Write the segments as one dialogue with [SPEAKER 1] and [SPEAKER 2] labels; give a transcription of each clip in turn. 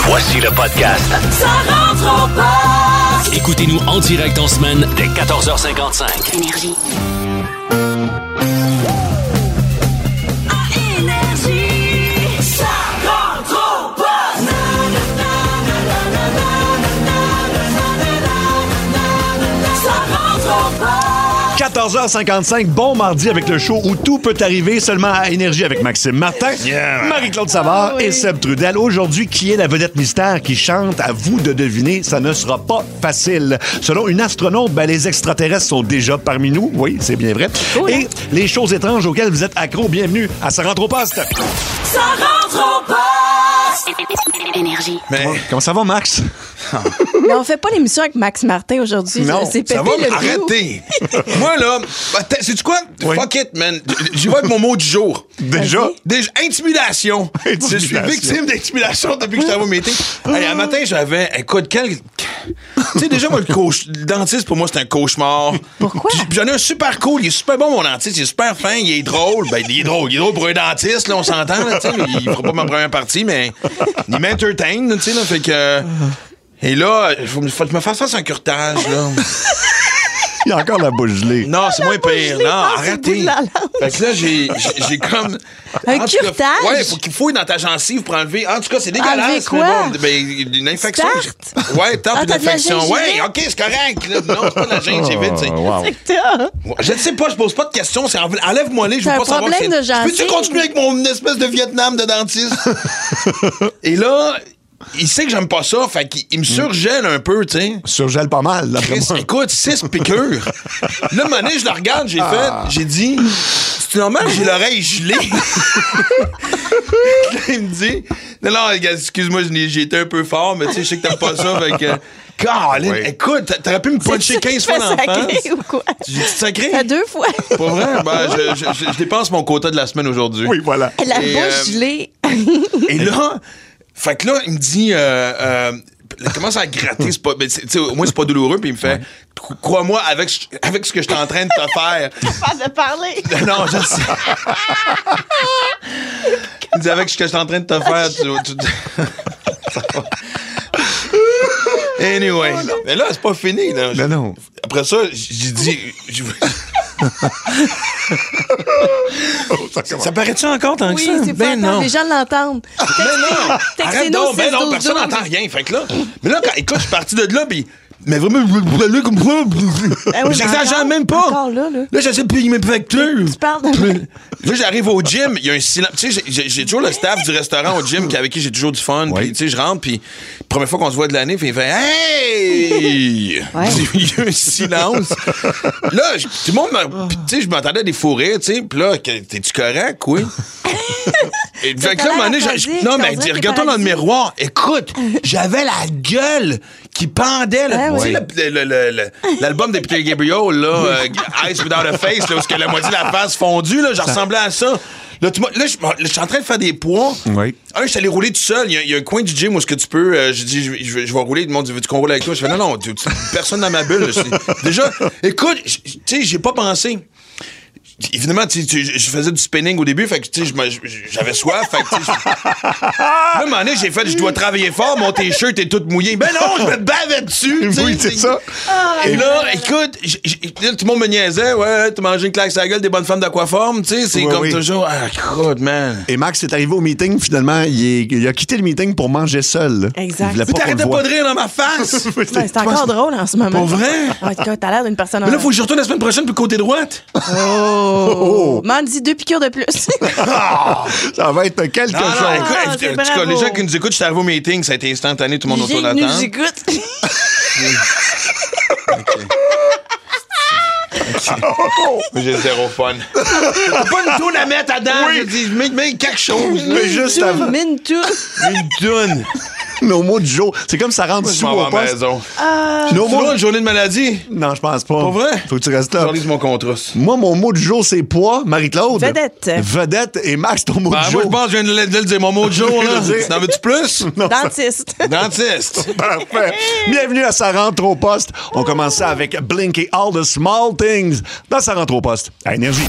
[SPEAKER 1] Voici le podcast.
[SPEAKER 2] Ça rentre au poste.
[SPEAKER 1] Écoutez-nous en direct en semaine dès 14h55.
[SPEAKER 2] Énergie. À Énergie. Ça rentre au poste.
[SPEAKER 3] 14h55, bon mardi avec le show où tout peut arriver seulement à Énergie avec Maxime Martin, Marie-Claude Savard et Seb Trudel. Aujourd'hui, qui est la vedette mystère qui chante? À vous de deviner, ça ne sera pas facile. Selon une astronaute, les extraterrestres sont déjà parmi nous. Oui, c'est bien vrai.
[SPEAKER 2] Cool.
[SPEAKER 3] Et les choses étranges auxquelles vous êtes accro, bienvenue à Ça rentre au poste.
[SPEAKER 2] Ça rentre au poste. Énergie.
[SPEAKER 4] Mais
[SPEAKER 3] Comment ça va, Max?
[SPEAKER 5] Mais on fait pas l'émission avec Max Martin aujourd'hui.
[SPEAKER 3] Non,
[SPEAKER 5] C'est
[SPEAKER 4] ça
[SPEAKER 5] Pépé
[SPEAKER 4] va
[SPEAKER 5] le
[SPEAKER 4] m'arrêter. Moi, là, sais-tu quoi?
[SPEAKER 3] Oui.
[SPEAKER 4] Fuck it, man. J'y vais avec mon mot du jour.
[SPEAKER 3] Déjà? Intimidation.
[SPEAKER 4] Je suis victime d'intimidation depuis que je travaille au meeting. Hey, un matin, j'avais... Écoute, tu sais, déjà, moi, le dentiste, pour moi, c'est un cauchemar.
[SPEAKER 5] Pourquoi?
[SPEAKER 4] J'en ai un super cool. Il est super bon, mon dentiste. Il est super fin. Il est drôle. Il est drôle. Il est drôle pour un dentiste, là, on s'entend, là, tu sais. Il fera pas ma première partie, mais il m'entertain, tu sais, là. Fait que... Et là, il faut que je me fasse face à un curetage, là.
[SPEAKER 3] Il y a encore la bouche gelée.
[SPEAKER 4] Non, c'est moins pire. Non,
[SPEAKER 5] arrêtez.
[SPEAKER 4] Fait que là, j'ai comme...
[SPEAKER 5] Un
[SPEAKER 4] En tout cas,
[SPEAKER 5] curetage?
[SPEAKER 4] Ouais, faut qu'il fouille dans ta gencive pour enlever. En tout cas, c'est dégueulasse.
[SPEAKER 5] Enlever quoi?
[SPEAKER 4] Mais bon, une infection.
[SPEAKER 5] Tarte?
[SPEAKER 4] Ouais, tarte
[SPEAKER 5] Ah,
[SPEAKER 4] et
[SPEAKER 5] t'as de la
[SPEAKER 4] d'infection.
[SPEAKER 5] gingivite?
[SPEAKER 4] Ouais, OK, c'est correct. Là. Non, c'est pas de la gingivite, tu sais.
[SPEAKER 3] Wow.
[SPEAKER 4] Je ne sais pas, je pose pas de questions. C'est enlève-moi les, je veux
[SPEAKER 5] T'as
[SPEAKER 4] pas
[SPEAKER 5] un
[SPEAKER 4] savoir.
[SPEAKER 5] problème de gencive?
[SPEAKER 4] Peux-tu continuer avec mon espèce de Vietnam de dentiste? Et là, il sait que j'aime pas ça, fait qu'il me surgèle un peu, tu sais.
[SPEAKER 3] Surgèle pas mal, là.
[SPEAKER 4] Chris, écoute, 6 piqûres. Là, un moment donné, je le regarde, j'ai dit, c'est normal que j'ai l'oreille gelée. Là, il me dit, non, excuse-moi, j'ai été un peu fort, mais tu sais, je sais que t'aimes pas ça, fait que... Caroline,
[SPEAKER 3] Oui.
[SPEAKER 4] écoute, t'aurais pu me puncher 15 fois dans la face.
[SPEAKER 5] Sacré ou quoi?
[SPEAKER 4] J'ai-tu sacré?
[SPEAKER 5] Ça 2 fois.
[SPEAKER 4] Pas vrai? Ben, je dépense mon quota de la semaine aujourd'hui.
[SPEAKER 3] Oui, voilà.
[SPEAKER 5] La
[SPEAKER 4] Et,
[SPEAKER 5] bouche gelée.
[SPEAKER 4] Et là, fait que là, il me dit, il commence à gratter, c'est pas, au moins c'est pas douloureux, puis il me fait, crois-moi, avec ce que je suis en train de te faire.
[SPEAKER 5] Pas de parler.
[SPEAKER 4] Non, je sais. Il dit, avec ce que je suis en train de te faire, ça va. Anyway. Mais là, c'est pas fini, là.
[SPEAKER 3] Mais non.
[SPEAKER 4] Après ça, j'ai dit... Ça paraît-tu encore tant que
[SPEAKER 5] Oui,
[SPEAKER 4] ça?
[SPEAKER 5] c'est pas
[SPEAKER 4] non.
[SPEAKER 5] Les gens l'entendent.
[SPEAKER 4] Mais non! Arrête
[SPEAKER 5] Textez-nous
[SPEAKER 4] donc! Ben non,
[SPEAKER 5] 6-12-12.
[SPEAKER 4] personne n'entend rien. Fait que là... Mais là, écoute, je suis parti de là, puis... Mais vraiment, je comme ça.
[SPEAKER 5] Ben oui,
[SPEAKER 4] J'exagère
[SPEAKER 5] encore-
[SPEAKER 4] même pas.
[SPEAKER 5] encore là.
[SPEAKER 4] Là, j'essaie de payer mes factures.
[SPEAKER 5] Tu parles de...
[SPEAKER 4] Là, j'arrive au gym, il y a un silence. Tu sais, j'ai toujours le staff du restaurant au gym avec qui j'ai toujours du fun.
[SPEAKER 3] Oui.
[SPEAKER 4] Puis, tu sais, je rentre, puis première fois qu'on se voit de l'année, puis il fait Hey!
[SPEAKER 5] Ouais.
[SPEAKER 4] Il y a un silence. Là, tout le monde puis, tu sais, je m'entendais à des fous rires, tu sais. Puis là, t'es-tu correct, oui? Et fait que là, à un moment donné, non, mais dis, regarde-toi dans le miroir. Écoute, j'avais la gueule qui pendait, là.
[SPEAKER 5] Ah,
[SPEAKER 4] Tu sais, l'album de Peter Gabriel, là, Eyes Without a Face, là, où que la moitié de la face fondue, là, je ressemblais à ça. Là, je suis en train de faire des poids.
[SPEAKER 3] Oui.
[SPEAKER 4] Je suis allé rouler tout seul. Il y a un coin du gym où est-ce que tu peux. Je dis, je vais rouler. Le monde dit, veux-tu qu'on roule avec toi? Je fais, non, personne dans ma bulle. Déjà, écoute, tu sais, j'ai pas pensé. Évidemment, je faisais du spinning au début, fait que tu sais, j'avais soif, fait que tu sais, là, à un moment donné, j'ai fait, je dois travailler fort, mon t-shirt est tout mouillé. Ben non, je me bavais dessus, tu sais.
[SPEAKER 3] Oui, c'est ça.
[SPEAKER 4] Et là, écoute, là, tout le monde me niaisait, ouais, t'as mangé une claque sur la gueule des bonnes femmes d'aquaforme, tu sais, c'est
[SPEAKER 3] Oui,
[SPEAKER 4] comme
[SPEAKER 3] oui.
[SPEAKER 4] toujours, ah, écoute, man.
[SPEAKER 3] Et Max est arrivé au meeting, finalement, il a quitté le meeting pour manger seul. Là.
[SPEAKER 5] Exact.
[SPEAKER 3] Il voulait
[SPEAKER 4] Mais
[SPEAKER 3] pas qu'on le
[SPEAKER 4] t'arrêtais
[SPEAKER 3] voie.
[SPEAKER 4] pas de rire dans ma face.
[SPEAKER 5] Ouais, c'est encore drôle en ce moment.
[SPEAKER 4] Pour vrai?
[SPEAKER 5] Ouais, t'as l'air d'une personne...
[SPEAKER 4] Mais là, faut que je retourne la semaine prochaine puis côté droite.
[SPEAKER 5] Oh! M'en dis 2 piqûres de plus.
[SPEAKER 3] Ça va être quelque
[SPEAKER 4] Non,
[SPEAKER 3] chose.
[SPEAKER 4] non, écoute,
[SPEAKER 5] Ah,
[SPEAKER 4] en
[SPEAKER 5] c'est
[SPEAKER 4] tout cas,
[SPEAKER 5] bravo.
[SPEAKER 4] les gens qui nous écoutent, je suis arrivé au meeting, ça a été instantané, tout le monde autour de la
[SPEAKER 5] Nous
[SPEAKER 4] table.
[SPEAKER 5] écoute.
[SPEAKER 4] J'ai zéro fun. T'as pas une toune à mettre dedans.
[SPEAKER 3] Oui.
[SPEAKER 4] Je dis, mets quelque chose.
[SPEAKER 3] Mais juste avant,
[SPEAKER 5] Mine tout.
[SPEAKER 4] Une toune.
[SPEAKER 3] nos mots du jour. C'est comme ça rentre
[SPEAKER 4] Je
[SPEAKER 3] sous
[SPEAKER 4] m'en
[SPEAKER 3] au
[SPEAKER 4] vais à la
[SPEAKER 3] poste.
[SPEAKER 4] maison.
[SPEAKER 3] Nos
[SPEAKER 4] Tu
[SPEAKER 3] mots...
[SPEAKER 4] vois, une journée de maladie?
[SPEAKER 3] Non, je pense pas.
[SPEAKER 4] Pas vrai?
[SPEAKER 3] Faut que tu restes
[SPEAKER 4] Je
[SPEAKER 3] là.
[SPEAKER 4] relise mon contrat.
[SPEAKER 3] Moi, mon mot du jour, c'est poids. Marie-Claude.
[SPEAKER 5] Vedette.
[SPEAKER 3] Vedette. Et Max, ton mot
[SPEAKER 4] Ben,
[SPEAKER 3] du
[SPEAKER 4] moi,
[SPEAKER 3] jour.
[SPEAKER 4] je pense que je viens de le dire, mon mot du jour. Là.
[SPEAKER 3] Je veux dire-
[SPEAKER 4] T'en veux-tu plus?
[SPEAKER 5] Dentiste.
[SPEAKER 4] Dentiste.
[SPEAKER 3] Parfait. Bienvenue à Ça rentre au poste. On commence ça avec Blink et All the Small Things dans Ça rentre au poste à Énergie.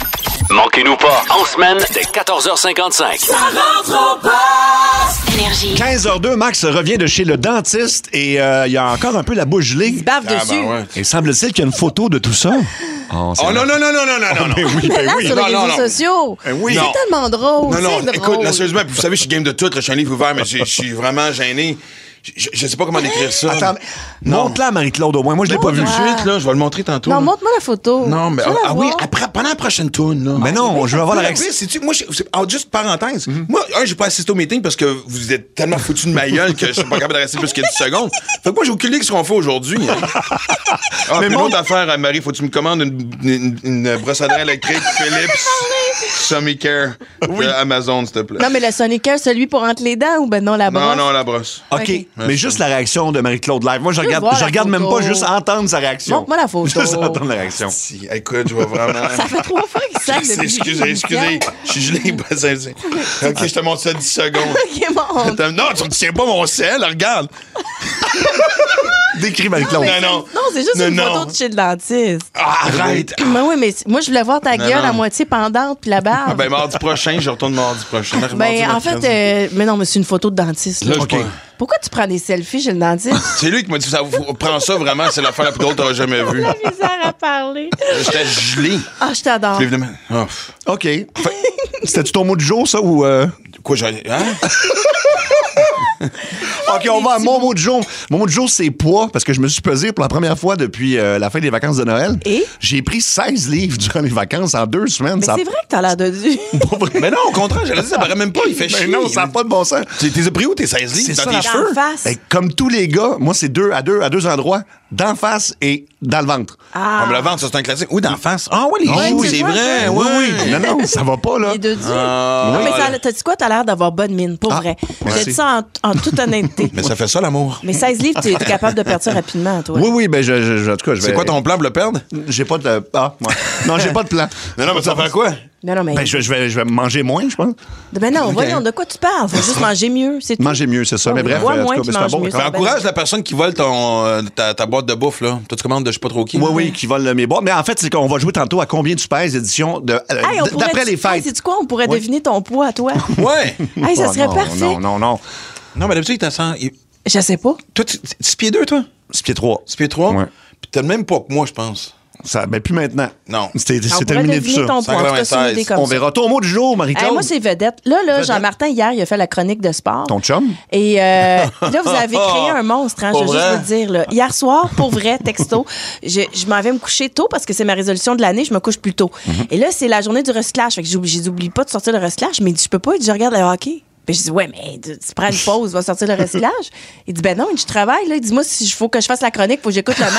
[SPEAKER 1] Manquez-nous pas, en semaine, dès 14h55.
[SPEAKER 2] Ça rentre au poste.
[SPEAKER 6] Énergie.
[SPEAKER 3] 15h02, Max revient de chez le dentiste et il y a encore un peu la bouche gelée.
[SPEAKER 5] Il se bave dessus.
[SPEAKER 4] ouais.
[SPEAKER 3] Et semble-t-il qu'il y a une photo de tout ça.
[SPEAKER 4] Oh non.
[SPEAKER 3] Ben oui, ben oui.
[SPEAKER 5] Sur les réseaux sociaux.
[SPEAKER 3] oui.
[SPEAKER 5] C'est tellement drôle.
[SPEAKER 4] Non,
[SPEAKER 5] c'est
[SPEAKER 4] écoute,
[SPEAKER 5] drôle.
[SPEAKER 4] là, sérieusement, vous savez, je suis game de tout, là, je suis un livre ouvert, mais je suis vraiment gêné. Je sais pas comment décrire ça.
[SPEAKER 3] Attends,
[SPEAKER 4] Non.
[SPEAKER 3] montre-la à Marie-Claude au moins. Moi, je l'ai pas vu.
[SPEAKER 5] Montre-la.
[SPEAKER 4] Tout de suite, là, je vais le montrer tantôt.
[SPEAKER 5] Non,
[SPEAKER 4] là.
[SPEAKER 5] montre-moi la photo.
[SPEAKER 4] Non, mais
[SPEAKER 5] Je veux la
[SPEAKER 4] oui,
[SPEAKER 5] voir.
[SPEAKER 4] après, pendant la prochaine tourne, là.
[SPEAKER 3] Mais non, je veux avoir la
[SPEAKER 4] La
[SPEAKER 3] réaction.
[SPEAKER 4] pire, c'est-tu, moi, juste parenthèse. Moi, j'ai pas assisté au meeting parce que vous êtes tellement foutu de ma gueule que je suis pas capable de rester plus que 10 secondes. Fait que moi, j'ai aucune idée de ce qu'on fait aujourd'hui. Ah,
[SPEAKER 3] Mais
[SPEAKER 4] puis une
[SPEAKER 3] mon-
[SPEAKER 4] autre affaire, Marie, faut que tu me commandes une brosse à dents électrique Philips Sonicare de Amazon, s'il te plaît.
[SPEAKER 5] Non, mais le Sonicare, celui pour entre les dents ou ben non, la brosse?
[SPEAKER 4] Non, la brosse.
[SPEAKER 3] OK,
[SPEAKER 5] OK.
[SPEAKER 3] mais juste la réaction de Marie-Claude live. Moi, je
[SPEAKER 5] veux
[SPEAKER 3] regarde,
[SPEAKER 5] voir
[SPEAKER 3] je
[SPEAKER 5] la
[SPEAKER 3] regarde même
[SPEAKER 5] photo.
[SPEAKER 3] pas, juste entendre sa réaction.
[SPEAKER 5] Montre-moi la photo.
[SPEAKER 3] Juste entendre la réaction.
[SPEAKER 4] Si, écoute, je vais vraiment...
[SPEAKER 5] Ça fait 3 fois qu'il sac depuis.
[SPEAKER 4] Excusez, je suis gelé. OK, je te montre ça 10 secondes.
[SPEAKER 5] OK, bon.
[SPEAKER 4] Attends, non, tu ne tiens pas mon sel, regarde.
[SPEAKER 3] Décris Marie-Claude.
[SPEAKER 4] Non.
[SPEAKER 5] Non, c'est juste une
[SPEAKER 4] Non.
[SPEAKER 5] photo de chez le dentiste.
[SPEAKER 4] Ah, arrête.
[SPEAKER 5] Mais oui, mais moi, je voulais voir ta gueule
[SPEAKER 4] non.
[SPEAKER 5] à moitié pendante puis la barbe.
[SPEAKER 4] Ah, ben, mardi prochain, je retourne mardi prochain. Mardi,
[SPEAKER 5] En fait,
[SPEAKER 4] mercredi.
[SPEAKER 5] mais non, mais c'est une photo de dentiste. Là.
[SPEAKER 4] Là, je
[SPEAKER 3] OK.
[SPEAKER 4] prends-
[SPEAKER 5] Pourquoi tu prends des selfies chez le dentiste?
[SPEAKER 4] C'est lui qui m'a dit ça. Prends ça vraiment, c'est l'affaire la plus drôle que t'auras jamais vue.
[SPEAKER 5] Bizarre à parler.
[SPEAKER 4] J'étais gelé.
[SPEAKER 5] Ah, je t'adore.
[SPEAKER 4] Évidemment. Oh, pff.
[SPEAKER 3] OK. C'était-tu ton mot du jour, ça, ou...
[SPEAKER 4] Quoi, j'ai. Hein?
[SPEAKER 3] OK, on va à mon mot du jour. Mon mot du jour, c'est poids, parce que je me suis pesé pour la première fois depuis la fin des vacances de Noël.
[SPEAKER 5] Et?
[SPEAKER 3] J'ai pris 16 livres durant les vacances en 2 semaines.
[SPEAKER 5] Mais
[SPEAKER 3] Ça-
[SPEAKER 5] c'est vrai que t'as l'air de Dieu.
[SPEAKER 3] Pas vrai.
[SPEAKER 4] Mais non, au contraire, j'allais dire, ça paraît même pas, il fait
[SPEAKER 3] Mais
[SPEAKER 4] chier.
[SPEAKER 3] non, ça n'a pas de bon sens.
[SPEAKER 4] T'es pris où tes 16
[SPEAKER 3] C'est
[SPEAKER 4] livres?
[SPEAKER 3] ça,
[SPEAKER 4] Dans
[SPEAKER 3] la
[SPEAKER 4] tes cheveux?
[SPEAKER 5] D'en face.
[SPEAKER 3] Ben, comme tous les gars, moi, c'est à deux endroits, d'en face et dans le ventre.
[SPEAKER 4] Ah, mais la vente, ça, c'est un classique. Oui, d'en face. Ah, oui, les
[SPEAKER 3] Ah
[SPEAKER 4] joues,
[SPEAKER 3] oui,
[SPEAKER 4] c'est
[SPEAKER 5] c'est
[SPEAKER 4] vrai.
[SPEAKER 5] vrai,
[SPEAKER 4] Oui.
[SPEAKER 3] Non, ça va pas, là.
[SPEAKER 5] Les deux Dieu.
[SPEAKER 4] Ah,
[SPEAKER 5] non, mais
[SPEAKER 4] ouais.
[SPEAKER 5] t'as dit quoi? T'as l'air d'avoir bonne mine, pour
[SPEAKER 3] Ah,
[SPEAKER 5] vrai. Je
[SPEAKER 3] merci.
[SPEAKER 5] te dis ça en toute honnêteté.
[SPEAKER 4] Mais ça fait ça, l'amour.
[SPEAKER 5] Mais 16 livres, t'es capable de perdre ça rapidement, toi.
[SPEAKER 3] Oui, ben, en tout cas, je vais...
[SPEAKER 4] C'est quoi ton plan pour le perdre?
[SPEAKER 3] J'ai pas de... Ah, ouais. Non, j'ai pas de plan.
[SPEAKER 4] Non, mais ça fait quoi?
[SPEAKER 5] Non, non, mais.
[SPEAKER 3] Ben, je vais manger moins, je pense.
[SPEAKER 5] Ben non, voyons, de quoi tu parles? Faut juste manger mieux, c'est tout.
[SPEAKER 3] Manger mieux, c'est ça.
[SPEAKER 5] Oh,
[SPEAKER 3] Mais bref,
[SPEAKER 5] bois
[SPEAKER 3] en tout
[SPEAKER 5] moins
[SPEAKER 3] cas,
[SPEAKER 5] puis
[SPEAKER 3] c'est un
[SPEAKER 5] mange
[SPEAKER 3] bon
[SPEAKER 5] mieux.
[SPEAKER 3] récap.
[SPEAKER 4] Mais encourage la personne qui vole ta boîte de bouffe, là. Toi, tu commandes de je sais pas trop qui.
[SPEAKER 3] Oui, qui volent mes boîtes. Mais en fait, c'est qu'on va jouer tantôt à combien tu pèses, édition de,
[SPEAKER 5] Hey, on pourrait-
[SPEAKER 3] d'après les
[SPEAKER 5] Hey,
[SPEAKER 3] fêtes.
[SPEAKER 5] sais-tu quoi? On pourrait
[SPEAKER 3] Oui.
[SPEAKER 5] deviner ton poids à toi.
[SPEAKER 4] Ouais.
[SPEAKER 5] Hey, ça
[SPEAKER 3] Oh,
[SPEAKER 5] serait
[SPEAKER 3] non,
[SPEAKER 5] parfait.
[SPEAKER 3] Non.
[SPEAKER 4] Non, mais d'habitude, il t'a senti.
[SPEAKER 5] Je sais pas.
[SPEAKER 4] Toi, 6 pieds 2, toi?
[SPEAKER 3] 6 pieds 3.
[SPEAKER 4] 6 pieds 3?
[SPEAKER 3] Ouais.
[SPEAKER 4] Puis t'as le même poids que moi, je pense.
[SPEAKER 3] Ça, ben, plus maintenant.
[SPEAKER 4] Non.
[SPEAKER 3] C'est
[SPEAKER 5] On pourrait
[SPEAKER 3] terminé tout
[SPEAKER 5] deviner
[SPEAKER 3] ça.
[SPEAKER 5] ton poids. En tout cas, c'est une idée comme
[SPEAKER 3] On
[SPEAKER 5] ça.
[SPEAKER 3] verra. Ton mot du jour, Marie-Claude.
[SPEAKER 5] Hey, moi, c'est vedette. Là, Jean-Martin, hier, il a fait la chronique de sport.
[SPEAKER 3] Ton chum?
[SPEAKER 5] Et là, vous avez créé un monstre, hein, je veux
[SPEAKER 4] Pour
[SPEAKER 5] juste
[SPEAKER 4] vrai?
[SPEAKER 5] vous le dire. Là. Hier soir, pour vrai, texto, je m'en vais me coucher tôt parce que c'est ma résolution de l'année, je me couche plus tôt. Et là, c'est la journée du recyclage. Fait que j'oublie pas de sortir le recyclage, mais il dit, je peux pas, il dit, je regarde le hockey. Puis je dis, ouais, mais tu prends une pause, va sortir le recyclage. Il dit, ben non, je travaille. Là. Il dit, moi, si faut que je fasse la chronique, faut que j'écoute le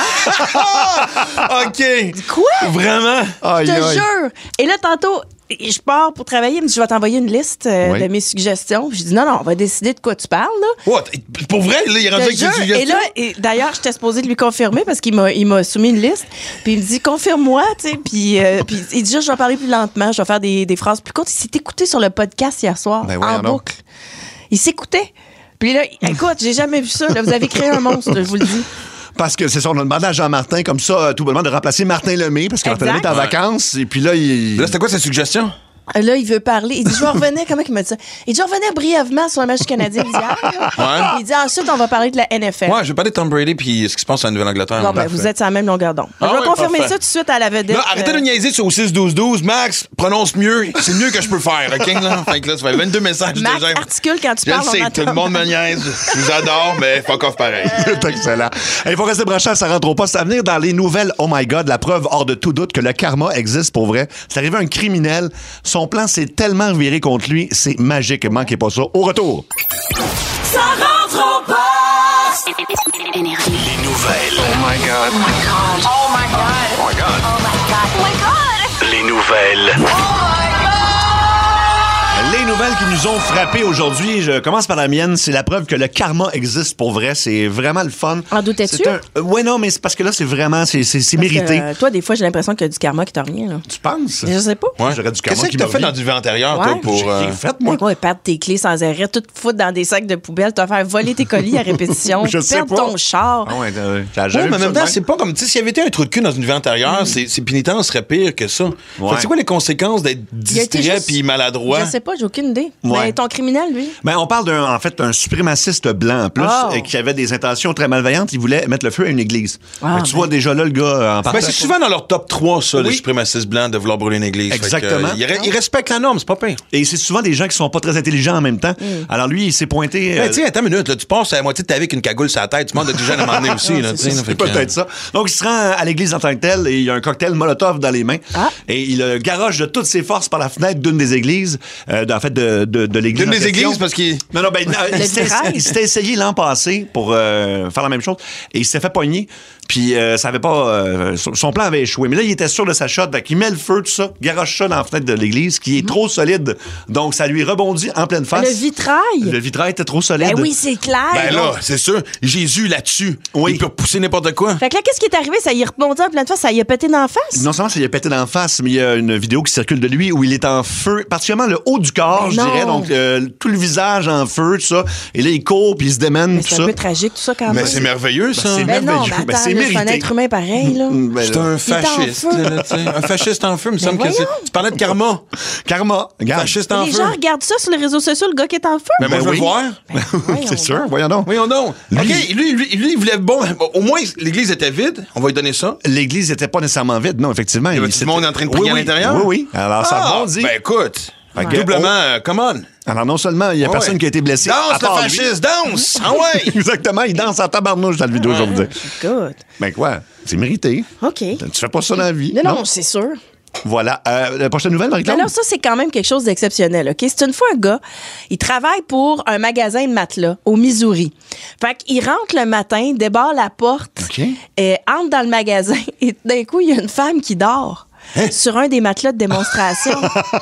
[SPEAKER 5] match.
[SPEAKER 4] OK.
[SPEAKER 5] Quoi?
[SPEAKER 4] Vraiment?
[SPEAKER 3] Aïe,
[SPEAKER 5] Je te
[SPEAKER 3] aïe.
[SPEAKER 5] jure. Et là, tantôt, je pars pour travailler. Il me dit, je vais t'envoyer une liste
[SPEAKER 3] Oui.
[SPEAKER 5] de mes suggestions. Je dis, non, on va décider de quoi tu parles, là.
[SPEAKER 4] What? Pour vrai, là, il est rendu
[SPEAKER 5] Je
[SPEAKER 4] avec
[SPEAKER 5] te
[SPEAKER 4] ses
[SPEAKER 5] jure.
[SPEAKER 4] suggestions?
[SPEAKER 5] Et là, d'ailleurs, j'étais supposée de lui confirmer parce qu'il m'a soumis une liste. Puis il me dit, confirme-moi, tu sais. Puis il dit juste, je vais parler plus lentement, je vais faire des phrases plus courtes. Il s'est écouté sur le podcast hier soir,
[SPEAKER 3] Ben
[SPEAKER 5] en
[SPEAKER 3] voyons donc.
[SPEAKER 5] boucle. Il s'écoutait. Puis là, écoute, j'ai jamais vu ça. Là, vous avez créé un monstre, je vous le dis.
[SPEAKER 3] Parce que c'est ça, on a demandé à Jean-Martin, comme ça, tout bonnement, de remplacer Martin Lemay, parce que Martin Lemay est en
[SPEAKER 4] Exact.
[SPEAKER 3] vacances, et puis là, il...
[SPEAKER 4] Là, c'était quoi sa suggestion?
[SPEAKER 5] Là, il veut parler. Il dit, je vais revenir, comment il m'a dit ça? Il dit, je vais revenir brièvement sur le match canadien d'hier.
[SPEAKER 4] Ouais.
[SPEAKER 5] Il dit, ensuite, on va parler de la NFL.
[SPEAKER 4] Ouais, je vais parler de Tom Brady puis ce qui se passe en Nouvelle-Angleterre.
[SPEAKER 5] Bon, ben,
[SPEAKER 4] Parfait.
[SPEAKER 5] vous êtes sur la même longueur d'onde.
[SPEAKER 4] Ah
[SPEAKER 5] je vais
[SPEAKER 4] ouais,
[SPEAKER 5] confirmer
[SPEAKER 4] parfait.
[SPEAKER 5] ça tout de suite à la vedette.
[SPEAKER 4] Là, arrêtez de niaiser sur 6-12-12. Max, prononce mieux. C'est le mieux que je peux faire, OK? Là? Fait que là, ça fait 22 messages
[SPEAKER 5] Max,
[SPEAKER 4] déjà.
[SPEAKER 5] articule quand tu
[SPEAKER 4] Je le
[SPEAKER 5] parles.
[SPEAKER 4] sais,
[SPEAKER 5] on
[SPEAKER 4] tout le
[SPEAKER 5] entend.
[SPEAKER 4] monde me niaise. Je vous adore, mais fuck off pareil.
[SPEAKER 3] C'est excellent. Il faut rester branché à ça rentre au poste. À venir dans les nouvelles, oh my God, la preuve hors de tout doute que le karma existe pour vrai. C'est arrivé à un criminel. Son plan s'est tellement viré contre lui. C'est magique. Manquez pas ça. Au retour.
[SPEAKER 2] Ça rentre au poste.
[SPEAKER 6] Énergie.
[SPEAKER 1] Les nouvelles.
[SPEAKER 6] Oh my God. Oh my God. Oh my God. Oh my God.
[SPEAKER 1] Les nouvelles.
[SPEAKER 3] Les nouvelles qui nous ont frappés aujourd'hui, je commence par la mienne, c'est la preuve que le karma existe pour vrai. C'est vraiment le fun.
[SPEAKER 5] En doutais-tu?
[SPEAKER 3] Oui, non, mais c'est parce que là, c'est vraiment, c'est mérité.
[SPEAKER 5] Toi, des fois, j'ai l'impression qu'il y a du karma qui te revient. Là.
[SPEAKER 3] Tu penses?
[SPEAKER 5] Je sais pas.
[SPEAKER 4] Ouais.
[SPEAKER 3] J'aurais du karma
[SPEAKER 4] Qu'est-ce que t'as fait dans du vie antérieure, toi, pour...
[SPEAKER 3] J'ai fait, moi.
[SPEAKER 5] Ouais, perdre tes clés sans arrêt, tout foutre dans des sacs de poubelle, te faire voler tes colis à répétition,
[SPEAKER 3] Je sais
[SPEAKER 5] perdre
[SPEAKER 3] pas.
[SPEAKER 5] ton char.
[SPEAKER 3] Ah ouais, t'as
[SPEAKER 4] Ouais,
[SPEAKER 3] jamais
[SPEAKER 4] mais en
[SPEAKER 3] vu ça
[SPEAKER 4] même
[SPEAKER 3] de
[SPEAKER 4] temps,
[SPEAKER 3] même?
[SPEAKER 4] c'est pas comme, tu sais, s'il y avait été un trou de cul dans une vie antérieure, ses pénitences seraient pires que ça.
[SPEAKER 3] Ouais.
[SPEAKER 4] Fait que c'est quoi les conséquences d'être
[SPEAKER 5] Il a été
[SPEAKER 4] distrait
[SPEAKER 5] juste-
[SPEAKER 4] puis maladroit?
[SPEAKER 5] Je sais pas, j'ai aucune idée.
[SPEAKER 3] Ouais.
[SPEAKER 5] Mais ton criminel, lui.
[SPEAKER 3] Ben, on parle d'un suprémaciste blanc en plus,
[SPEAKER 5] Oh.
[SPEAKER 3] qui avait des intentions très malveillantes. Il voulait mettre le feu à une église.
[SPEAKER 5] Ah,
[SPEAKER 3] Fait que tu vois déjà là le gars en partant.
[SPEAKER 4] Ben, c'est souvent dans leur top 3, ça, les
[SPEAKER 3] Oui.
[SPEAKER 4] suprémacistes blancs de vouloir brûler une église. Fait que,
[SPEAKER 3] Exactement.
[SPEAKER 4] ils respectent la norme, c'est pas pire.
[SPEAKER 3] Et c'est souvent des gens qui sont pas très intelligents en même temps. Alors lui, il s'est pointé.
[SPEAKER 4] Ben, tu sais, attends une minute, là, tu passes à la moitié de ta vie avec une cagoule sur la tête, tu demandes de déjà à m'emmener aussi. Là, tu sais, là, fait
[SPEAKER 3] C'est
[SPEAKER 4] que,
[SPEAKER 3] peut-être ça. Donc, il se rend à l'église en tant que tel et il y a un cocktail Molotov dans les mains.
[SPEAKER 5] Ah.
[SPEAKER 3] Et il garoche de toutes ses forces par la fenêtre d'une des églises, en fait, de l'église.
[SPEAKER 4] D'une
[SPEAKER 3] en
[SPEAKER 4] des
[SPEAKER 3] question.
[SPEAKER 4] églises, parce qu'il...
[SPEAKER 3] Non, non, ben,
[SPEAKER 5] Le vitrail.
[SPEAKER 3] il s'était essayé l'an passé pour faire la même chose et il s'est fait pogner. Puis ça avait pas. Son plan avait échoué. Mais là, il était sûr de sa shot. Fait qu'il met le feu, tout ça, garoche ça dans la fenêtre de l'église, qui est trop solide. Donc, ça lui rebondit en pleine face.
[SPEAKER 5] Le vitrail.
[SPEAKER 3] Le vitrail était trop solide.
[SPEAKER 5] Ben oui, c'est clair.
[SPEAKER 4] Ben là, c'est sûr, Jésus là-dessus,
[SPEAKER 3] Oui.
[SPEAKER 4] il peut repousser n'importe quoi.
[SPEAKER 5] Fait que là, qu'est-ce qui est arrivé? Ça y est rebondi en pleine face, ça y a pété dans la face?
[SPEAKER 3] Non seulement ça lui a pété d'en face, mais il y a une vidéo qui circule de lui où il est en feu, particulièrement le haut du corps,
[SPEAKER 5] Mais
[SPEAKER 3] je
[SPEAKER 5] non.
[SPEAKER 3] dirais. Donc, tout le visage en feu, tout ça. Et là, il court, puis il se démène,
[SPEAKER 5] Mais
[SPEAKER 3] tout
[SPEAKER 5] c'est
[SPEAKER 3] ça.
[SPEAKER 5] un peu tragique, tout ça, quand même.
[SPEAKER 4] Mais c'est merveilleux, ça.
[SPEAKER 3] c'est
[SPEAKER 5] Ben non,
[SPEAKER 3] merveilleux.
[SPEAKER 5] mais
[SPEAKER 3] Ben,
[SPEAKER 5] attends,
[SPEAKER 3] c'est
[SPEAKER 5] là, c'est un
[SPEAKER 3] mérité.
[SPEAKER 5] être humain pareil, là.
[SPEAKER 3] Ben,
[SPEAKER 4] C'est
[SPEAKER 3] là.
[SPEAKER 4] un
[SPEAKER 5] est en
[SPEAKER 4] fasciste,
[SPEAKER 5] feu.
[SPEAKER 4] là, tu sais. Un fasciste en feu, il me semble que c'est...
[SPEAKER 5] voyons.
[SPEAKER 4] Tu parlais de karma.
[SPEAKER 3] Karma. Regarde.
[SPEAKER 4] Fasciste en
[SPEAKER 5] Les
[SPEAKER 4] feu.
[SPEAKER 5] gens regardent ça sur les réseaux sociaux, le gars qui est en feu.
[SPEAKER 4] Mais moi,
[SPEAKER 3] Ben
[SPEAKER 4] je veux
[SPEAKER 3] oui.
[SPEAKER 4] le voir.
[SPEAKER 3] C'est sûr, voyons donc.
[SPEAKER 4] Voyons donc. OK, lui, il voulait... Bon, au moins, l'église était vide. On va lui donner ça.
[SPEAKER 3] L'église n'était pas nécessairement vide, non, effectivement.
[SPEAKER 4] Y avait tout le monde en train de prier
[SPEAKER 3] Oui,
[SPEAKER 4] à
[SPEAKER 3] oui.
[SPEAKER 4] l'intérieur?
[SPEAKER 3] Oui, oui. Alors, ça rebondit.
[SPEAKER 4] Ben écoute,
[SPEAKER 3] Fait que-
[SPEAKER 4] doublement, come on.
[SPEAKER 3] Alors, non seulement il y a personne
[SPEAKER 4] ouais.
[SPEAKER 3] qui a été blessé. à
[SPEAKER 4] Danse, le
[SPEAKER 3] part lui.
[SPEAKER 4] fasciste, danse! Ah ouais!
[SPEAKER 3] Exactement, il danse en tabarnouche dans la vidéo, je vais vous dire.
[SPEAKER 5] Good.
[SPEAKER 3] Ben quoi? C'est mérité.
[SPEAKER 5] OK.
[SPEAKER 3] Tu fais pas ça dans la vie.
[SPEAKER 5] Non, c'est sûr.
[SPEAKER 3] Voilà. La prochaine nouvelle,
[SPEAKER 5] Mais
[SPEAKER 3] Marie-Claude?
[SPEAKER 5] là, ça, c'est quand même quelque chose d'exceptionnel, OK? C'est une fois un gars, il travaille pour un magasin de matelas au Missouri. Fait qu'il rentre le matin, débarre la porte,
[SPEAKER 3] OK.
[SPEAKER 5] entre dans le magasin et d'un coup, il y a une femme qui dort. Sur un des matelas de démonstration.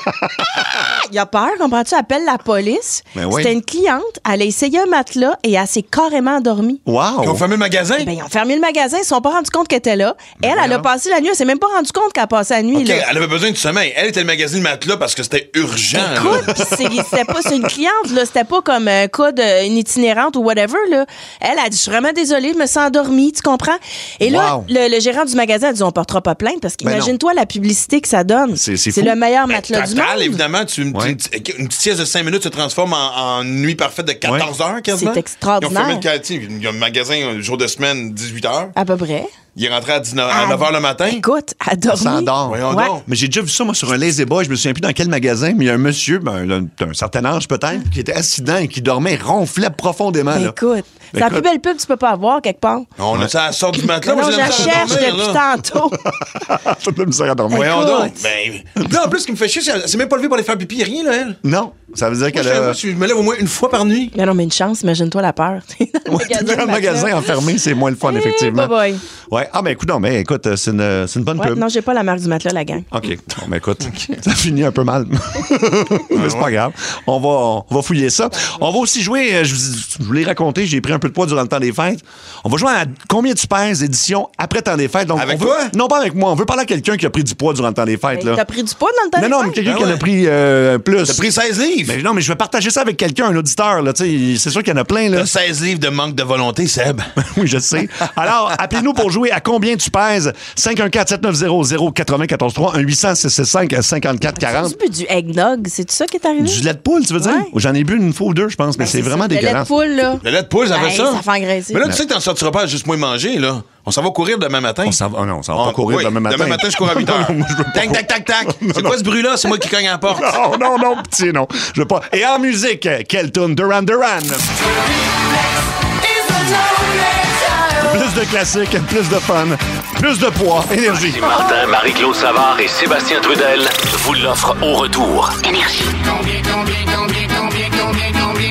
[SPEAKER 5] Il a peur, comprends-tu? Appelle la police.
[SPEAKER 3] Ben oui.
[SPEAKER 5] C'était une cliente. Elle a essayé un matelas et elle s'est carrément endormie.
[SPEAKER 4] Ils ont
[SPEAKER 3] Wow!
[SPEAKER 4] fermé le magasin?
[SPEAKER 5] Ben, ils ont fermé le magasin. Ils ne se sont pas rendus compte qu'elle était là. Elle a passé la nuit. Elle s'est même pas rendue compte qu'elle a passé la nuit.
[SPEAKER 4] OK,
[SPEAKER 5] Là.
[SPEAKER 4] elle avait besoin de sommeil. Elle était le magasin de matelas parce que c'était urgent. là.
[SPEAKER 5] Écoute, pis c'était pas c'est une cliente, là. C'était pas comme un cas d'une itinérante ou whatever, là. Elle a dit, je suis vraiment désolée, je me sens endormie, tu comprends? Et là,
[SPEAKER 3] Wow.
[SPEAKER 5] le gérant du magasin a dit, on portera pas plainte parce
[SPEAKER 3] Ben
[SPEAKER 5] qu'imagine-toi la publicité que ça donne.
[SPEAKER 3] C'est
[SPEAKER 5] C'est
[SPEAKER 3] fou.
[SPEAKER 5] le meilleur
[SPEAKER 4] Ben,
[SPEAKER 5] matelas du
[SPEAKER 4] total,
[SPEAKER 5] monde.
[SPEAKER 4] évidemment,
[SPEAKER 3] Ouais.
[SPEAKER 4] une petite sieste de 5 minutes se transforme en nuit parfaite de 14 heures, quasiment.
[SPEAKER 5] C'est extraordinaire.
[SPEAKER 4] Ils ont fermé le quartier. Il y a un magasin, un jour de semaine, 18 heures.
[SPEAKER 5] À peu près.
[SPEAKER 4] Il est rentré à 9 h le matin.
[SPEAKER 5] Écoute, elle dormi.
[SPEAKER 3] S'endort.
[SPEAKER 4] Voyons
[SPEAKER 5] Ouais.
[SPEAKER 4] donc.
[SPEAKER 3] Mais j'ai déjà vu ça, moi, sur un Lazy Boy. Je me souviens plus dans quel magasin, mais il y a un monsieur, d'un certain âge peut-être, qui était assis dedans et qui dormait, ronflait profondément.
[SPEAKER 5] Ben,
[SPEAKER 3] Là.
[SPEAKER 5] écoute, c'est la plus
[SPEAKER 3] écoute.
[SPEAKER 5] belle pub que tu peux pas avoir quelque part.
[SPEAKER 4] On a ça à la sorte du matelas.
[SPEAKER 5] Non,
[SPEAKER 4] moi,
[SPEAKER 5] je
[SPEAKER 4] j'ai
[SPEAKER 5] la
[SPEAKER 4] la misère à
[SPEAKER 5] cherche
[SPEAKER 4] dormir,
[SPEAKER 5] depuis
[SPEAKER 4] là.
[SPEAKER 5] tantôt.
[SPEAKER 3] Ça me misère à dormir.
[SPEAKER 4] Voyons
[SPEAKER 5] Écoute.
[SPEAKER 4] donc. Ben, là, en plus, ce qui me fait chier, c'est c'est même pas levé pour aller faire pipi, rien, là, elle.
[SPEAKER 3] Non, ça veut dire
[SPEAKER 4] Moi,
[SPEAKER 3] qu'elle
[SPEAKER 4] je
[SPEAKER 3] a...
[SPEAKER 4] je me lève au moins une fois par nuit.
[SPEAKER 5] Mais non, mais une chance, imagine-toi la peur. Dans
[SPEAKER 3] Dans le magasin enfermé, c'est moins le fun, effectivement.
[SPEAKER 5] Bye-bye.
[SPEAKER 3] Ouais. Ah, ben écoute, non, mais écoute, c'est une bonne
[SPEAKER 5] Ouais,
[SPEAKER 3] pub.
[SPEAKER 5] non, j'ai pas la marque du matelas, la gang.
[SPEAKER 3] OK. Bon, ben écoute, ça finit un peu mal. Mais c'est pas grave. On va fouiller ça. On va aussi jouer, je vous l'ai raconté, j'ai pris un peu de poids durant le temps des fêtes. On va jouer à Combien tu pèses, édition après temps des fêtes. Donc,
[SPEAKER 4] Avec
[SPEAKER 3] on veut-
[SPEAKER 4] toi?
[SPEAKER 3] Non, pas avec moi. On veut parler à quelqu'un qui a pris du poids durant le temps des fêtes.
[SPEAKER 5] Mais
[SPEAKER 3] Là.
[SPEAKER 5] T'as pris du poids dans le temps
[SPEAKER 3] Non, non,
[SPEAKER 5] des
[SPEAKER 3] mais
[SPEAKER 5] fêtes?
[SPEAKER 3] quelqu'un
[SPEAKER 4] Ben
[SPEAKER 3] qui en a
[SPEAKER 4] ouais.
[SPEAKER 3] pris plus.
[SPEAKER 4] T'as pris 16 livres.
[SPEAKER 3] Mais non, mais je vais partager ça avec quelqu'un, un auditeur. Là, tu sais, c'est sûr qu'il y en a plein. Là.
[SPEAKER 4] T'as 16 livres de manque de volonté, Seb.
[SPEAKER 3] Oui, je sais. Alors, appelez-nous pour jouer à Combien tu pèses. 514-7900-943, 1-800-665-5440.
[SPEAKER 5] Tu bu du eggnog, c'est ça qui est arrivé?
[SPEAKER 3] Du lait de poule, tu veux dire?
[SPEAKER 5] Ouais.
[SPEAKER 3] J'en ai bu une fois ou deux, je pense, mais
[SPEAKER 5] Ben,
[SPEAKER 3] c'est vraiment
[SPEAKER 5] ça. Le lait de
[SPEAKER 3] dégueulasse.
[SPEAKER 5] poule, là.
[SPEAKER 4] Le lait de poule, ça fait
[SPEAKER 5] Hey,
[SPEAKER 4] ça.
[SPEAKER 5] ça fait engraisser.
[SPEAKER 4] Mais là, tu sais que t'en sortiras pas à juste moins manger, là. On s'en va courir demain matin.
[SPEAKER 3] On s'en va, oh non, on s'en va pas courir
[SPEAKER 4] oui,
[SPEAKER 3] demain matin.
[SPEAKER 4] Demain matin, je cours à 8 heures.
[SPEAKER 3] Moi, je veux pas
[SPEAKER 4] Tac, tac, tac, tac. C'est quoi ce bruit-là? C'est moi qui cogne à la porte.
[SPEAKER 3] Non, non, non, pitié, non. Je veux pas. Et en musique, quelle tune? Duran Duran. Plus de classiques, plus de fun, plus de poids, énergie.
[SPEAKER 1] Martin, Marie-Claude Savard et Sébastien Trudel vous l'offrent au retour.
[SPEAKER 6] Énergie.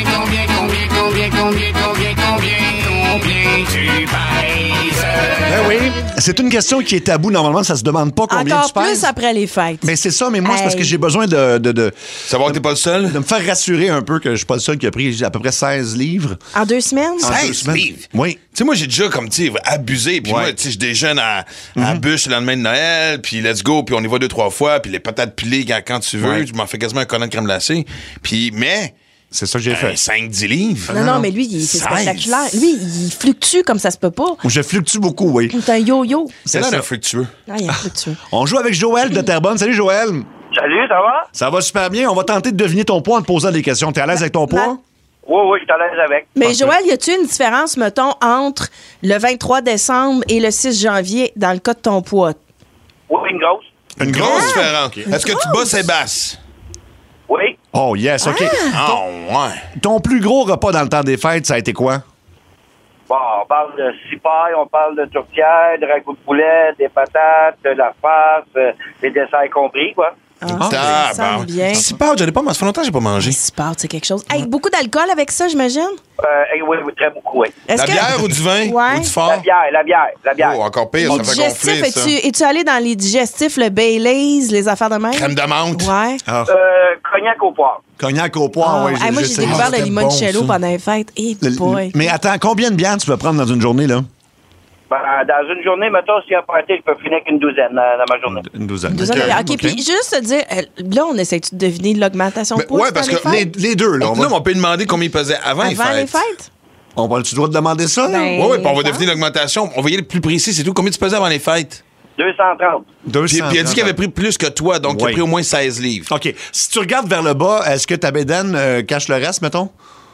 [SPEAKER 3] Ben Oui, c'est une question qui est taboue. Normalement, ça se demande pas combien
[SPEAKER 5] Encore
[SPEAKER 3] tu pèses.
[SPEAKER 5] plus après les fêtes.
[SPEAKER 3] Mais c'est ça, mais moi, c'est parce que
[SPEAKER 5] Hey.
[SPEAKER 3] j'ai besoin de
[SPEAKER 4] Savoir que t'es pas le seul?
[SPEAKER 3] me faire rassurer un peu que je suis pas le seul qui a pris à peu près 16 livres.
[SPEAKER 5] En 2 semaines?
[SPEAKER 3] en
[SPEAKER 4] 16
[SPEAKER 3] 2 semaines.
[SPEAKER 4] livres?
[SPEAKER 3] Oui.
[SPEAKER 4] Tu sais, moi, j'ai déjà, comme, tu sais, abusé. Puis
[SPEAKER 3] Ouais.
[SPEAKER 4] moi, tu sais, je déjeune à bûche le lendemain de Noël, puis let's go, puis on y va 2-3 fois, puis les patates pilées quand tu veux.
[SPEAKER 3] Ouais.
[SPEAKER 4] Je m'en fais quasiment un collant de crème glacée. Puis, mais,
[SPEAKER 3] C'est ça que j'ai fait.
[SPEAKER 4] 5-10 livres.
[SPEAKER 5] Non, mais lui, c'est
[SPEAKER 4] 16.
[SPEAKER 5] spectaculaire. Lui, il fluctue comme ça se peut pas.
[SPEAKER 3] Je fluctue beaucoup, oui.
[SPEAKER 5] C'est un yo-yo.
[SPEAKER 4] C'est là
[SPEAKER 3] ça.
[SPEAKER 4] un fructueux.
[SPEAKER 5] Ah, il est fluctueux.
[SPEAKER 3] On joue avec Joël de Terrebonne. Salut, Joël.
[SPEAKER 7] Salut, ça va?
[SPEAKER 3] Ça va super bien. On va tenter de deviner ton poids en te posant des questions. T'es à l'aise avec ton poids?
[SPEAKER 7] Oui, je suis à l'aise avec.
[SPEAKER 5] Mais Joël, y a-tu une différence, mettons, entre le 23 décembre et le 6 janvier dans le cas de ton poids?
[SPEAKER 7] Oui, une grosse.
[SPEAKER 3] Une
[SPEAKER 4] Grosse différence. Est-ce que tu bats ses basses?
[SPEAKER 7] Oui.
[SPEAKER 3] Oh, yes, OK.
[SPEAKER 4] Ah, ouais.
[SPEAKER 3] Ton plus gros repas dans le temps des fêtes, ça a été quoi?
[SPEAKER 7] Bon, on parle de cipaille, on parle de tourtière, de ragoût de poulet, des patates, de la farce, des desserts compris, quoi.
[SPEAKER 5] Ça sent bien.
[SPEAKER 4] Si pas, j'en ai pas, mais ça fait longtemps que j'ai pas mangé.
[SPEAKER 5] Sport, c'est quelque chose. Hey, beaucoup d'alcool avec ça, j'imagine?
[SPEAKER 7] Oui, très beaucoup, oui.
[SPEAKER 5] Est-ce
[SPEAKER 4] La
[SPEAKER 5] que-
[SPEAKER 4] bière ou du vin?
[SPEAKER 5] Ouais.
[SPEAKER 4] Ou du fort?
[SPEAKER 7] La bière.
[SPEAKER 4] Oh, encore pire,
[SPEAKER 5] Les
[SPEAKER 4] ça fait gonfler,
[SPEAKER 5] digestifs,
[SPEAKER 4] ça.
[SPEAKER 5] es-tu allé dans les digestifs, le Baileys, les affaires de même?
[SPEAKER 4] Crème de menthe.
[SPEAKER 5] Ouais.
[SPEAKER 3] Ah,
[SPEAKER 7] Cognac au poire.
[SPEAKER 3] cognac au poire,
[SPEAKER 5] Ah,
[SPEAKER 3] oui.
[SPEAKER 5] hey, moi, j'ai découvert le
[SPEAKER 4] c'était
[SPEAKER 5] limoncello
[SPEAKER 4] bon, ça.
[SPEAKER 5] pendant les fêtes. Eh boy.
[SPEAKER 3] Mais attends, combien de bières tu peux prendre dans une journée, là?
[SPEAKER 7] Ben, dans une journée, mettons, s'il y a un party, je peux finir qu'une douzaine dans ma journée.
[SPEAKER 3] Une douzaine.
[SPEAKER 5] Deux heures de- OK, puis juste te dire, là, on essaie de deviner l'augmentation de
[SPEAKER 4] Ben,
[SPEAKER 5] poids
[SPEAKER 4] ouais,
[SPEAKER 5] pendant
[SPEAKER 4] parce
[SPEAKER 5] les
[SPEAKER 4] que
[SPEAKER 5] fêtes?
[SPEAKER 3] Les deux, là.
[SPEAKER 4] Là, on peut lui demander combien il pesait avant les
[SPEAKER 5] Avant les
[SPEAKER 4] fêtes.
[SPEAKER 5] fêtes?
[SPEAKER 3] Tu dois te demander ça, là?
[SPEAKER 5] Ben,
[SPEAKER 4] Oui, oui, puis on va
[SPEAKER 5] attends.
[SPEAKER 4] deviner l'augmentation. On va y aller plus précis, c'est tout. Combien tu pesais avant les fêtes?
[SPEAKER 7] 230.
[SPEAKER 4] Puis il a dit qu'il avait pris plus que toi, donc il
[SPEAKER 3] Oui.
[SPEAKER 4] a pris au moins 16 livres.
[SPEAKER 3] OK. Si tu regardes vers le bas, est-ce que ta bédaine cache le reste, mettons?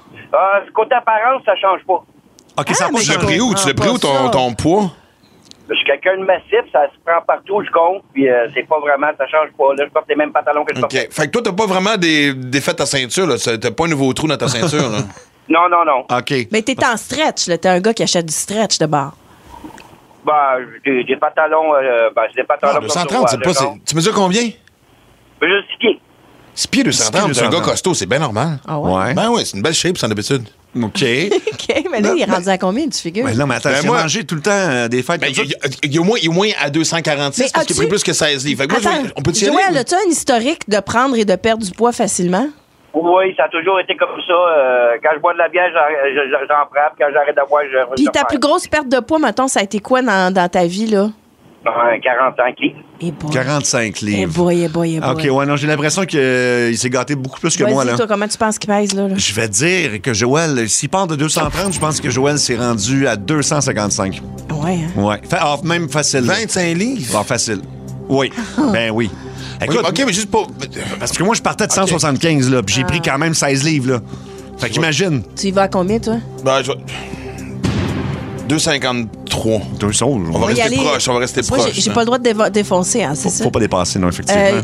[SPEAKER 7] Côté apparence, ça change pas.
[SPEAKER 3] OK, ça a pas
[SPEAKER 5] mais
[SPEAKER 4] Tu l'as
[SPEAKER 3] changé.
[SPEAKER 4] pris où? Tu l'as pris où
[SPEAKER 5] pas ça.
[SPEAKER 4] ton poids?
[SPEAKER 7] Je suis quelqu'un de massif, ça se prend partout où je compte, puis c'est pas vraiment, ça change pas. Là, je porte les mêmes pantalons que je
[SPEAKER 4] OK.
[SPEAKER 7] portais.
[SPEAKER 4] Fait que toi, t'as pas vraiment défait ta ceinture, là. T'as pas un nouveau trou dans ta ceinture, là.
[SPEAKER 7] Non.
[SPEAKER 3] OK.
[SPEAKER 5] Mais t'es en stretch, là. T'es un gars qui achète du stretch de bord.
[SPEAKER 7] Ben, des pantalons, c'est des pantalons
[SPEAKER 4] Ah,
[SPEAKER 7] comme
[SPEAKER 4] 230,
[SPEAKER 7] ça,
[SPEAKER 4] c'est pas. Tu mesures combien?
[SPEAKER 7] Juste 6 pieds.
[SPEAKER 4] 6 pieds 230, c'est un gars
[SPEAKER 3] 230.
[SPEAKER 4] costaud, c'est bien normal.
[SPEAKER 5] Ah ouais?
[SPEAKER 3] Ouais.
[SPEAKER 4] Ben oui, c'est une belle shape, sans d'habitude.
[SPEAKER 3] OK.
[SPEAKER 5] OK, mais là, il est rendu à combien, tu figures?
[SPEAKER 3] Mais non, mais attends,
[SPEAKER 4] Ben
[SPEAKER 3] j'ai
[SPEAKER 4] moi-
[SPEAKER 3] mangé tout le temps des fêtes
[SPEAKER 4] Ben,
[SPEAKER 3] comme ça.
[SPEAKER 4] il y a au moins à 246
[SPEAKER 5] Mais
[SPEAKER 4] parce qu'il a pris
[SPEAKER 5] as-tu-
[SPEAKER 4] plus que 16 livres. Fait que moi,
[SPEAKER 5] Attends,
[SPEAKER 4] on peut y aller?
[SPEAKER 5] Joël, as-tu un historique de prendre et de perdre du poids facilement?
[SPEAKER 7] Oui, ça a toujours été comme ça. Quand je bois de la bière, j'en prends, puis quand j'arrête de boire, je
[SPEAKER 5] Puis ta plus grosse perte de poids, mettons, ça a été quoi dans ta vie, là?
[SPEAKER 7] 45 livres.
[SPEAKER 5] Eh boy.
[SPEAKER 3] 45
[SPEAKER 5] Eh
[SPEAKER 3] livres.
[SPEAKER 5] boy, eh boy, eh boy.
[SPEAKER 3] OK, ouais, non, j'ai l'impression qu'il s'est gâté beaucoup plus que moi,
[SPEAKER 5] Vas-y,
[SPEAKER 3] là.
[SPEAKER 5] toi, comment tu penses qu'il pèse, là?
[SPEAKER 3] Je vais dire que Joël, s'il part de 230, je pense que Joël s'est rendu à 255.
[SPEAKER 5] Ouais, hein?
[SPEAKER 3] Ouais. Même facile.
[SPEAKER 4] 25 livres?
[SPEAKER 3] Ah, facile. Oui. Ben oui. Écoute,
[SPEAKER 4] OK, mais juste pas.
[SPEAKER 3] parce que moi, je partais de 175, là, puis j'ai pris quand même 16 livres, là. Fait qu'imagine.
[SPEAKER 5] Tu y vas à combien, toi?
[SPEAKER 4] Ben, je vais. 2,53. On va
[SPEAKER 5] y
[SPEAKER 4] rester
[SPEAKER 5] aller.
[SPEAKER 4] proche, on va rester
[SPEAKER 5] Moi,
[SPEAKER 4] proche.
[SPEAKER 5] j'ai pas le droit de défoncer, hein, c'est ça?
[SPEAKER 3] Faut pas dépasser, non, effectivement.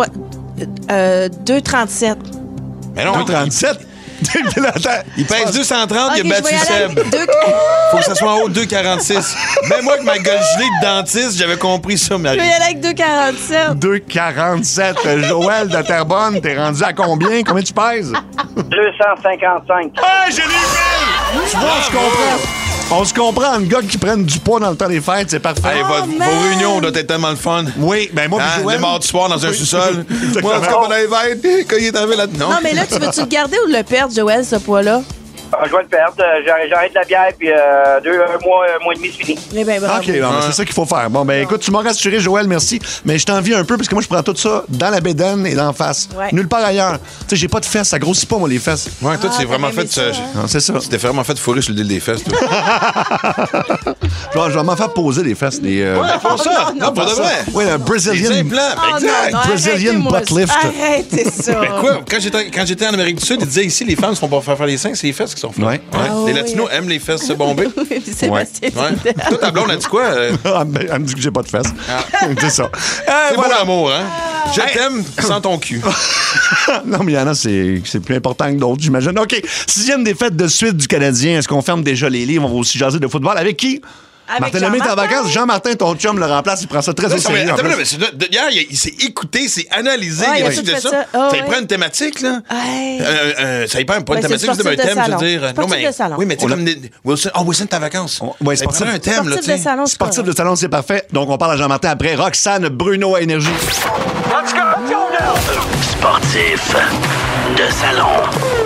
[SPEAKER 5] 2,37.
[SPEAKER 4] Mais non,
[SPEAKER 3] 2,37?
[SPEAKER 4] il pèse 230,
[SPEAKER 5] Ok,
[SPEAKER 4] il a
[SPEAKER 5] je vais
[SPEAKER 4] battu
[SPEAKER 5] y aller
[SPEAKER 4] Seb.
[SPEAKER 5] avec
[SPEAKER 4] Faut que ça soit en haut de 2,46. Même moi, avec ma gueule gelée de dentiste, j'avais compris ça,
[SPEAKER 5] Je
[SPEAKER 4] Marie.
[SPEAKER 5] vais y aller avec 2,47.
[SPEAKER 3] 2,47. Joël de Terrebonne, t'es rendu à combien? Combien tu pèses?
[SPEAKER 7] 255.
[SPEAKER 3] Ah, j'ai des billes! Tu vois, on se comprend. On se comprend, un gars qui prenne du poids dans le temps des fêtes, c'est parfait.
[SPEAKER 4] Hey,
[SPEAKER 5] Oh,
[SPEAKER 4] vos
[SPEAKER 5] man.
[SPEAKER 4] réunions doivent être tellement le fun.
[SPEAKER 3] Oui, ben moi,
[SPEAKER 4] Hein,
[SPEAKER 3] puis Joël...
[SPEAKER 4] les mardis soirs dans un sous-sol.
[SPEAKER 3] Exactement.
[SPEAKER 4] Moi, en tout cas, pendant les fêtes, quand il est arrivé là
[SPEAKER 5] Non, mais là, tu veux-tu le garder ou le perdre, Joël, ce poids-là?
[SPEAKER 7] Je vais le perdre. J'arrête de la bière, puis un mois et demi, c'est fini.
[SPEAKER 5] Eh bien, bravo.
[SPEAKER 3] OK, bon, ben, c'est ça qu'il faut faire. Bon, ben écoute, tu m'as rassuré, Joël, merci. Mais je t'envie un peu, parce que moi, je prends tout ça dans la bédaine et d'en face.
[SPEAKER 5] Ouais.
[SPEAKER 3] Nulle part ailleurs. Tu sais, j'ai pas de fesses, ça grossit pas, moi, les fesses.
[SPEAKER 4] Ouais, toi, tu t'es
[SPEAKER 5] t'as
[SPEAKER 4] vraiment
[SPEAKER 5] aimé
[SPEAKER 4] fait.
[SPEAKER 5] ça, hein?
[SPEAKER 3] Non, c'est ça.
[SPEAKER 4] Tu t'es vraiment fait fourrer sur le deal des fesses, toi.
[SPEAKER 3] Je vais m'en faire poser les fesses.
[SPEAKER 4] Ouais, font ça. Non, pour de vrai.
[SPEAKER 3] Oui, un
[SPEAKER 4] Des
[SPEAKER 3] Brazilian.
[SPEAKER 4] implants.
[SPEAKER 5] Oh,
[SPEAKER 4] Exact.
[SPEAKER 5] non,
[SPEAKER 3] Brazilian
[SPEAKER 5] arrêtez-moi
[SPEAKER 3] butt
[SPEAKER 5] ça.
[SPEAKER 3] lift.
[SPEAKER 5] Arrêtez ça.
[SPEAKER 4] Mais quoi? Quand j'étais en Amérique du Sud, ils disaient ici, les femmes ne se font pas faire les seins, c'est les fesses qui sont faites.
[SPEAKER 3] Ouais.
[SPEAKER 4] Les
[SPEAKER 5] oui.
[SPEAKER 4] Latinos aiment les fesses se bomber.
[SPEAKER 5] Oui, puis Sébastien,
[SPEAKER 4] Ouais.
[SPEAKER 5] c'était-
[SPEAKER 4] Toi, ta blonde a dit quoi?
[SPEAKER 3] Elle me dit que j'ai pas de fesses. C'est ça.
[SPEAKER 4] C'est
[SPEAKER 3] Voilà.
[SPEAKER 4] beau l'amour, hein? Je t'aime sans ton cul.
[SPEAKER 3] Non, mais il y en a, c'est plus important que d'autres, j'imagine. OK, 6e défaite de suite du Canadien. Est-ce qu'on ferme déjà les livres? On va aussi jaser de football. Avec qui? Martin Lemay est en vacances. Jean-Martin, ton chum, le remplace. Il prend ça très au sérieux. En plus.
[SPEAKER 4] Hier, il s'est écouté, s'est analysé.
[SPEAKER 5] Ouais,
[SPEAKER 4] il
[SPEAKER 5] il a
[SPEAKER 4] a
[SPEAKER 5] tout fait
[SPEAKER 4] ça.
[SPEAKER 5] ça. Oh,
[SPEAKER 4] Ça y
[SPEAKER 5] ouais.
[SPEAKER 4] prend une thématique, là. Ça y prend pas une
[SPEAKER 5] Ben,
[SPEAKER 4] thématique,
[SPEAKER 5] c'est
[SPEAKER 4] c'est un
[SPEAKER 5] le
[SPEAKER 4] thème,
[SPEAKER 5] sportif
[SPEAKER 4] je veux
[SPEAKER 5] de
[SPEAKER 4] dire.
[SPEAKER 5] salon. Sportif de salon.
[SPEAKER 4] Oui, mais tu sais, comme Wilson. Ah, Wilson, t'es en vacances.
[SPEAKER 3] Ouais,
[SPEAKER 4] Ça y prend un thème, là, tu
[SPEAKER 5] Sportif de
[SPEAKER 4] sais.
[SPEAKER 5] salon, c'est
[SPEAKER 3] Sportif
[SPEAKER 5] correct.
[SPEAKER 3] de salon, c'est parfait. Donc, on parle à Jean-Martin après. Roxane Bruno à Énergie.
[SPEAKER 2] Let's go now.
[SPEAKER 1] Sportif de salon.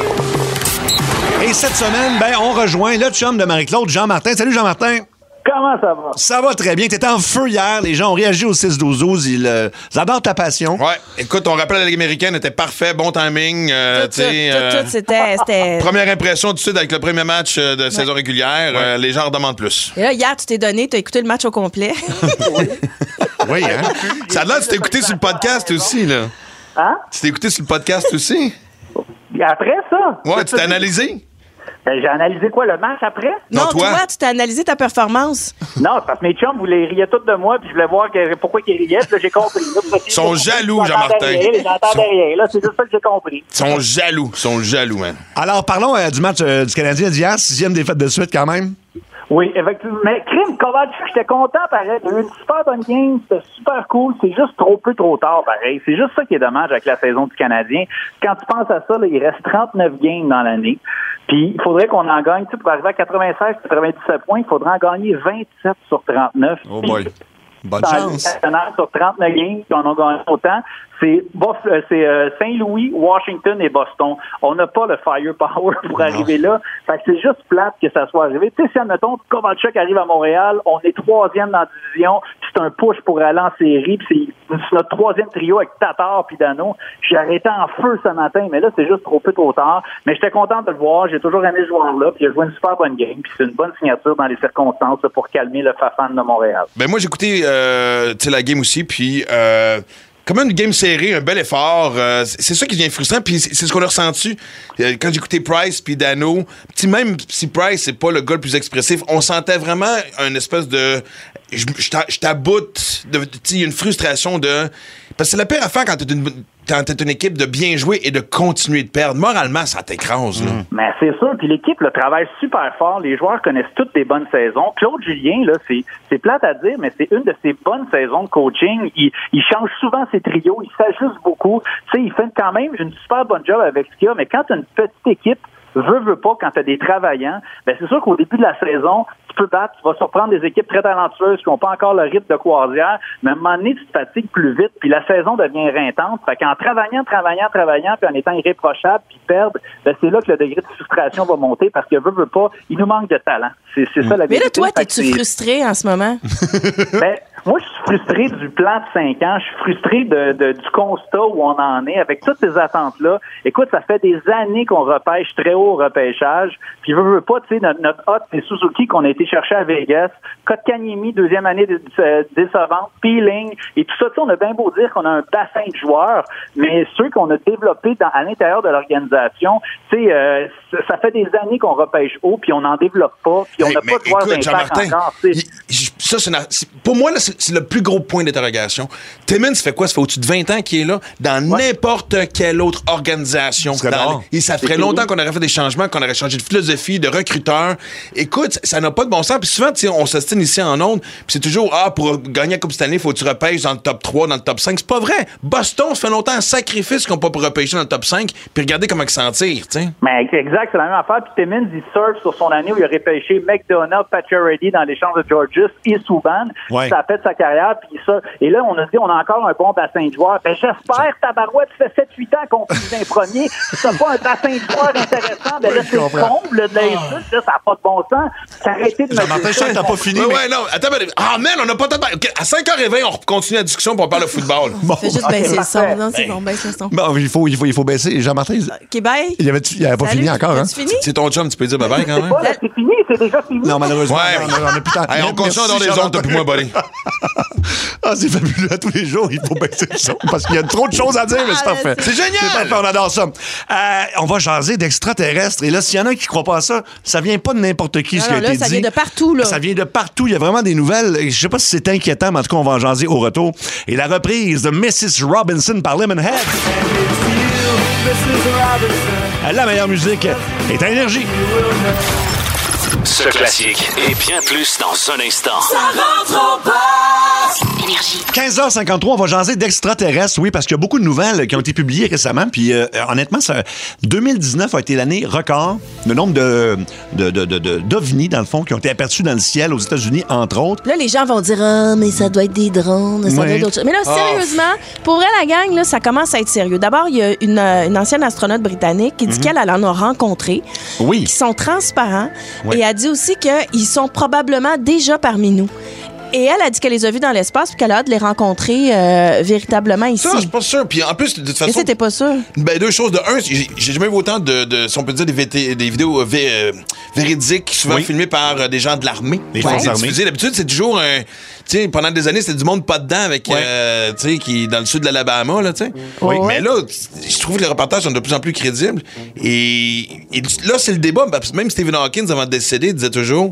[SPEAKER 3] Et cette semaine, ben, on rejoint le chum de Marie-Claude, Jean-Martin. Salut, Jean-Martin.
[SPEAKER 7] Comment ça va?
[SPEAKER 3] Ça va très bien. T'étais en feu hier. Les gens ont réagi au 6-12-12. Ils adorent ta passion.
[SPEAKER 4] Ouais, écoute, on rappelle la Ligue américaine était parfait, bon timing.
[SPEAKER 5] Tout, c'était...
[SPEAKER 4] Première impression tout de suite avec le premier match de saison régulière. Les gens en demandent plus.
[SPEAKER 5] Et là, hier, tu t'es donné, tu as écouté le match au complet.
[SPEAKER 3] Oui, hein?
[SPEAKER 4] Ça a l'air que tu t'es écouté sur le podcast aussi, là.
[SPEAKER 7] Hein?
[SPEAKER 4] Tu t'es écouté sur le podcast aussi?
[SPEAKER 7] Après ça?
[SPEAKER 4] Ouais, tu t'es analysé?
[SPEAKER 7] Ben, j'ai analysé quoi, le match après?
[SPEAKER 4] Non, toi.
[SPEAKER 5] tu t'as analysé ta performance.
[SPEAKER 7] Non, c'est parce que mes chums voulaient rire tous de moi, puis je voulais voir pourquoi ils riaient, puis là, j'ai compris.
[SPEAKER 4] Ils sont jaloux, Jean-Martin.
[SPEAKER 7] J'entendais rien, là, c'est juste ça que j'ai compris.
[SPEAKER 4] Ils sont jaloux, man.
[SPEAKER 3] Alors, parlons du match du Canadien d'hier. 6e défaite de suite, quand même.
[SPEAKER 7] Oui, effectivement. Mais crime, Kovacic, j'étais content, pareil. Il a eu une super bonne game, c'était super cool. C'est juste trop tard, pareil. C'est juste ça qui est dommage avec la saison du Canadien. Quand tu penses à ça, là, il reste 39 games dans l'année. Puis il faudrait qu'on en gagne, tu sais, pour arriver à 96, 97 points, il faudrait en gagner 27 sur 39.
[SPEAKER 3] Oh boy. Bonne
[SPEAKER 7] Dans
[SPEAKER 3] chance.
[SPEAKER 7] sur 39 games, puis on en gagne autant. C'est Saint-Louis, Washington et Boston. On n'a pas le firepower pour arriver là. Fait que c'est juste plate que ça soit arrivé. Tu sais, si, admettons, Kovalchuk arrive à Montréal, on est 3e dans la division, puis c'est un push pour aller en série, puis c'est notre 3e trio avec Tatar puis Dano. J'ai arrêté en feu ce matin, mais là, c'est juste trop tard. Mais j'étais content de le voir. J'ai toujours aimé ce joueur-là, puis il a joué une super bonne game, puis c'est une bonne signature dans les circonstances là, pour calmer le Fafan de Montréal.
[SPEAKER 4] Ben moi, j'ai écouté la game aussi, puis comme une game serrée, un bel effort. C'est ça qui devient frustrant, puis c'est ce qu'on a ressenti quand j'ai écouté Price puis Dano. Même si Price, c'est pas le gars le plus expressif, on sentait vraiment une espèce de... Je t'aboute. Il y a une frustration de... Parce que c'est la pire affaire quand t'es une équipe de bien jouer et de continuer de perdre. Moralement, ça t'écrase, là.
[SPEAKER 7] Mais c'est sûr, puis l'équipe là, travaille super fort. Les joueurs connaissent toutes des bonnes saisons. Claude Julien, là, c'est plate à dire, mais c'est une de ses bonnes saisons de coaching. Il change souvent ses trios, il s'ajuste beaucoup. Tu sais, il fait quand même une super bonne job avec ce qu'il y a, mais quand t'as une petite équipe, veux pas, quand tu as des travaillants, ben c'est sûr qu'au début de la saison, tu peux battre, tu vas surprendre des équipes très talentueuses qui n'ont pas encore le rythme de croisière, mais à un moment donné, tu te fatigues plus vite, puis la saison devient éreintante. Fait qu'en travaillant, puis en étant irréprochable, puis perdre, ben c'est là que le degré de frustration va monter, parce que veut pas, il nous manque de talent. C'est ça la vérité.
[SPEAKER 5] Mais là, toi,
[SPEAKER 7] Fait
[SPEAKER 5] t'es-tu frustré en ce moment?
[SPEAKER 7] Ben, moi, je suis frustré du plan de 5 ans. Je suis frustré du constat où on en est avec toutes ces attentes-là. Écoute, ça fait des années qu'on repêche très haut au repêchage. Puis, veux pas, tu sais, notre hôte, c'est Suzuki qu'on a été chercher à Vegas. Kotkaniemi, 2e année décevante. Peeling et tout ça. Tu sais, on a bien beau dire qu'on a un bassin de joueurs, mais ceux qu'on a développés à l'intérieur de l'organisation, tu sais, ça fait des années qu'on repêche haut, puis on n'en développe pas, puis on n'a pas de joueurs d'impact encore.
[SPEAKER 4] Pour moi, là, c'est le plus gros point d'interrogation. Timmins, ça fait quoi? Ça fait au-dessus de 20 ans qu'il est là, dans n'importe quelle autre organisation. Et ça ferait longtemps qu'on aurait fait des changements, qu'on aurait changé de philosophie, de recruteur. Écoute, ça n'a pas de bon sens. Puis souvent, on s'ostine ici en ondes, puis c'est toujours, pour gagner la Coupe Stanley, faut que tu repêches dans le top 3, dans le top 5. C'est pas vrai. Boston, ça fait longtemps un sacrifice qu'on peut pas repêcher dans le top 5, puis regardez comment ils s'en tirent, tu sais.
[SPEAKER 7] Mais exact, c'est la même affaire. Puis Timmins, il surfe sur son année où il a repêché McDonough, Pacioretty dans l'échange de Georges et Subban.
[SPEAKER 3] Ouais.
[SPEAKER 7] Ça a fait sa carrière. Puis ça. Et là, on a dit, on a encore un bon bassin de joueurs. Ben, j'espère, tabarouette, ça fait 7-8 ans qu'on finit un premier. Si t'as pas un bassin de joueurs intéressant, ben là, c'est le comble de l'insulte. Là, ça n'a pas de bon sens. Arrêtez de me
[SPEAKER 3] Jean-Martin, je sais que t'as pas fini.
[SPEAKER 4] Ouais, non. Attends, man, on n'a pas tant de... Okay, à 5h20, on continue la discussion pour on parle de football.
[SPEAKER 5] Fais juste baisser le son. Non, c'est bon, baisse le son.
[SPEAKER 3] Bon, il faut baisser. Jean-Martin,
[SPEAKER 5] OK, bye.
[SPEAKER 3] il avait pas fini encore, hein?
[SPEAKER 5] As-tu fini?
[SPEAKER 4] C'est ton chum, tu peux dire bye-bye quand même?
[SPEAKER 7] Là, c'est fini, c'est déjà fini.
[SPEAKER 3] Non, malheureusement,
[SPEAKER 4] Ouais.
[SPEAKER 3] on a plus de temps.
[SPEAKER 4] Hey, on continue dans les
[SPEAKER 3] Merci,
[SPEAKER 4] ondes depuis moi, buddy.
[SPEAKER 3] Ah, c'est fabuleux. À tous les jours, il faut baisser le son parce qu'il y a trop de choses à dire, mais c'est parfait.
[SPEAKER 4] C'est génial!
[SPEAKER 3] C'est parfait, on adore ça. On va jaser d'extraterrestres. Et là, s'il y en a qui croient pas à ça, ça vient pas de n'importe qui, ce qui a été dit.
[SPEAKER 5] Ça vient de partout, là.
[SPEAKER 3] Ça vient de partout. Il y a vraiment des nouvelles. Je sais pas si c'est inquiétant, mais en tout cas, on va en jaser au retour. Et la reprise de Mrs. Robinson par Lemonhead. La meilleure musique est à Énergie.
[SPEAKER 1] Ce classique et bien plus dans un instant.
[SPEAKER 2] Ça rentre au poste.
[SPEAKER 6] Énergie.
[SPEAKER 3] 15h53, on va jaser d'extraterrestres, oui, parce qu'il y a beaucoup de nouvelles qui ont été publiées récemment. Puis honnêtement, 2019 a été l'année record. Le nombre d'ovnis, dans le fond, qui ont été aperçus dans le ciel aux États-Unis, entre autres.
[SPEAKER 5] Là, les gens vont dire « Ah, mais ça doit être des drones, ça doit être d'autres choses. » Mais là, sérieusement, pour vrai, la gang, là, ça commence à être sérieux. D'abord, il y a une ancienne astronaute britannique qui dit qu'elle en a rencontré, qui sont transparents, et elle dit aussi qu'ils sont probablement déjà parmi nous. Et elle a dit qu'elle les a vus dans l'espace puis qu'elle a hâte de les rencontrer véritablement ici.
[SPEAKER 4] Ça, je suis pas sûr. Puis en plus, de toute façon...
[SPEAKER 5] Mais c'était pas sûr.
[SPEAKER 4] Ben, deux choses. De un, j'ai jamais vu autant si on peut dire, des vidéos véridiques, souvent filmées par des gens de l'armée.
[SPEAKER 3] Des forces armées.
[SPEAKER 4] D'habitude, c'est toujours un... Tu sais, pendant des années, c'était du monde pas dedans avec, tu sais, qui dans le sud de l'Alabama, là, tu sais.
[SPEAKER 3] Oui.
[SPEAKER 4] Mais là, je trouve que les reportages sont de plus en plus crédibles. Et là, c'est le débat. Parce que même Stephen Hawking, avant de décéder, disait toujours,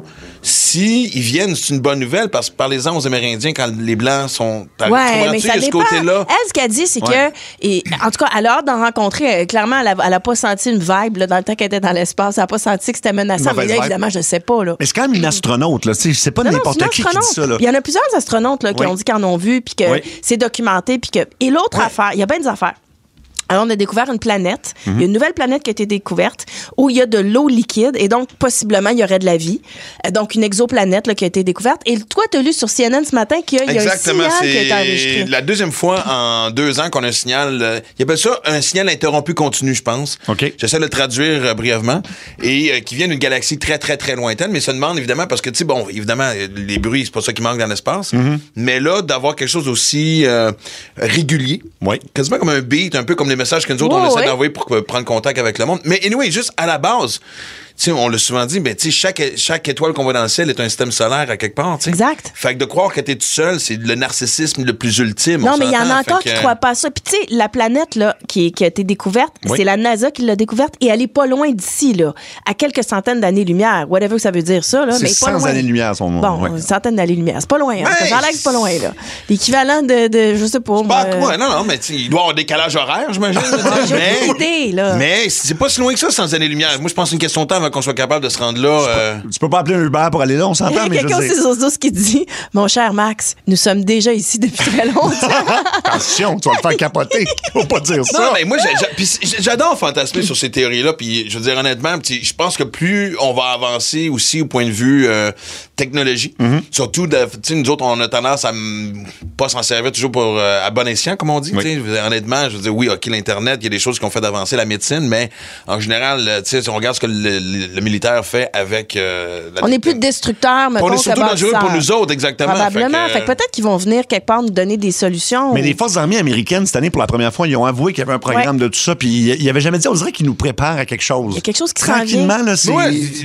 [SPEAKER 4] si ils viennent, c'est une bonne nouvelle, parce que parlez-en aux Amérindiens quand les Blancs sont...
[SPEAKER 5] Ouais, mais ça dépend.
[SPEAKER 4] côté-là.
[SPEAKER 5] Elle, ce qu'elle dit, c'est que... Et, en tout cas, elle a hâte d'en rencontrer. Clairement, elle a pas senti une vibe là, dans le temps qu'elle était dans l'espace. Elle a pas senti que c'était menaçant. Mais là, évidemment, je sais pas. Là.
[SPEAKER 3] Mais c'est quand même une astronaute, là. C'est pas n'importe qui dit ça, là.
[SPEAKER 5] Il y en a plusieurs astronautes là, qui ont dit qu'ils en ont vu, puis que c'est documenté. Puis que... Et l'autre affaire, il y a bien des affaires. Alors, on a découvert une planète. Il y a une nouvelle planète qui a été découverte où il y a de l'eau liquide et donc, possiblement, il y aurait de la vie. Donc, une exoplanète là, qui a été découverte. Et toi, tu as lu sur CNN ce matin qu'il y a un signal qui a été enregistré.
[SPEAKER 4] C'est la deuxième fois en 2 ans qu'on a un signal... ils appellent ça un signal interrompu continu, je pense.
[SPEAKER 3] OK.
[SPEAKER 4] J'essaie de le traduire brièvement. Et qui vient d'une galaxie très, très, très lointaine. Mais ça demande, évidemment, parce que, tu sais, bon, évidemment, les bruits, c'est pas ça qui manque dans l'espace. Mais là, d'avoir quelque chose aussi régulier. Quasiment comme un beat, un peu comme les messages que nous autres, on essaie d'envoyer pour prendre contact avec le monde. Mais anyway, juste à la base, tu sais, on l'a souvent dit, mais tu sais, chaque étoile qu'on voit dans le ciel est un système solaire à quelque part, tu sais.
[SPEAKER 5] Exact.
[SPEAKER 4] Fait que de croire que t'es tout seul, c'est le narcissisme le plus ultime.
[SPEAKER 5] Non, mais il y en a encore qui croient pas à ça. Puis tu sais, la planète là, qui a été découverte, c'est la NASA qui l'a découverte et elle est pas loin d'ici, là, à quelques centaines d'années-lumière. Whatever ça veut dire, ça. Là,
[SPEAKER 3] c'est
[SPEAKER 5] mais pas
[SPEAKER 3] 100
[SPEAKER 5] loin.
[SPEAKER 3] années-lumière, son nom.
[SPEAKER 5] Bon, une centaine d'années-lumière. C'est pas loin. Hein. Ça a l'air que c'est pas loin, là. L'équivalent de je sais pas.
[SPEAKER 4] Non, mais il doit y avoir un décalage horaire, j'imagine.
[SPEAKER 5] J'ai une idée, là.
[SPEAKER 4] Mais c'est pas si loin que ça, 100 années-lumière. Moi, je pense que c'est une question de temps avant qu'on soit capable de se rendre là.
[SPEAKER 3] Tu peux pas appeler un Uber pour aller là, on s'entend, mais je
[SPEAKER 5] quelqu'un
[SPEAKER 3] veux dire...
[SPEAKER 5] sur ses qui dit « Mon cher Max, nous sommes déjà ici depuis très longtemps. »
[SPEAKER 3] Attention, tu vas le faire capoter. Faut pas dire ça.
[SPEAKER 4] Non, mais moi, j'adore fantasmer sur ces théories-là. Puis, je veux dire, honnêtement, je pense que plus on va avancer aussi au point de vue technologie, surtout, tu sais, nous autres, on a tendance à pas s'en servir toujours pour à bon escient, comme on dit. Honnêtement, je veux dire, oui, OK, l'Internet, il y a des choses qui ont fait d'avancer la médecine, mais en général, tu sais, si on regarde ce que le militaire fait avec...
[SPEAKER 5] on n'est plus de destructeurs, mais
[SPEAKER 4] on est surtout dangereux pour nous autres, exactement.
[SPEAKER 5] Probablement. Fait que peut-être qu'ils vont venir quelque part nous donner des solutions.
[SPEAKER 3] Mais les forces armées américaines, cette année, pour la première fois, ils ont avoué qu'il y avait un programme de tout ça, puis ils n'avaient jamais dit, on dirait qu'ils nous préparent à quelque chose.
[SPEAKER 5] Il y a quelque chose qui s'en vient.
[SPEAKER 3] Tranquillement, là, c'est...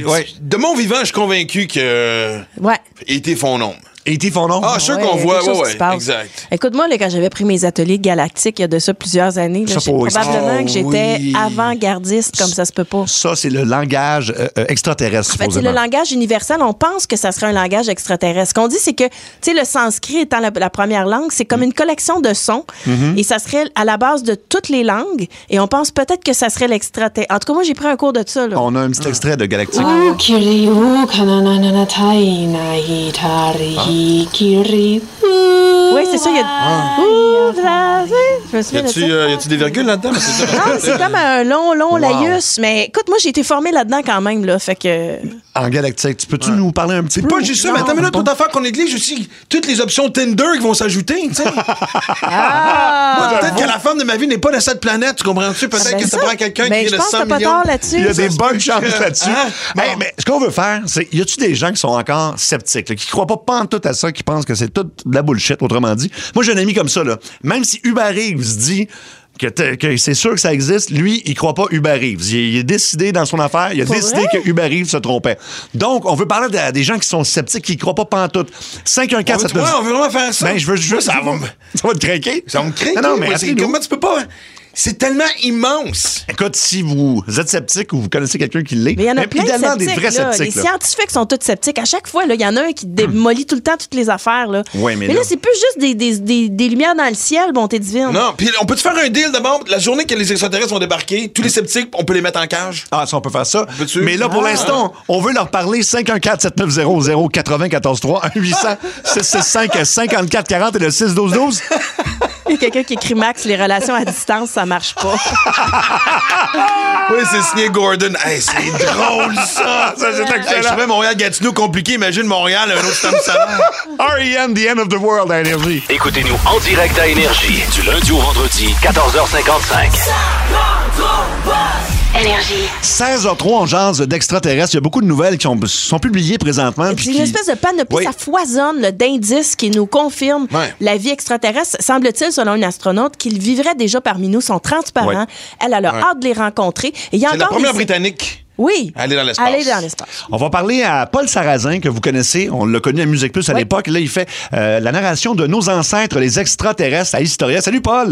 [SPEAKER 4] De mon vivant, je suis convaincu que... E.T. font nombre.
[SPEAKER 3] E.T. font nombre?
[SPEAKER 4] Ah, sûr qu'on voit, exact.
[SPEAKER 5] Écoute, moi, là, quand j'avais pris mes ateliers galactiques, il y a de ça plusieurs années, là, probablement que j'étais avant-gardiste, comme ça se peut pas.
[SPEAKER 3] Ça, c'est le langage extraterrestre,
[SPEAKER 5] en fait, c'est le langage universel. On pense que ça serait un langage extraterrestre. Ce qu'on dit, c'est que, tu sais, le sanskrit étant la première langue, c'est comme une collection de sons, et ça serait à la base de toutes les langues, et on pense peut-être que ça serait l'extraterrestre. En tout cas, moi, j'ai pris un cours de ça, là.
[SPEAKER 3] On a un petit extrait de Galactique.
[SPEAKER 5] Oui, c'est ça. Il y a...
[SPEAKER 4] Y a-tu des virgules là-dedans?
[SPEAKER 5] Non, c'est comme un long laïus. Mais écoute, moi, j'ai été formée là-dedans quand même, là. Fait que...
[SPEAKER 3] En Galactique, tu peux-tu nous parler un petit peu?
[SPEAKER 4] C'est pas juste ça, mais attends une minute, autre affaire qu'on néglige aussi. Toutes les options Tinder qui vont s'ajouter, tu sais. Moi, peut-être que la femme de ma vie n'est pas de cette planète, tu comprends-tu? Peut-être que ça prend quelqu'un qui est de 100 millions.
[SPEAKER 3] Il y a des bonnes chances là-dessus. Mais ce qu'on veut faire, c'est, y a-tu des gens qui sont encore sceptiques, là, qui croient pas pantoute à ça, qui pensent que c'est toute de la bullshit, autrement dit? Moi, j'ai un ami comme ça, là. Même si Uber Eats dit que c'est sûr que ça existe, lui, il croit pas Uber Eats. Il est décidé dans son affaire, il a décidé que Uber Eats se trompait. Donc, on veut parler des gens qui sont sceptiques, qui croient pas pantoute. 514,
[SPEAKER 4] on veut vraiment faire ça.
[SPEAKER 3] Ben, je veux juste... Ça va te craquer?
[SPEAKER 4] Ça va me craquer?
[SPEAKER 3] Non, mais
[SPEAKER 4] comment tu peux pas... C'est tellement immense.
[SPEAKER 3] Écoute, si vous êtes sceptique ou vous connaissez quelqu'un qui l'est,
[SPEAKER 5] Mais il y en a plein de
[SPEAKER 3] idéalement
[SPEAKER 5] sceptiques.
[SPEAKER 3] des vrais
[SPEAKER 5] là.
[SPEAKER 3] sceptiques.
[SPEAKER 5] Les
[SPEAKER 3] là.
[SPEAKER 5] scientifiques sont tous sceptiques. À chaque fois, il y en a un qui démolit tout le temps toutes les affaires. Là.
[SPEAKER 3] Ouais, mais
[SPEAKER 5] là,
[SPEAKER 3] là-
[SPEAKER 5] c'est plus juste des lumières dans le ciel, bonté divine.
[SPEAKER 4] Non, puis on peut te faire un deal d'abord. La journée que les extraterrestres vont débarquer, tous les sceptiques, on peut les mettre en cage.
[SPEAKER 3] Ah, ça, on peut faire ça.
[SPEAKER 4] Peux-tu?
[SPEAKER 3] Mais là, pour l'instant, on veut leur parler 514-7900-943 1-800-665-5440 et le 612-12.
[SPEAKER 5] Il y a quelqu'un qui écrit Max, les relations à distance, ça marche pas.
[SPEAKER 4] Oui, c'est signé Gordon. Hey, c'est drôle, ça!
[SPEAKER 3] Ça, c'est excellent.
[SPEAKER 4] Hey, je trouvais Montréal-Gatineau compliqué. Imagine Montréal, un autre système solaire.
[SPEAKER 3] R.E.M. The End of the World à Énergie.
[SPEAKER 1] Écoutez-nous en direct à Énergie du lundi au vendredi, 14h55.
[SPEAKER 6] Énergie.
[SPEAKER 3] 16h03, on jase d'extraterrestres. Il y a beaucoup de nouvelles qui sont publiées présentement. puis
[SPEAKER 5] C'est une
[SPEAKER 3] qui-
[SPEAKER 5] espèce de panoplie,
[SPEAKER 3] Oui.
[SPEAKER 5] ça foisonne là, d'indices qui nous confirment
[SPEAKER 4] Ouais.
[SPEAKER 5] la vie extraterrestre. Semble-t-il, selon une astronaute, qu'ils vivraient déjà parmi nous, sont transparents.
[SPEAKER 3] Ouais.
[SPEAKER 5] Elle a hâte de les rencontrer. Et il y a
[SPEAKER 4] C'est la
[SPEAKER 5] encore
[SPEAKER 4] première
[SPEAKER 5] des-
[SPEAKER 4] Britannique.
[SPEAKER 5] Oui.
[SPEAKER 4] Aller dans l'espace.
[SPEAKER 5] Aller dans l'espace.
[SPEAKER 3] On va parler à Paul Sarrazin, que vous connaissez. On l'a connu à Musique Plus à
[SPEAKER 5] Oui.
[SPEAKER 3] l'époque. Là, il fait la narration de nos ancêtres, les extraterrestres à Historia. Salut, Paul.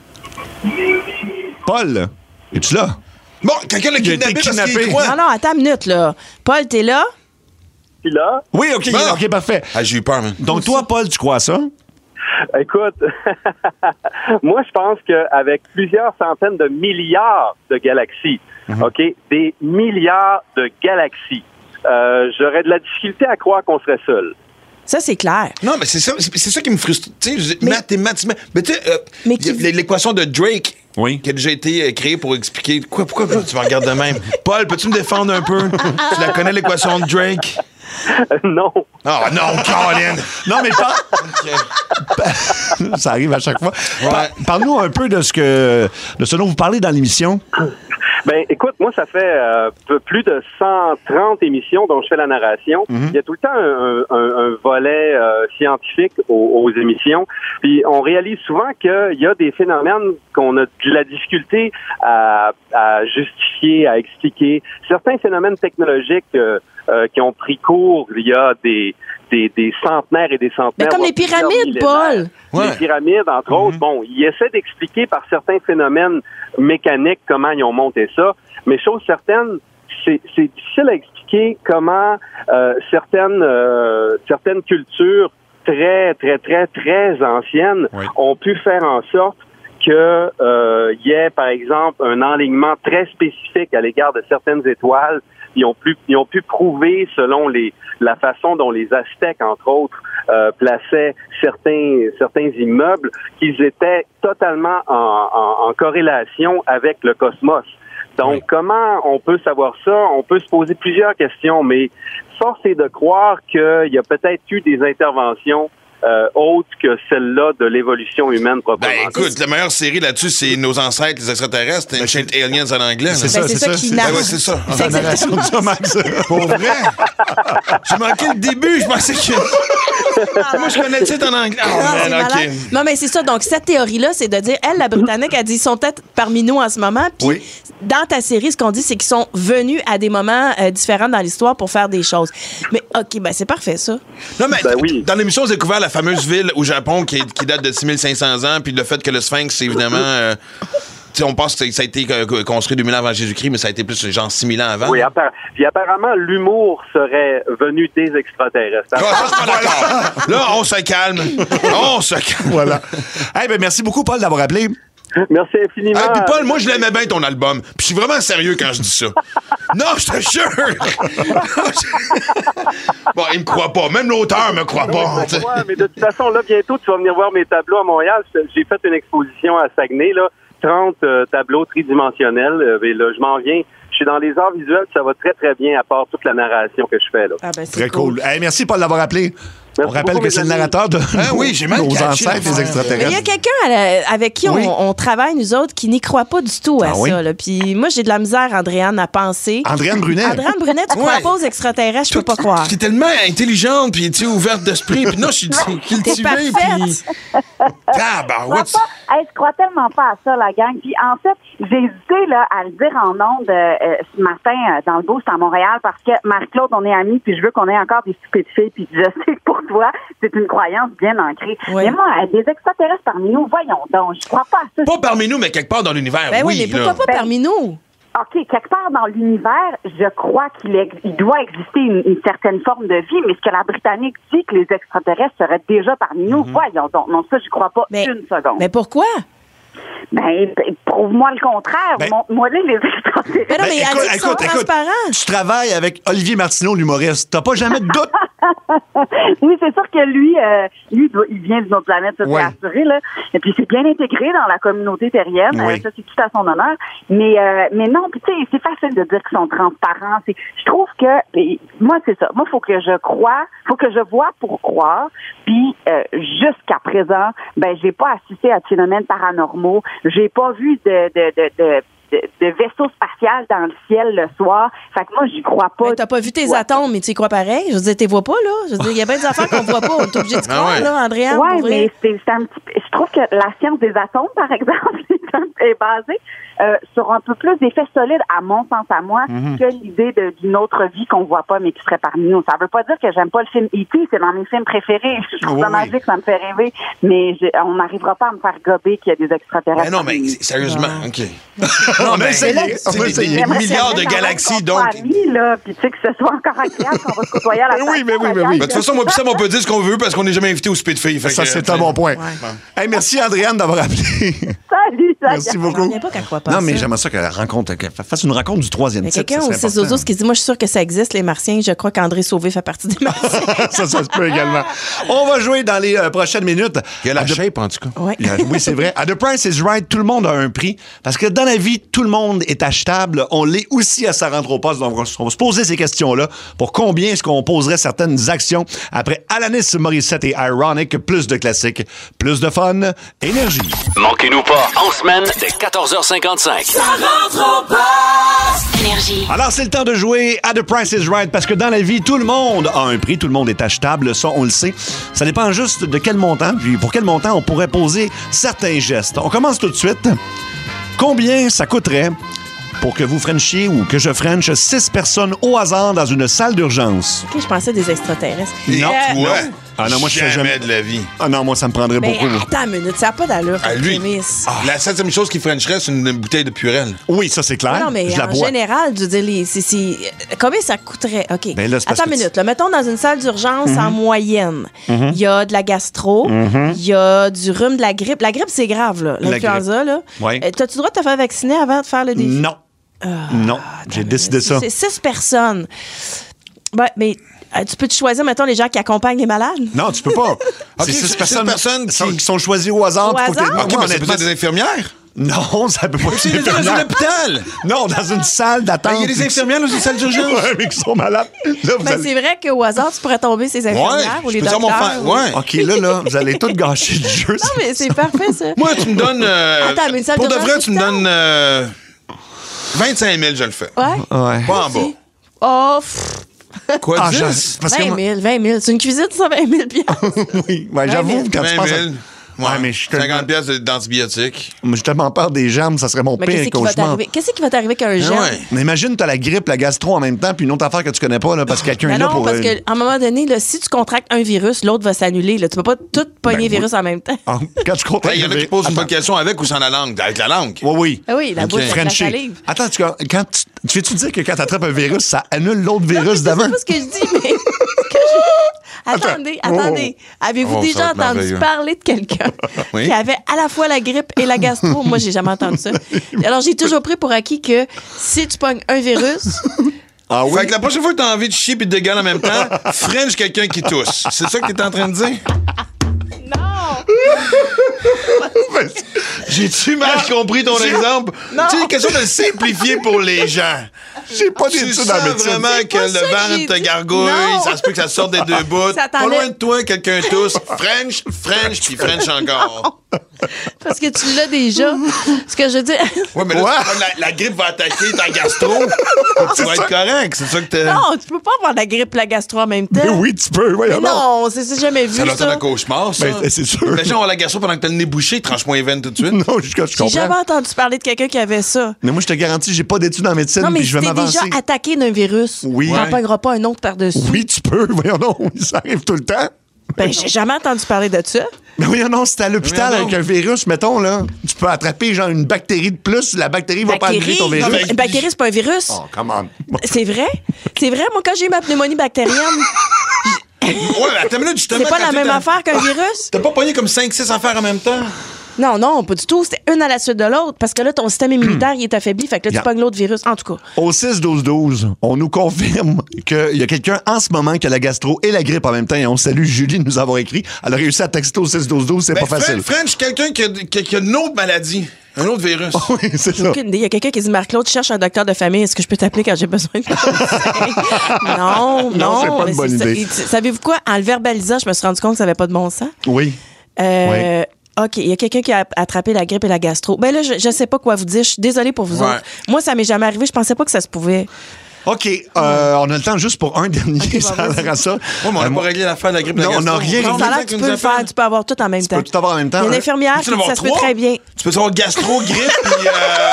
[SPEAKER 3] Paul, es-tu là?
[SPEAKER 4] Bon, quelqu'un l'a
[SPEAKER 3] Il a été
[SPEAKER 4] kidnappé parce qu'il
[SPEAKER 3] kidnappé.
[SPEAKER 4] croit.
[SPEAKER 5] Non, attends une minute, là. Paul, t'es là?
[SPEAKER 7] Puis là,
[SPEAKER 3] Oui, OK,
[SPEAKER 4] Bon.
[SPEAKER 3] OK, parfait.
[SPEAKER 4] Ah, j'ai eu peur, man.
[SPEAKER 3] Donc, toi, Paul, tu crois à ça?
[SPEAKER 7] écoute, moi, je pense qu'avec plusieurs centaines de milliards de galaxies, OK, des milliards de galaxies, j'aurais de la difficulté à croire qu'on serait seul.
[SPEAKER 5] Ça, c'est clair.
[SPEAKER 4] Non, mais c'est ça qui me frustre. Tu sais,
[SPEAKER 5] Mais-
[SPEAKER 4] mathématiquement. Mais tu sais,
[SPEAKER 5] Mais
[SPEAKER 4] il y a
[SPEAKER 5] qui-
[SPEAKER 4] l'équation de Drake.
[SPEAKER 3] Oui.
[SPEAKER 4] Qui a déjà été créée pour expliquer. Pourquoi tu me regardes de même? Paul, peux-tu me défendre un peu? Tu la connais, l'équation de Drake?
[SPEAKER 7] Non.
[SPEAKER 4] Oh non, Colin!
[SPEAKER 3] Non, mais ça arrive à chaque fois.
[SPEAKER 4] Ouais.
[SPEAKER 3] Parle-nous un peu de ce dont vous parlez dans l'émission.
[SPEAKER 7] Ben, écoute, moi, ça fait plus de 130 émissions dont je fais la narration. Il y a tout le temps un volet scientifique aux émissions. Puis on réalise souvent qu'il y a des phénomènes qu'on a de la difficulté à justifier, à expliquer. Certains phénomènes technologiques qui ont pris cours il y a des centenaires et des centenaires.
[SPEAKER 5] Mais comme
[SPEAKER 7] voire
[SPEAKER 5] les pyramides,
[SPEAKER 7] plusieurs millénaires.
[SPEAKER 5] Paul.
[SPEAKER 4] Ouais.
[SPEAKER 7] Les pyramides, entre autres, bon, ils essaient d'expliquer par certains phénomènes mécaniques comment ils ont monté ça, mais chose certaine, c'est difficile à expliquer comment certaines cultures très, très, très, très anciennes
[SPEAKER 3] Oui.
[SPEAKER 7] ont pu faire en sorte que y ait, par exemple, un enlignement très spécifique à l'égard de certaines étoiles. Ils ont pu prouver, selon la façon dont les Aztèques, entre autres, plaçaient certains immeubles, qu'ils étaient totalement en corrélation avec le cosmos. Donc,
[SPEAKER 3] Oui.
[SPEAKER 7] comment on peut savoir ça? On peut se poser plusieurs questions, mais force est de croire qu'il y a peut-être eu des interventions autres que celle-là de l'évolution humaine proprement.
[SPEAKER 4] Ben écoute, la meilleure série là-dessus, c'est Nos ancêtres, les extraterrestres, Ancient Aliens en anglais.
[SPEAKER 3] C'est
[SPEAKER 4] là.
[SPEAKER 3] ça,
[SPEAKER 5] Ben, c'est ça qui narre.
[SPEAKER 4] Ben ouais, c'est ça.
[SPEAKER 3] La narration de ça, Max.
[SPEAKER 4] Pour vrai? J'ai manqué le début, je pensais que... Moi, je connais le titre en anglais. Oh,
[SPEAKER 5] Ah, c'est
[SPEAKER 4] man, OK.
[SPEAKER 5] malade. Non, mais c'est ça. Donc, cette théorie-là, c'est de dire, elle, la Britannique, elle dit, ils sont peut-être parmi nous en ce moment. Puis,
[SPEAKER 3] Oui.
[SPEAKER 5] dans ta série, ce qu'on dit, c'est qu'ils sont venus à des moments différents dans l'histoire pour faire des choses. Mais, OK, ben, c'est parfait, ça.
[SPEAKER 4] Non, mais
[SPEAKER 7] Ben oui.
[SPEAKER 4] dans l'émission, on a découvert la fameuse ville au Japon qui date de 6500 ans, puis le fait que le Sphinx, c'est évidemment... tu sais, on pense que ça a été construit 2000 ans avant Jésus-Christ, mais ça a été plus genre 6000 ans avant.
[SPEAKER 7] Oui, puis apparemment, l'humour serait venu des extraterrestres.
[SPEAKER 4] Ah, ça, je suis pas d'accord. Là, on se calme. On se calme.
[SPEAKER 3] Voilà. Hey, ben, merci beaucoup, Paul, d'avoir appelé.
[SPEAKER 7] Merci infiniment.
[SPEAKER 4] Ah, puis Paul, moi, je l'aimais bien ton album. Puis je suis vraiment sérieux quand je dis ça. Non, je te jure. Bon, il me croit pas. Même l'auteur me croit pas. tu sais.
[SPEAKER 7] Ouais, mais de toute façon, là, bientôt, tu vas venir voir mes tableaux à Montréal. J'ai fait une exposition à Saguenay, là, 30 tableaux tridimensionnels. Et là, je m'en viens. Je suis dans les arts visuels, ça va très, très bien, à part toute la narration que je fais, là.
[SPEAKER 5] Ah, ben, c'est
[SPEAKER 3] Très cool. Hey, merci, Paul, d'avoir appelé.
[SPEAKER 7] Merci
[SPEAKER 3] On rappelle
[SPEAKER 7] beaucoup,
[SPEAKER 3] que c'est le
[SPEAKER 7] mes amis.
[SPEAKER 3] narrateur de
[SPEAKER 4] Ah oui, j'ai mal
[SPEAKER 3] nos
[SPEAKER 4] catché
[SPEAKER 3] ancêtres, les
[SPEAKER 4] l'affaire.
[SPEAKER 5] Mais il y
[SPEAKER 3] extraterrestres.
[SPEAKER 5] a quelqu'un avec qui
[SPEAKER 3] Oui.
[SPEAKER 5] on travaille, nous autres, qui n'y croit pas du tout à
[SPEAKER 3] Ah oui?
[SPEAKER 5] ça. Là. Puis moi, j'ai de la misère, Andréane, à penser.
[SPEAKER 3] Andréane Brunet.
[SPEAKER 5] Andréane Brunet, tu crois
[SPEAKER 4] Ouais.
[SPEAKER 5] pas aux extraterrestres? Je peux pas croire.
[SPEAKER 4] Tu es tellement intelligente, puis tu es ouverte d'esprit. Puis non, je suis cultivée,
[SPEAKER 5] parfaite.
[SPEAKER 4] puis... Ah, bah,
[SPEAKER 8] Je crois pas, je crois tellement pas à ça, la gang. Puis en fait, j'ai hésité là, à le dire en ondes ce matin dans le boost à Montréal parce que Marie-Claude, on est amis, puis je veux qu'on ait encore des soupers de filles, puis je sais que pour toi, c'est une croyance bien ancrée.
[SPEAKER 5] Oui.
[SPEAKER 8] Mais moi, des extraterrestres parmi nous, voyons donc, je crois pas à ça.
[SPEAKER 4] Pas parmi nous, mais quelque part dans l'univers,
[SPEAKER 5] Ben oui, mais pourquoi
[SPEAKER 4] là.
[SPEAKER 5] pas parmi nous?
[SPEAKER 8] OK, quelque part dans l'univers, je crois qu'il doit exister une certaine forme de vie, mais ce que la Britannique dit que les extraterrestres seraient déjà parmi nous, voyons donc. Non, ça, je crois pas une seconde.
[SPEAKER 5] Mais pourquoi?
[SPEAKER 8] Ben, prouve-moi le contraire.
[SPEAKER 3] Ben-
[SPEAKER 8] Montre-moi les extraterrestres.
[SPEAKER 5] Ben non, mais elle dit qu'ils sont transparents.
[SPEAKER 3] Tu travailles avec Olivier Martineau, l'humoriste. T'as pas jamais de doute?
[SPEAKER 8] Oui, c'est sûr que lui, il vient d'une autre planète, ça c'est assuré, là. Et puis, c'est bien intégré dans la communauté terrienne.
[SPEAKER 3] Oui.
[SPEAKER 8] Ça, c'est tout à son honneur. Mais non, puis tu sais, c'est facile de dire qu'ils sont transparents. Je trouve que, moi, c'est ça. Moi, faut que je vois pour croire. Puis, jusqu'à présent, ben, j'ai pas assisté à de phénomènes paranormaux. J'ai pas vu de vaisseau spatial dans le ciel le soir. Fait que moi, j'y crois pas.
[SPEAKER 5] Mais t'as pas vu tes atomes, mais tu y crois pareil. Je veux dire, t'y vois pas, là. Je veux dire, il y a bien des affaires qu'on voit pas. On est obligé de croire, là, Andréane.
[SPEAKER 8] Oui, mais c'est un petit peu... Je trouve que la science des atomes, par exemple, est basée sur un peu plus d'effets solides, à mon sens, à moi, que l'idée d'une autre vie qu'on voit pas, mais qui serait parmi nous. Ça veut pas dire que j'aime pas le film E.T., c'est dans mes films préférés. Je trouve ça magique, ça me fait rêver, mais on n'arrivera pas à me faire gober qu'il y a des extraterrestres.
[SPEAKER 4] Mais non, mais sérieusement, OK.
[SPEAKER 3] On a essayé.
[SPEAKER 4] C'est des milliards de galaxies, donc...
[SPEAKER 8] Puis tu sais que ce soit encore agréable qu'on va se côtoyer à la
[SPEAKER 3] Oui, mais oui.
[SPEAKER 4] De toute façon, moi pis Sam, on peut dire ce qu'on veut parce qu'on n'est jamais invité au souper de filles.
[SPEAKER 3] Ça, c'est un bon point. Hey, merci, Andréane, d'avoir appelé.
[SPEAKER 8] Salut.
[SPEAKER 3] Merci beaucoup.
[SPEAKER 5] Il n'y a pas qu'à quoi pas
[SPEAKER 3] Non, mais
[SPEAKER 5] ça.
[SPEAKER 3] j'aimerais ça qu'elle fasse une rencontre du troisième
[SPEAKER 5] Il y a
[SPEAKER 3] type.
[SPEAKER 5] quelqu'un au 6 aux qui dit, moi, je suis sûr que ça existe, les Martiens. Je crois qu'André Sauvé fait partie des Martiens.
[SPEAKER 3] ça se peut également. On va jouer dans les prochaines minutes.
[SPEAKER 4] Il y a la shape, en tout cas.
[SPEAKER 5] Ouais.
[SPEAKER 3] Oui, c'est vrai. À The Price is Right, tout le monde a un prix. Parce que dans la vie, tout le monde est achetable. On l'est aussi à sa rentre au poste. Donc, on va se poser ces questions-là. Pour combien est-ce qu'on poserait certaines actions? Après Alanis Morissette et Ironic, plus de classiques, plus de fun, énergie.
[SPEAKER 1] Manquez-nous pas, en semaine, dès 14h55.
[SPEAKER 2] Ça rentre au poste.
[SPEAKER 6] Énergie.
[SPEAKER 3] Alors, c'est le temps de jouer à The Price is Right parce que dans la vie, tout le monde a un prix, tout le monde est achetable, ça, on le sait. Ça dépend juste de quel montant, puis pour quel montant on pourrait poser certains gestes. On commence tout de suite. Combien ça coûterait pour que vous frenchiez ou que je frenche 6 personnes au hasard dans une salle d'urgence?
[SPEAKER 5] OK, je pensais des extraterrestres.
[SPEAKER 3] Non,
[SPEAKER 4] Toi,
[SPEAKER 3] Ah non, moi, je fais jamais
[SPEAKER 4] de la vie.
[SPEAKER 3] Ah non, moi, ça me prendrait
[SPEAKER 5] Mais
[SPEAKER 3] beaucoup.
[SPEAKER 5] attends une minute, ça n'a pas d'allure
[SPEAKER 4] À
[SPEAKER 5] comme
[SPEAKER 4] lui.
[SPEAKER 5] prémisse.
[SPEAKER 4] La septième chose qui frencherait, c'est une bouteille de Purel.
[SPEAKER 3] Oui, ça, c'est clair.
[SPEAKER 5] Non, mais
[SPEAKER 3] je la
[SPEAKER 5] en
[SPEAKER 3] bois.
[SPEAKER 5] général, je veux dire, combien ça coûterait? OK.
[SPEAKER 3] Ben là, c'est parce
[SPEAKER 5] attends
[SPEAKER 3] que
[SPEAKER 5] une minute. Là, mettons dans une salle d'urgence en moyenne, il y a de la gastro, il y a du rhume, de la grippe. La grippe, c'est grave, là. L'influenza, là.
[SPEAKER 3] Ouais.
[SPEAKER 5] T'as-tu le droit de te faire vacciner avant de faire le défi?
[SPEAKER 3] Non. Non, j'ai décidé ça.
[SPEAKER 5] C'est 6 personnes. Ben, mais tu peux te choisir, mettons, les gens qui accompagnent les malades?
[SPEAKER 3] Non, tu peux pas.
[SPEAKER 4] Ok,
[SPEAKER 3] c'est 6
[SPEAKER 4] six
[SPEAKER 3] personnes,
[SPEAKER 4] personnes
[SPEAKER 3] qui sont choisies au hasard.
[SPEAKER 5] Au
[SPEAKER 3] Faut que-
[SPEAKER 5] hasard?
[SPEAKER 3] Moi,
[SPEAKER 4] OK, mais ça peut
[SPEAKER 3] honnêtement,
[SPEAKER 4] être des infirmières.
[SPEAKER 3] Non, ça peut pas être
[SPEAKER 4] C'est
[SPEAKER 3] des
[SPEAKER 4] dans un
[SPEAKER 3] infirmières.
[SPEAKER 4] hôpital.
[SPEAKER 3] Non, dans une salle d'attente.
[SPEAKER 4] Il y a des infirmières dans une salle d'urgence.
[SPEAKER 3] Ouais, mais qui sont malades. Là, vous
[SPEAKER 5] Ben,
[SPEAKER 3] allez-
[SPEAKER 5] c'est vrai qu'au hasard, tu pourrais tomber ces infirmières ou
[SPEAKER 4] je
[SPEAKER 5] les
[SPEAKER 4] peux dire
[SPEAKER 5] docteurs.
[SPEAKER 4] mon frère. Ouais.
[SPEAKER 3] OK, là, vous allez tout gâcher le jeu.
[SPEAKER 5] Non, mais c'est parfait, ça.
[SPEAKER 4] Moi, tu me donnes.
[SPEAKER 5] Attends, mais une salle
[SPEAKER 4] pour de
[SPEAKER 5] d'urgence,
[SPEAKER 4] vrai, tu me
[SPEAKER 5] c'est
[SPEAKER 4] donnes 25 000, je le fais.
[SPEAKER 5] Ouais.
[SPEAKER 3] Ouais.
[SPEAKER 4] Pas en bas.
[SPEAKER 5] Oh,
[SPEAKER 4] Quoi,
[SPEAKER 3] Ah,
[SPEAKER 4] 10?
[SPEAKER 3] parce que
[SPEAKER 5] 20 000. C'est une cuisine, ça, 20 000
[SPEAKER 3] oui, ouais, j'avoue, quand tu
[SPEAKER 4] 20
[SPEAKER 3] penses
[SPEAKER 4] 000.
[SPEAKER 3] à... Ouais, mais je suis
[SPEAKER 4] 50 pièces d'antibiotiques.
[SPEAKER 3] J'ai tellement peur des germes, ça serait mon
[SPEAKER 5] Mais
[SPEAKER 3] pire
[SPEAKER 5] qu'est-ce qui va
[SPEAKER 3] cauchemar.
[SPEAKER 5] t'arriver? Qu'est-ce qui va t'arriver qu'un
[SPEAKER 4] Ah
[SPEAKER 5] germe?
[SPEAKER 4] ouais.
[SPEAKER 3] Mais imagine, t'as la grippe, la gastro en même temps, puis une autre affaire que tu connais pas, là, parce que quelqu'un
[SPEAKER 5] Ben
[SPEAKER 3] est là
[SPEAKER 5] non,
[SPEAKER 3] pour...
[SPEAKER 5] parce qu'à un moment donné, là, si tu contractes un virus, l'autre va s'annuler. Là. Tu peux pas tout pogner
[SPEAKER 3] oui.
[SPEAKER 5] virus en même temps.
[SPEAKER 3] Ah, quand tu comptes...
[SPEAKER 4] Il y en a qui posent une bonne question avec ou sans la langue? Avec la langue.
[SPEAKER 3] Oui, oui.
[SPEAKER 5] Ah oui, la
[SPEAKER 4] Ok.
[SPEAKER 5] bouche avec la
[SPEAKER 3] Frenchie.
[SPEAKER 5] salive.
[SPEAKER 3] Attends, quand tu fais-tu dire que quand t'attrapes un virus, ça annule l'autre virus
[SPEAKER 5] C'est
[SPEAKER 3] d'avant?
[SPEAKER 5] pas ce que je dis, mais... Attendez. Avez-vous
[SPEAKER 4] Oh,
[SPEAKER 5] déjà
[SPEAKER 4] ça va être
[SPEAKER 5] entendu
[SPEAKER 4] merveilleux.
[SPEAKER 5] parler de quelqu'un
[SPEAKER 4] Oui.
[SPEAKER 5] qui avait à la fois la grippe et la gastro? Moi, j'ai jamais entendu ça. Alors, j'ai toujours pris pour acquis que si tu pognes un virus...
[SPEAKER 3] Ah oui?
[SPEAKER 4] Fait que la prochaine fois que t'as envie de chier et de dégaler en même temps, French quelqu'un qui tousse. C'est ça que t'es en train de dire?
[SPEAKER 5] Non!
[SPEAKER 4] J'ai-tu mal compris ton exemple?
[SPEAKER 5] Non.
[SPEAKER 4] Tu sais, une question de le simplifier pour les gens.
[SPEAKER 3] J'ai pas
[SPEAKER 4] Tu
[SPEAKER 3] d'études
[SPEAKER 4] sens
[SPEAKER 3] en médecine.
[SPEAKER 4] vraiment que
[SPEAKER 5] pas
[SPEAKER 4] le
[SPEAKER 5] ça que
[SPEAKER 4] ventre
[SPEAKER 5] j'ai
[SPEAKER 4] te
[SPEAKER 5] dit.
[SPEAKER 4] gargouille,
[SPEAKER 5] Non.
[SPEAKER 4] ça se peut que ça sorte des deux bouts.
[SPEAKER 5] Ça
[SPEAKER 4] Pas
[SPEAKER 5] t'enlève.
[SPEAKER 4] loin de toi, quelqu'un tousse. French, puis French encore.
[SPEAKER 5] Parce que tu l'as déjà. Ce que je dis.
[SPEAKER 4] Ouais, mais là,
[SPEAKER 3] Ouais.
[SPEAKER 4] tu vois, la grippe va attaquer ta gastro. Tu vas être correct, c'est ça que t'es...
[SPEAKER 5] Non, tu peux pas avoir la grippe et la gastro en même temps.
[SPEAKER 3] Mais oui, tu peux. Voyons
[SPEAKER 5] Mais
[SPEAKER 3] donc.
[SPEAKER 5] non, c'est jamais vu.
[SPEAKER 4] Ça doit être
[SPEAKER 5] Ça.
[SPEAKER 4] un cauchemar, ça.
[SPEAKER 3] Ben, c'est sûr.
[SPEAKER 4] Imagine avoir la gastro pendant que t'as le nez bouché, tranche-moi les veines tout de suite.
[SPEAKER 3] Non, je
[SPEAKER 5] J'ai
[SPEAKER 3] comprends.
[SPEAKER 5] jamais entendu parler de quelqu'un qui avait ça.
[SPEAKER 3] Mais moi, je te garantis, j'ai pas d'études en médecine,
[SPEAKER 5] Non, mais
[SPEAKER 3] puis je vais
[SPEAKER 5] si t'es
[SPEAKER 3] m'avancer.
[SPEAKER 5] déjà attaqué d'un virus,
[SPEAKER 3] Oui.
[SPEAKER 5] t'en
[SPEAKER 3] Ouais.
[SPEAKER 5] pogneras pas un autre par-dessus.
[SPEAKER 3] Oui, tu peux. Voyons donc, ça arrive tout le temps.
[SPEAKER 5] Ben, j'ai jamais entendu parler de ça.
[SPEAKER 3] Mais voyons donc, si t'es à l'hôpital
[SPEAKER 4] Voyons
[SPEAKER 3] avec un virus, mettons, là, tu peux attraper genre une bactérie de plus, la bactérie va pas annuler ton virus.
[SPEAKER 4] Non, mais-
[SPEAKER 5] Une bactérie, c'est pas un virus.
[SPEAKER 3] Oh, come on.
[SPEAKER 5] C'est vrai? C'est vrai, moi, quand j'ai eu ma pneumonie bactérienne,
[SPEAKER 4] Ouais, mais attends une minute, justement.
[SPEAKER 5] c'est pas
[SPEAKER 4] quand
[SPEAKER 5] la
[SPEAKER 4] tu
[SPEAKER 5] même
[SPEAKER 4] t'as-
[SPEAKER 5] affaire qu'un virus?
[SPEAKER 4] T'as pas pogné comme 5-6 affaires en même temps?
[SPEAKER 5] Non, non, pas du tout. C'était une à la suite de l'autre. Parce que là, ton système immunitaire, il est affaibli. Fait que là,
[SPEAKER 3] Yeah.
[SPEAKER 5] tu pognes l'autre virus. En tout cas.
[SPEAKER 3] Au 6-12-12, on nous confirme qu'il y a quelqu'un en ce moment qui a la gastro et la grippe en même temps. Et on salue Julie de nous avoir écrit. Elle a réussi à texter au 6-12-12, c'est
[SPEAKER 4] Ben,
[SPEAKER 3] pas facile.
[SPEAKER 4] French, quelqu'un qui a une autre maladie, un autre virus.
[SPEAKER 3] Oui, c'est ça.
[SPEAKER 5] Aucune idée. Il y a quelqu'un qui dit Marc-Claude, je cherche un docteur de famille. Est-ce que je peux t'appeler quand j'ai besoin de conseils? Non,
[SPEAKER 3] Non, c'est pas une bonne
[SPEAKER 5] ça.
[SPEAKER 3] idée.
[SPEAKER 5] Et savez-vous quoi? En le verbalisant, je me suis rendu compte que ça n'avait pas de bon sens.
[SPEAKER 3] Oui.
[SPEAKER 5] OK, il y a quelqu'un qui a attrapé la grippe et la gastro. Ben là, je sais pas quoi vous dire. Je suis désolée pour vous
[SPEAKER 4] Ouais.
[SPEAKER 5] autres. Moi, ça m'est jamais arrivé. Je pensais pas que ça se pouvait.
[SPEAKER 3] OK, on a le temps juste pour un dernier,
[SPEAKER 5] Ok,
[SPEAKER 3] ça
[SPEAKER 5] bon,
[SPEAKER 3] a
[SPEAKER 5] vas-y.
[SPEAKER 3] l'air à ça.
[SPEAKER 4] Ouais, mais on n'a pas réglé l'affaire de la grippe et de la
[SPEAKER 3] Non, on
[SPEAKER 4] gastro.
[SPEAKER 3] n'a rien
[SPEAKER 5] Ça a
[SPEAKER 3] réglé.
[SPEAKER 5] l'air que tu peux le faire. Tu peux avoir tout en même temps.
[SPEAKER 3] peux tout avoir en même temps,
[SPEAKER 5] Il y a une
[SPEAKER 3] hein?
[SPEAKER 5] infirmière
[SPEAKER 4] Tu
[SPEAKER 5] qui
[SPEAKER 4] peux en
[SPEAKER 5] dit ça
[SPEAKER 4] avoir
[SPEAKER 5] se fait
[SPEAKER 4] 3?
[SPEAKER 5] très bien.
[SPEAKER 4] Tu peux avoir gastro, grippe, puis...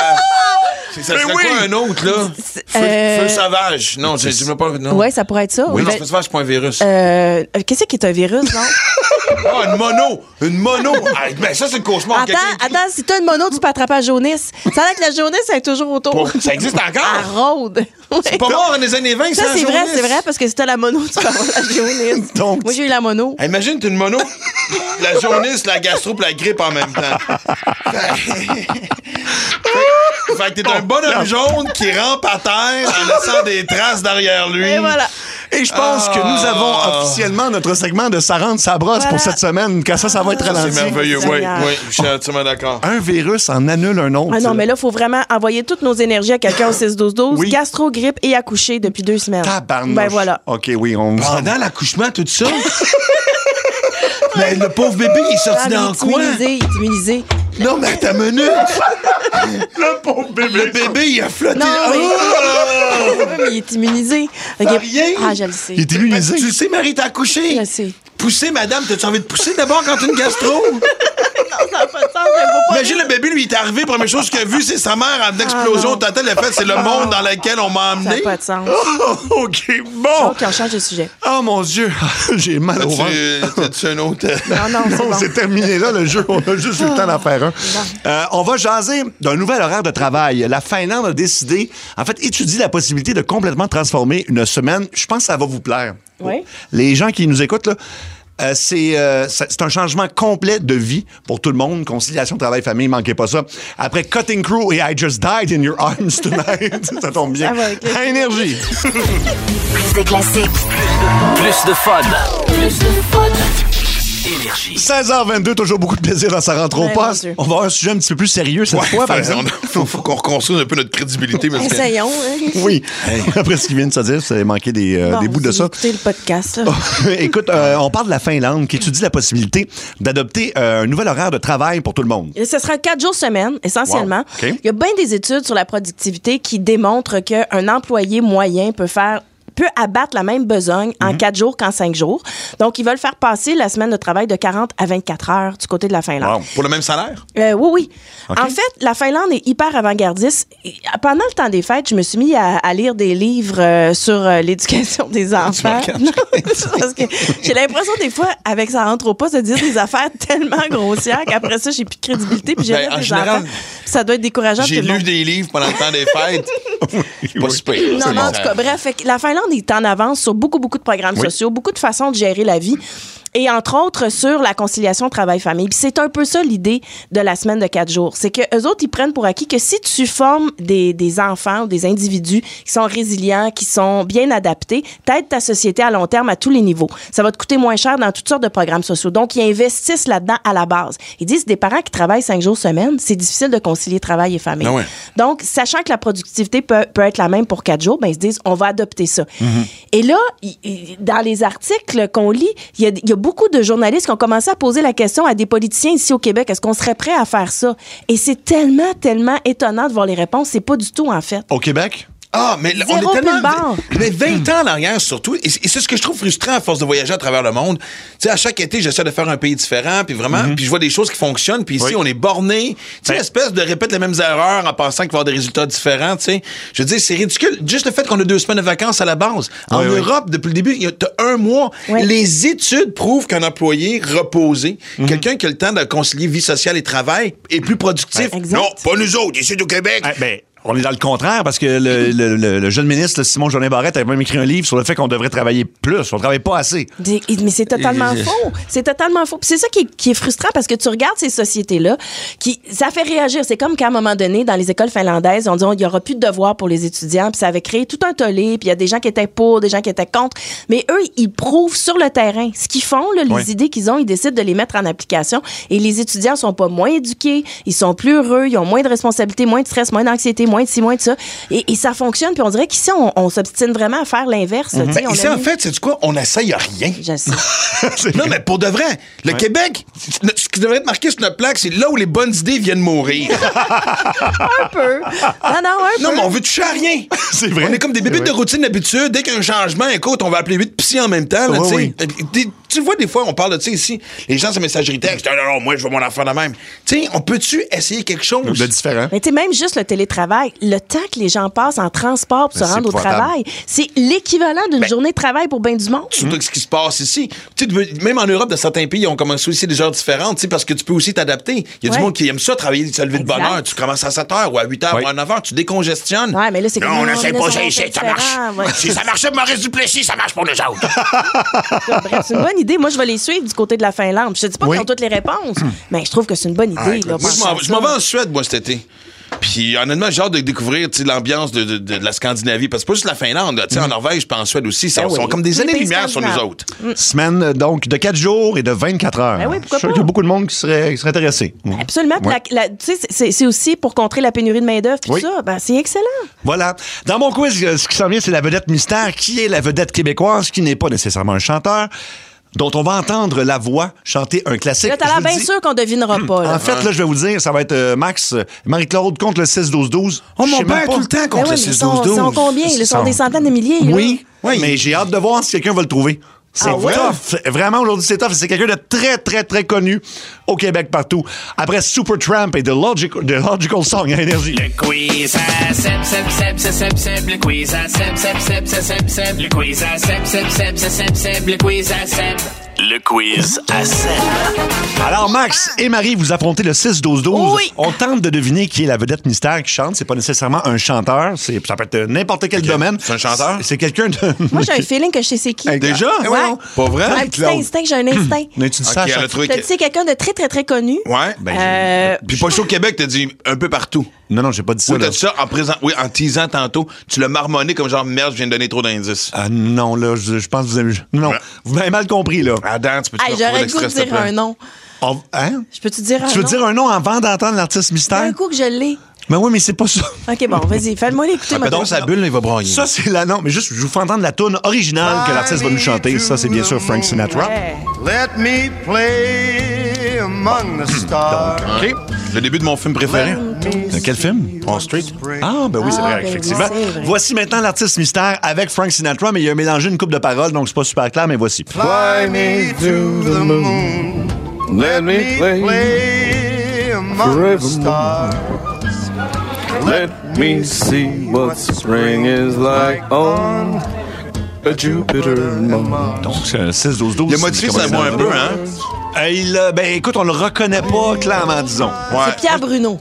[SPEAKER 4] Ça serait
[SPEAKER 3] Mais
[SPEAKER 4] quoi
[SPEAKER 3] oui!
[SPEAKER 4] un autre, là? Feu sauvage. Non, j'ai même pas... Non.
[SPEAKER 5] Oui, ça pourrait être ça.
[SPEAKER 4] Oui, non,
[SPEAKER 5] Ben,
[SPEAKER 4] feu sauvage, c'est pas un virus.
[SPEAKER 5] Qu'est-ce qui est un virus, non?
[SPEAKER 4] Ah, une mono! Une mono! Ah, ben ça, c'est le cauchemar.
[SPEAKER 5] Attends, si t'as une mono, tu peux attraper la jaunisse. Ça a l'air que la jaunisse, elle est toujours autour.
[SPEAKER 4] Ça existe encore?
[SPEAKER 5] Elle rôde.
[SPEAKER 4] C'est pas mort dans les années 20,
[SPEAKER 5] Ça,
[SPEAKER 4] la
[SPEAKER 5] c'est vrai,
[SPEAKER 4] jaunisse.
[SPEAKER 5] c'est vrai, parce que si t'as la mono, tu peux avoir la jaunisse.
[SPEAKER 3] Donc,
[SPEAKER 5] Moi, j'ai eu la mono.
[SPEAKER 4] Hey, imagine, t'es une mono, la jaunisse, la gastro pis la grippe en même temps. Fait que t'es un bonhomme jaune qui rampe à terre en laissant des traces derrière lui.
[SPEAKER 5] Et voilà.
[SPEAKER 3] Et je pense que nous avons officiellement notre segment de Ça rentre, ça brosse pour
[SPEAKER 5] Voilà.
[SPEAKER 3] cette semaine. Quand ça va être
[SPEAKER 4] C'est
[SPEAKER 3] ralenti.
[SPEAKER 4] merveilleux, oui,
[SPEAKER 5] Seigneur.
[SPEAKER 4] oui, je suis entièrement d'accord.
[SPEAKER 3] Un virus en annule un autre.
[SPEAKER 5] Ah non, mais là, il faut vraiment envoyer toutes nos énergies à quelqu'un au 6-12-12.
[SPEAKER 3] Oui.
[SPEAKER 5] Gastro, grippe et accoucher depuis 2 semaines.
[SPEAKER 3] Tabarnouche.
[SPEAKER 5] Ben voilà.
[SPEAKER 3] OK, oui, on...
[SPEAKER 4] Pendant l'accouchement, tout ça? Mais le pauvre bébé, il est sorti
[SPEAKER 5] Ah,
[SPEAKER 4] dans
[SPEAKER 5] il
[SPEAKER 4] le
[SPEAKER 5] est
[SPEAKER 4] coin.
[SPEAKER 5] immunisé, il est immunisé.
[SPEAKER 4] Non, mais attends une minute.
[SPEAKER 3] Le pauvre bébé.
[SPEAKER 4] Le bébé, il a flotté.
[SPEAKER 5] Non, mais...
[SPEAKER 4] Oh!
[SPEAKER 5] Oui, mais il est immunisé. OK.
[SPEAKER 4] Rien.
[SPEAKER 5] Ah, je le sais.
[SPEAKER 3] Il est immunisé.
[SPEAKER 4] Tu le sais, Marie, t'as accouché.
[SPEAKER 5] Je le sais.
[SPEAKER 4] Pousser, madame, t'as-tu envie de pousser d'abord quand t'as une gastro?
[SPEAKER 5] Ça n'a pas de sens, mais faut pas...
[SPEAKER 4] Imagine le bébé, lui, il est arrivé, première chose qu'il a vu, c'est sa mère en explosion
[SPEAKER 5] non.
[SPEAKER 4] totale. Elle a fait, c'est le monde dans lequel on m'a
[SPEAKER 5] Ça n'a
[SPEAKER 4] amené.
[SPEAKER 5] pas de sens.
[SPEAKER 3] Oh, OK, bon.
[SPEAKER 5] OK, on change de sujet.
[SPEAKER 3] Oh, mon Dieu. J'ai mal au ventre.
[SPEAKER 4] T'as-tu un autre?
[SPEAKER 5] Non, c'est
[SPEAKER 3] Non,
[SPEAKER 5] bon.
[SPEAKER 3] c'est terminé là, le jeu. On a juste eu le temps d'en faire un. On va jaser d'un nouvel horaire de travail. La Finlande a décidé, en fait, étudie la possibilité de complètement transformer une semaine. Je pense que ça va vous plaire.
[SPEAKER 5] Oui.
[SPEAKER 3] Les gens qui nous écoutent, là, c'est un changement complet de vie pour tout le monde. Conciliation travail-famille, manquez pas ça. Après Cutting Crew et I Just Died in Your Arms Tonight, ça tombe bien.
[SPEAKER 5] Ça va avec le-
[SPEAKER 3] À Énergie.
[SPEAKER 6] Plus de classiques.
[SPEAKER 1] Plus de fun. Plus de fun. Énergie.
[SPEAKER 3] 16h22, toujours beaucoup de plaisir dans sa rentre au
[SPEAKER 5] Ouais,
[SPEAKER 3] poste.
[SPEAKER 5] mon Dieu.
[SPEAKER 3] On va avoir un sujet un petit peu plus sérieux cette fois, par exemple.
[SPEAKER 4] Faut qu'on reconstruise un peu notre crédibilité. Parce que...
[SPEAKER 5] Essayons. Hein.
[SPEAKER 3] Oui. Après ce qu'il vient de se dire, vous avez manqué des
[SPEAKER 5] Bon,
[SPEAKER 3] bouts de
[SPEAKER 5] si
[SPEAKER 3] ça.
[SPEAKER 5] vous écoutez le podcast. là.
[SPEAKER 3] Écoute, on parle de la Finlande qui étudie la possibilité d'adopter un nouvel horaire de travail pour tout le monde.
[SPEAKER 5] Et ce sera 4 jours semaine, essentiellement.
[SPEAKER 3] Wow. OK.
[SPEAKER 5] Il y a bien des études sur la productivité qui démontrent qu'un employé moyen peut abattre la même besogne en 4 jours qu'en 5 jours. Donc, ils veulent faire passer la semaine de travail de 40 à 24 heures du côté de la Finlande.
[SPEAKER 3] Wow.
[SPEAKER 4] Pour le même salaire?
[SPEAKER 5] Oui.
[SPEAKER 3] OK.
[SPEAKER 5] En fait, la Finlande est hyper avant-gardiste. Et pendant le temps des fêtes, je me suis mis à lire des livres sur l'éducation des enfants. Non, c'est parce que j'ai l'impression des fois, avec ça rentre au pas, de dire des affaires tellement grossières qu'après ça, j'ai plus de crédibilité puis j'ai
[SPEAKER 4] Ben, en
[SPEAKER 5] des
[SPEAKER 4] général,
[SPEAKER 5] enfants. Puis ça doit être décourageant.
[SPEAKER 4] J'ai
[SPEAKER 5] tout le
[SPEAKER 4] lu
[SPEAKER 5] monde.
[SPEAKER 4] des livres pendant le temps des fêtes. Pas super.
[SPEAKER 5] Non, en tout cas, bref, fait que la Finlande est en avance sur beaucoup de programmes
[SPEAKER 3] Oui.
[SPEAKER 5] sociaux, beaucoup de façons de gérer la vie. Et entre autres, sur la conciliation travail-famille. Puis c'est un peu ça l'idée de la semaine de 4 jours. C'est que eux autres, ils prennent pour acquis que si tu formes des enfants ou des individus qui sont résilients, qui sont bien adaptés, t'aides ta société à long terme à tous les niveaux. Ça va te coûter moins cher dans toutes sortes de programmes sociaux. Donc, ils investissent là-dedans à la base. Ils disent, des parents qui travaillent 5 jours semaine, c'est difficile de concilier travail et famille.
[SPEAKER 4] Ah ouais.
[SPEAKER 5] Donc, sachant que la productivité peut être la même pour 4 jours, ben, ils se disent, on va adopter ça. Et là, dans les articles qu'on lit, il y a beaucoup de journalistes qui ont commencé à poser la question à des politiciens ici au Québec, est-ce qu'on serait prêt à faire ça? Et c'est tellement étonnant de voir les réponses. C'est pas du tout, en fait.
[SPEAKER 3] Au Québec?
[SPEAKER 4] Ah, mais on
[SPEAKER 5] Zéro
[SPEAKER 4] est tellement.
[SPEAKER 5] pile barre.
[SPEAKER 4] Mais 20 ans en arrière, surtout. Et c'est ce que je trouve frustrant à force de voyager à travers le monde. Tu sais, à chaque été, j'essaie de faire un pays différent, puis vraiment, puis je vois des choses qui fonctionnent, puis ici, on est borné. Tu sais, l'espèce de répéter les mêmes erreurs en pensant qu'il va y avoir des résultats différents, tu sais. Je veux dire, c'est ridicule. Juste le fait qu'on a 2 semaines de vacances à la base. En Europe, depuis le début, t'as 1 mois. Les études prouvent qu'un employé reposé, quelqu'un qui a le temps de concilier vie sociale et travail, est plus productif.
[SPEAKER 5] Exact.
[SPEAKER 4] Non, pas nous autres, ici au Québec.
[SPEAKER 3] On est dans le contraire parce que le jeune ministre Simon Jolin Barrette a même écrit un livre sur le fait qu'on devrait travailler plus. On travaille pas assez.
[SPEAKER 5] Mais c'est totalement faux. C'est totalement faux. Puis c'est ça qui est frustrant parce que tu regardes ces sociétés-là, ça fait réagir. C'est comme qu'à un moment donné, dans les écoles finlandaises, on dit il y aura plus de devoirs pour les étudiants. Puis ça avait créé tout un tollé. Puis il y a des gens qui étaient pour, des gens qui étaient contre. Mais eux, ils prouvent sur le terrain ce qu'ils font, là, les idées qu'ils ont, ils décident de les mettre en application. Et les étudiants sont pas moins éduqués, ils sont plus heureux, ils ont moins de responsabilités, moins de stress, moins d'anxiété, moins de ci, moins de ça. Et ça fonctionne. Puis on dirait qu'ici, on s'obstine vraiment à faire l'inverse.
[SPEAKER 4] Ici, en fait, c'est quoi? On n'essaye rien.
[SPEAKER 5] Je sais.
[SPEAKER 4] Non, mais pour de vrai, le Québec, ce qui devrait être marqué sur notre plaque, c'est là où les bonnes idées viennent mourir.
[SPEAKER 5] Un peu.
[SPEAKER 4] Non, mais on veut toucher à rien.
[SPEAKER 3] C'est vrai.
[SPEAKER 4] On est comme des bébés de routine d'habitude. Dès qu'il y a un changement, écoute, on va appeler 8 psys en même temps. Là, tu vois, des fois, on parle de ça ici. Les gens sur messagerie texte, non, moi, je veux mon enfant de même. Tu sais, on peut-tu essayer quelque chose
[SPEAKER 3] de différent?
[SPEAKER 5] Mais tu sais, même juste le télétravail, le temps que les gens passent en transport pour se rendre au travail, c'est l'équivalent d'une journée de travail pour bien du monde.
[SPEAKER 4] Surtout ce qui se passe ici. Tu sais, même en Europe, dans certains pays, on commence aussi des heures différentes, tu sais, parce que tu peux aussi t'adapter. Il y a du monde qui aime ça, travailler, se lever de bonne heure. Tu commences à 7 h ou à 8 h ou à 9 h, tu décongestionnes.
[SPEAKER 5] Ouais, mais là, c'est comme
[SPEAKER 4] on n'essaie pas, ça marche. Si ça marchait pour Maurice Duplessis, ça marche pour nous autres.
[SPEAKER 5] Bref, c'est une bonne idée. Moi, je vais les suivre du côté de la Finlande. Je te dis pas qu'ils ont toutes les réponses, mais je trouve que c'est une bonne idée. Là,
[SPEAKER 4] moi, je m'en vais en Suède, moi, cet été. Puis honnêtement, j'ai hâte de découvrir l'ambiance de la Scandinavie. Parce que pas juste la Finlande. En Norvège puis en Suède aussi, ils sont comme des années-lumière sur nous autres.
[SPEAKER 3] Semaine donc de 4 jours et de 24 heures.
[SPEAKER 5] Ben oui, pourquoi
[SPEAKER 3] je suis sûr
[SPEAKER 5] pas?
[SPEAKER 3] qu'il y a beaucoup de monde qui serait intéressé.
[SPEAKER 5] Absolument. Tu sais, c'est aussi pour contrer la pénurie de main-d'œuvre. Puis ça, c'est excellent.
[SPEAKER 3] Voilà. Dans mon quiz, ce qui s'en vient, c'est la vedette mystère. Qui est la vedette québécoise qui n'est pas nécessairement un chanteur? Dont on va entendre la voix chanter un classique.
[SPEAKER 5] Là, t'as l'air bien sûr qu'on devinera pas. Là.
[SPEAKER 3] En fait, là, je vais vous dire, ça va être Max, Marie-Claude contre le 6-12-12.
[SPEAKER 4] Oh, mon père, tout le temps contre le 6-12-12.
[SPEAKER 5] Ils sont combien? Ils sont des centaines de milliers.
[SPEAKER 3] Oui, mais j'ai hâte de voir si quelqu'un va le trouver. C'est tough. Vraiment, aujourd'hui, c'est tough. C'est quelqu'un de très, très, très connu au Québec partout. Après Supertramp et The Logical Song à Énergie.
[SPEAKER 2] Le quiz à Seb, Seb, Seb, Seb, Seb, Seb. Le quiz à Seb, Seb, Seb, Seb, Seb, Seb. Le quiz à Seb, Seb, Seb, Seb, Seb, Seb. Le quiz à Seb.
[SPEAKER 1] Le quiz à Seb.
[SPEAKER 3] Alors, Max et Marie, vous affrontez le 6-12-12.
[SPEAKER 5] Oui.
[SPEAKER 3] On tente de deviner qui est la vedette mystère qui chante. C'est pas nécessairement un chanteur. Ça peut être n'importe quel domaine.
[SPEAKER 4] C'est un chanteur?
[SPEAKER 3] C'est quelqu'un de...
[SPEAKER 5] Moi, j'ai un feeling que je sais c'est qui.
[SPEAKER 4] Déjà?
[SPEAKER 5] Ouais.
[SPEAKER 4] Pas vrai?
[SPEAKER 5] Un petit instinct, j'ai un instinct.
[SPEAKER 3] Mais tu dis ça à chaque fois.
[SPEAKER 5] Je te dis, c'est quelqu'un de très, très, très connu.
[SPEAKER 4] Ouais. Puis pas chaud au Québec, t'as dit un peu partout.
[SPEAKER 3] Non, j'ai pas dit ça.
[SPEAKER 4] Oui, t'as dit ça en teasant tantôt. Tu l'as marmonné comme genre, merde, je viens de donner trop d'indices.
[SPEAKER 3] Non, là, je pense que vous avez... Non, vous m'avez mal compris, là.
[SPEAKER 4] Adam, tu peux-tu
[SPEAKER 5] J'aurais le goût de dire un nom.
[SPEAKER 3] Hein?
[SPEAKER 5] Je peux-tu dire un nom?
[SPEAKER 3] Tu veux dire un nom avant d'entendre l'artiste mystère?
[SPEAKER 5] Un coup que je l'ai.
[SPEAKER 3] Mais oui, mais c'est pas ça.
[SPEAKER 5] OK, bon, vas-y, fais-le-moi l'écouter.
[SPEAKER 4] Donc, sa bulle, il va broyer.
[SPEAKER 3] Ça, c'est la non, mais juste, je vous fais entendre la toune originale que l'artiste va nous chanter. Ça, c'est bien sûr Frank Sinatra.
[SPEAKER 5] Ouais.
[SPEAKER 9] Let me play among the stars.
[SPEAKER 4] OK. Le début de mon film préféré.
[SPEAKER 3] Quel film?
[SPEAKER 4] Wall Street.
[SPEAKER 3] Ah, ben oui, c'est vrai,
[SPEAKER 5] ben
[SPEAKER 3] effectivement.
[SPEAKER 5] oui, c'est vrai.
[SPEAKER 3] Voici maintenant l'artiste mystère avec Frank Sinatra, mais il a mélangé une couple de paroles, donc c'est pas super clair, mais voici.
[SPEAKER 9] Fly me to the moon. Let me play among the stars. Let me see what spring is like on a Jupiter moon.
[SPEAKER 3] Donc, c'est un 6-12-12.
[SPEAKER 4] Il a modifié sa voix un peu, hein?
[SPEAKER 3] Ben écoute, on le reconnaît pas clairement, disons.
[SPEAKER 5] C'est Pierre Bruno.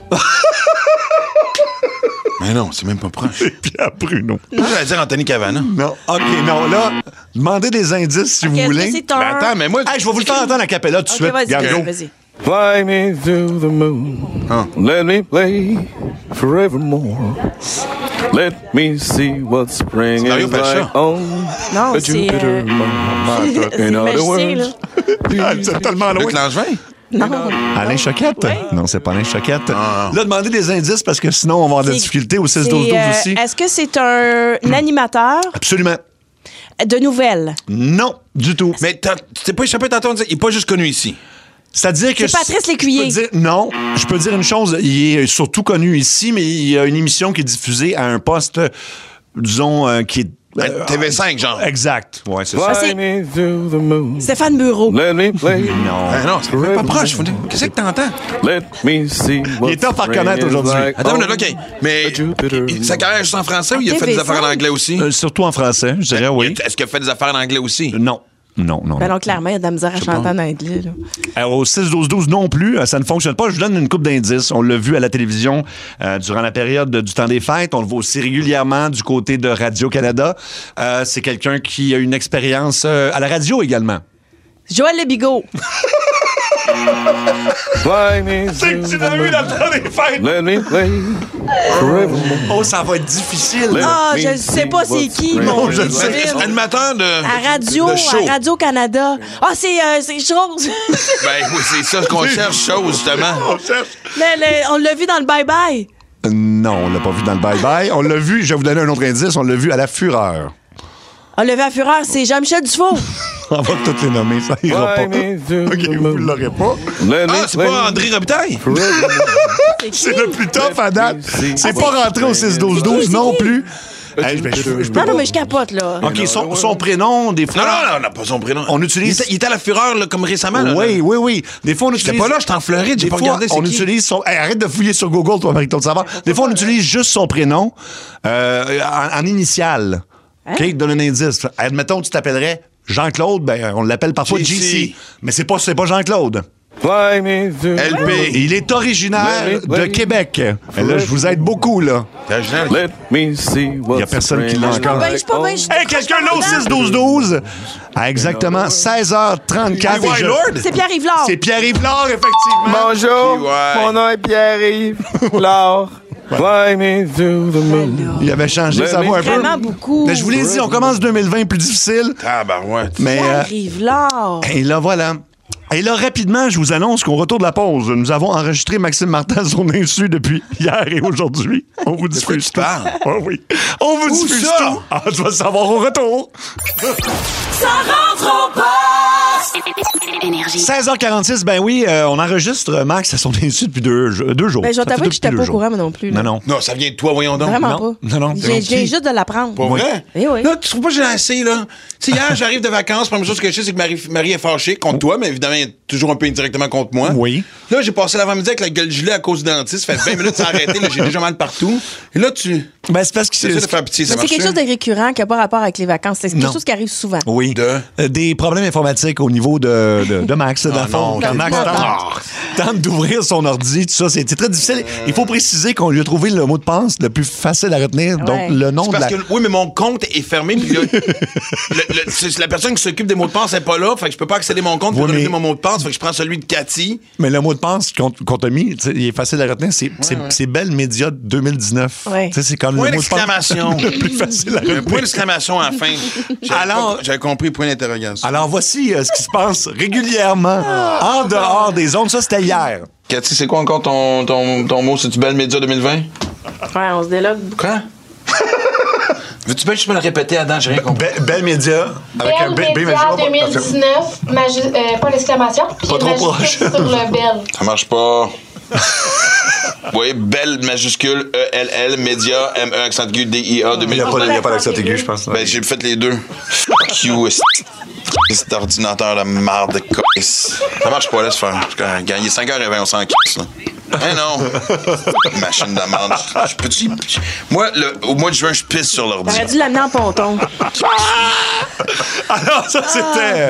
[SPEAKER 4] Mais non, c'est même pas proche.
[SPEAKER 3] Pierre Bruno.
[SPEAKER 4] Moi, j'allais dire Anthony Cavana.
[SPEAKER 3] Non, OK, non, là, Demandez des indices si vous
[SPEAKER 5] est-ce
[SPEAKER 3] voulez.
[SPEAKER 5] que c'est un...
[SPEAKER 4] Ben, attends, mais moi...
[SPEAKER 3] Hey, je vais vous le faire entendre à cappella tout de
[SPEAKER 5] OK,
[SPEAKER 3] suite.
[SPEAKER 5] vas-y,
[SPEAKER 3] Regarde,
[SPEAKER 5] vas-y.
[SPEAKER 9] Fly me to the moon. Let me play forevermore. Let me see what spring
[SPEAKER 4] Mario
[SPEAKER 9] is
[SPEAKER 4] Pelcha.
[SPEAKER 9] like on
[SPEAKER 5] Non,
[SPEAKER 9] a
[SPEAKER 5] c'est...
[SPEAKER 9] Jupiter.
[SPEAKER 5] c'est
[SPEAKER 9] In other
[SPEAKER 5] magicien, là.
[SPEAKER 3] Ah, c'est tellement loin.
[SPEAKER 4] Luc Langevin?
[SPEAKER 5] Non.
[SPEAKER 3] Alain Choquette? Non, c'est pas Alain Choquette.
[SPEAKER 4] Ah.
[SPEAKER 3] Là, demandez des indices parce que sinon, on va avoir de la
[SPEAKER 5] C'est-
[SPEAKER 3] difficulté au
[SPEAKER 5] C'est,
[SPEAKER 3] 6-12-12 aussi.
[SPEAKER 5] Est-ce que c'est un animateur
[SPEAKER 3] Absolument.
[SPEAKER 5] de nouvelles?
[SPEAKER 3] Non, du tout.
[SPEAKER 4] Mais tu t'es pas échappé tantôt, il est pas juste connu ici.
[SPEAKER 3] C'est-à-dire que...
[SPEAKER 5] C'est Patrice Lécuyer.
[SPEAKER 3] Non, je peux dire une chose. Il est surtout connu ici, mais il y a une émission qui est diffusée à un poste, disons, qui est...
[SPEAKER 4] TV5, genre.
[SPEAKER 3] Exact. Ouais, c'est
[SPEAKER 5] Ah,
[SPEAKER 3] ça.
[SPEAKER 5] c'est-
[SPEAKER 9] Fly me to the moon.
[SPEAKER 5] Stéphane Bureau.
[SPEAKER 9] Let me play.
[SPEAKER 3] Non.
[SPEAKER 4] Ah non, c'est même pas proche. Qu'est-ce que t'entends?
[SPEAKER 9] Let me see what
[SPEAKER 3] Il est top à
[SPEAKER 9] spring
[SPEAKER 3] reconnaître
[SPEAKER 9] is
[SPEAKER 3] aujourd'hui.
[SPEAKER 9] like
[SPEAKER 4] Attends,
[SPEAKER 9] on
[SPEAKER 4] OK. Mais
[SPEAKER 9] Jupiter.
[SPEAKER 4] sa carrière est juste en français ou il a fait des affaires en anglais aussi?
[SPEAKER 3] Surtout en français, je dirais oui.
[SPEAKER 4] Est-ce qu'il a fait des affaires en anglais aussi?
[SPEAKER 3] Non. Non.
[SPEAKER 5] Ben non, clairement, il y a de la misère à chanter en anglais. Là.
[SPEAKER 3] Alors, au 6-12-12 non plus, ça ne fonctionne pas. Je vous donne une couple d'indices. On l'a vu à la télévision durant la période du temps des fêtes. On le voit aussi régulièrement du côté de Radio-Canada. C'est quelqu'un qui a une expérience à la radio également.
[SPEAKER 5] Joël Lebigot.
[SPEAKER 9] Fly me to the moon.
[SPEAKER 3] dans le temps des fêtes.
[SPEAKER 9] Let me play forevermore.
[SPEAKER 3] Oh, ça va être difficile.
[SPEAKER 5] Ah,
[SPEAKER 9] me
[SPEAKER 5] je sais pas
[SPEAKER 9] see
[SPEAKER 5] c'est qui,
[SPEAKER 9] what
[SPEAKER 5] mon
[SPEAKER 9] spring
[SPEAKER 3] je
[SPEAKER 9] is
[SPEAKER 3] sais.
[SPEAKER 9] like
[SPEAKER 4] Mais
[SPEAKER 9] on-
[SPEAKER 4] animateur de...
[SPEAKER 5] À radio,
[SPEAKER 4] de show.
[SPEAKER 5] à Radio-Canada. Ah, c'est chose.
[SPEAKER 4] Ben oui, c'est ça qu'on cherche, chose, justement.
[SPEAKER 5] On l'a vu dans le bye-bye.
[SPEAKER 3] Non, on l'a pas vu dans le bye-bye. On l'a vu, je vais vous donner un autre indice, on l'a vu à la Fureur.
[SPEAKER 5] On l'a vu à Fureur, c'est Jean-Michel Dufault.
[SPEAKER 3] On va toutes les nommer, ça ira pas.
[SPEAKER 9] Fly me to
[SPEAKER 3] OK,
[SPEAKER 9] the
[SPEAKER 3] vous
[SPEAKER 9] moon.
[SPEAKER 3] l'aurez pas.
[SPEAKER 9] Let me
[SPEAKER 4] Ah, c'est
[SPEAKER 9] play
[SPEAKER 4] pas André Robitaille?
[SPEAKER 9] forevermore.
[SPEAKER 3] C'est le plus tough à date.
[SPEAKER 9] see
[SPEAKER 3] C'est
[SPEAKER 9] what
[SPEAKER 3] pas rentré au 6-12-12
[SPEAKER 5] C'est qui?
[SPEAKER 3] non plus. Hey, ben, je peux
[SPEAKER 5] Non,
[SPEAKER 3] pas.
[SPEAKER 5] mais je capote, là.
[SPEAKER 3] OK, son prénom, des fois...
[SPEAKER 4] Non, pas son prénom.
[SPEAKER 3] On utilise-
[SPEAKER 4] Il était à la Fureur, là, comme récemment. Là,
[SPEAKER 3] Oui. Des fois, on utilise...
[SPEAKER 4] J'étais pas là, j'étais en Floride, j'ai
[SPEAKER 3] Des
[SPEAKER 4] pas
[SPEAKER 3] fois,
[SPEAKER 4] regardé, c'est
[SPEAKER 3] on
[SPEAKER 4] qui?
[SPEAKER 3] utilise son... Hey, arrête de fouiller sur Google, toi, Marie-Claude Savard. Des fois, on utilise juste son prénom en initial. OK? Donne un indice. Admettons, tu t'appellerais Jean-Claude, ben, on l'appelle parfois
[SPEAKER 4] JC.
[SPEAKER 3] JC. Mais c'est pas Jean-Claude.
[SPEAKER 9] Fly me to
[SPEAKER 4] LP.
[SPEAKER 3] Il est originaire
[SPEAKER 9] Oui.
[SPEAKER 3] de Québec. Et là, je vous aide beaucoup, là.
[SPEAKER 9] Let me see what
[SPEAKER 3] Il y a personne qui
[SPEAKER 9] spring
[SPEAKER 3] l'a
[SPEAKER 9] is
[SPEAKER 3] encore.
[SPEAKER 5] Ben,
[SPEAKER 9] like
[SPEAKER 5] je suis pas bien.
[SPEAKER 9] on-
[SPEAKER 3] Hey, quelqu'un là au 6-12-12 à exactement 16h34.
[SPEAKER 4] Hey, White Lord?
[SPEAKER 5] C'est Pierre Yvelard.
[SPEAKER 3] C'est Pierre-Yves Lard, effectivement.
[SPEAKER 9] Bonjour,
[SPEAKER 4] Ouais.
[SPEAKER 9] mon nom est Pierre-Yves Laure. Fly me to the moon.
[SPEAKER 3] Il avait changé sa voix un peu.
[SPEAKER 5] Vraiment beaucoup.
[SPEAKER 3] Mais je vous l'ai dit, on commence 2020 plus difficile.
[SPEAKER 4] Tabarouette.
[SPEAKER 3] Mais
[SPEAKER 5] Pierre Yvelard.
[SPEAKER 3] et là, voilà. Et là, rapidement, je vous annonce qu'au retour de la pause, nous avons enregistré Maxime Martin à son insu depuis hier et aujourd'hui. On vous diffuse
[SPEAKER 4] tu
[SPEAKER 3] tout.
[SPEAKER 4] parles?
[SPEAKER 3] Ah oui. On vous
[SPEAKER 4] Où
[SPEAKER 3] diffuse
[SPEAKER 4] ça?
[SPEAKER 3] tout. Ah, tu vas le savoir au retour.
[SPEAKER 6] Ça rentre au poste. Énergie.
[SPEAKER 3] 16h46, ben oui, on enregistre Max à son insu depuis deux jours.
[SPEAKER 5] Ben, je vais
[SPEAKER 3] Ça fait
[SPEAKER 5] t'avouer que
[SPEAKER 3] depuis
[SPEAKER 5] j'étais
[SPEAKER 3] deux
[SPEAKER 5] pas au
[SPEAKER 3] jours.
[SPEAKER 5] courant, moi non plus. là.
[SPEAKER 3] Non.
[SPEAKER 4] Non, ça vient de toi, voyons donc.
[SPEAKER 5] Vraiment
[SPEAKER 3] Non.
[SPEAKER 5] pas.
[SPEAKER 3] Non.
[SPEAKER 5] Je viens juste de l'apprendre.
[SPEAKER 4] Pas vrai?
[SPEAKER 5] Eh oui.
[SPEAKER 4] Là, tu trouves pas que j'ai assez, là? Tu sais, hier, j'arrive de vacances, première chose que je sais, c'est que Marie est fâchée contre toi, mais évidemment, elle est toujours un peu indirectement contre moi.
[SPEAKER 3] Oui.
[SPEAKER 4] Là, j'ai passé l'avant-midi avec la gueule gelée à cause du dentiste. Ça fait 20 minutes sans arrêter, là, j'ai déjà mal partout. Et là, tu.
[SPEAKER 3] Ben, c'est parce que
[SPEAKER 4] C'est ça de faire pitié, ça
[SPEAKER 5] Mais c'est
[SPEAKER 4] marche.
[SPEAKER 5] quelque chose de récurrent qui n'a pas rapport avec les vacances. C'est quelque
[SPEAKER 3] Non.
[SPEAKER 5] chose qui arrive souvent.
[SPEAKER 3] Oui. Des problèmes informatiques au niveau de Max. Dans le fond.
[SPEAKER 4] non,
[SPEAKER 3] Quand Max tente d'ouvrir son ordi, tout ça, c'est très difficile. Il faut préciser qu'on lui a trouvé le mot de passe le plus facile à retenir.
[SPEAKER 5] Ouais.
[SPEAKER 3] Donc, le nom
[SPEAKER 4] C'est
[SPEAKER 3] de
[SPEAKER 4] parce
[SPEAKER 3] la...
[SPEAKER 4] que, oui, mais mon compte est fermé, puis là, c'est la personne qui s'occupe des mots de passe n'est pas là, fait que je peux pas accéder à mon compte pour
[SPEAKER 3] Oui,
[SPEAKER 4] donner
[SPEAKER 3] mais-
[SPEAKER 4] mon mot de passe, fait que je prends celui de Cathy.
[SPEAKER 3] Mais le mot de passe qu'on t'a mis, tu sais, il est facile à retenir. C'est Belle Média 2019.
[SPEAKER 5] Ouais.
[SPEAKER 3] Tu sais, c'est comme
[SPEAKER 4] Point
[SPEAKER 3] le mot de passe
[SPEAKER 4] d'exclamation.
[SPEAKER 3] le plus facile à
[SPEAKER 4] Un point
[SPEAKER 3] retenir.
[SPEAKER 4] d'exclamation à la fin. J'avais compris, point d'interrogation.
[SPEAKER 3] Alors, voici ce qui se passe régulièrement en dehors des ondes. Ça, c'était hier.
[SPEAKER 4] Cathy, c'est quoi encore ton mot? C'est-tu Belle Média 2020?
[SPEAKER 5] Ouais, on se délogue.
[SPEAKER 4] Quoi? Veux-tu bien juste me le répéter, Adam? J'ai rien compris.
[SPEAKER 3] Belle Média avec un B
[SPEAKER 10] Belle Média 2019, pas l'exclamation, puis
[SPEAKER 3] Pas trop
[SPEAKER 10] majuscule
[SPEAKER 3] proche.
[SPEAKER 10] sur le bel.
[SPEAKER 4] Ça marche pas. Oui, Belle majuscule E-L-L, Média, M-E, accent aigu, D-I-A, 2019.
[SPEAKER 3] Il n'y a pas d'accent aigu, je pense.
[SPEAKER 4] Ben, j'ai fait les deux. Fuck you, cet ordinateur de marde de c***. Ça marche pas, laisse faire. Il est 5h20, on s'en c***, là. Hein, non. Machine de merde. Je peux-tu... Moi, au mois de juin, je pisse sur l'ordi.
[SPEAKER 5] T'aurais dû l'amener en ponton.
[SPEAKER 3] Alors, ça, c'était...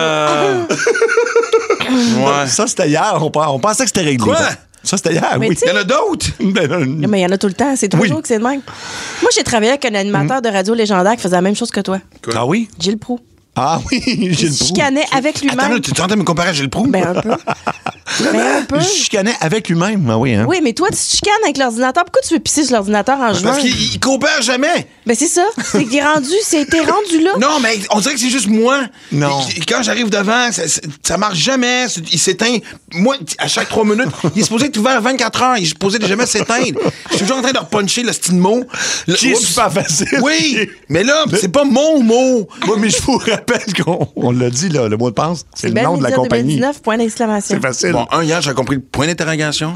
[SPEAKER 4] Ouais.
[SPEAKER 3] Ça, c'était hier. On pensait que c'était réglé.
[SPEAKER 4] Quoi?
[SPEAKER 3] Ça, c'était hier,
[SPEAKER 5] Mais
[SPEAKER 3] oui.
[SPEAKER 5] tu sais-
[SPEAKER 4] Il y en a d'autres?
[SPEAKER 3] Ben, non.
[SPEAKER 5] Mais il y en a tout le temps. C'est toujours
[SPEAKER 3] Oui.
[SPEAKER 5] que c'est de même. Moi, j'ai travaillé avec un animateur de radio légendaire qui faisait la même chose que toi.
[SPEAKER 3] Ah oui?
[SPEAKER 5] Gilles Proulx.
[SPEAKER 3] Ah oui,
[SPEAKER 5] Il
[SPEAKER 3] Gilles
[SPEAKER 5] se
[SPEAKER 3] Proulx.
[SPEAKER 5] chicanait avec
[SPEAKER 4] Attends,
[SPEAKER 5] lui-même.
[SPEAKER 4] là, tu es en train de me comparer à Gilles Proulx?
[SPEAKER 5] Ben, un peu. Ben, un peu.
[SPEAKER 3] Il se chicanait avec lui-même. Ah oui, hein?
[SPEAKER 5] Oui, mais toi, tu te chicanes avec l'ordinateur. Pourquoi tu veux pisser sur l'ordinateur en juin?
[SPEAKER 4] Parce qu'il coopère jamais.
[SPEAKER 5] Ben, c'est ça. T'es rendu là.
[SPEAKER 4] Non, mais on dirait que c'est juste moi.
[SPEAKER 3] Non.
[SPEAKER 4] Quand j'arrive devant, ça marche jamais. Il s'éteint. Moi, à chaque 3 minutes, il est supposé être ouvert 24 heures. Il est supposé de jamais s'éteindre. Je suis toujours en train de repuncher le style mot.
[SPEAKER 3] Qui est super facile.
[SPEAKER 4] Oui, mais là, c'est pas mon mot.
[SPEAKER 3] Oui, mais je vous rappelle qu'on l'a dit, là, le mot de passe, c'est le nom de la compagnie.
[SPEAKER 5] 2019, point d'exclamation.
[SPEAKER 3] C'est facile.
[SPEAKER 4] Bon, hier, j'ai compris le point d'interrogation.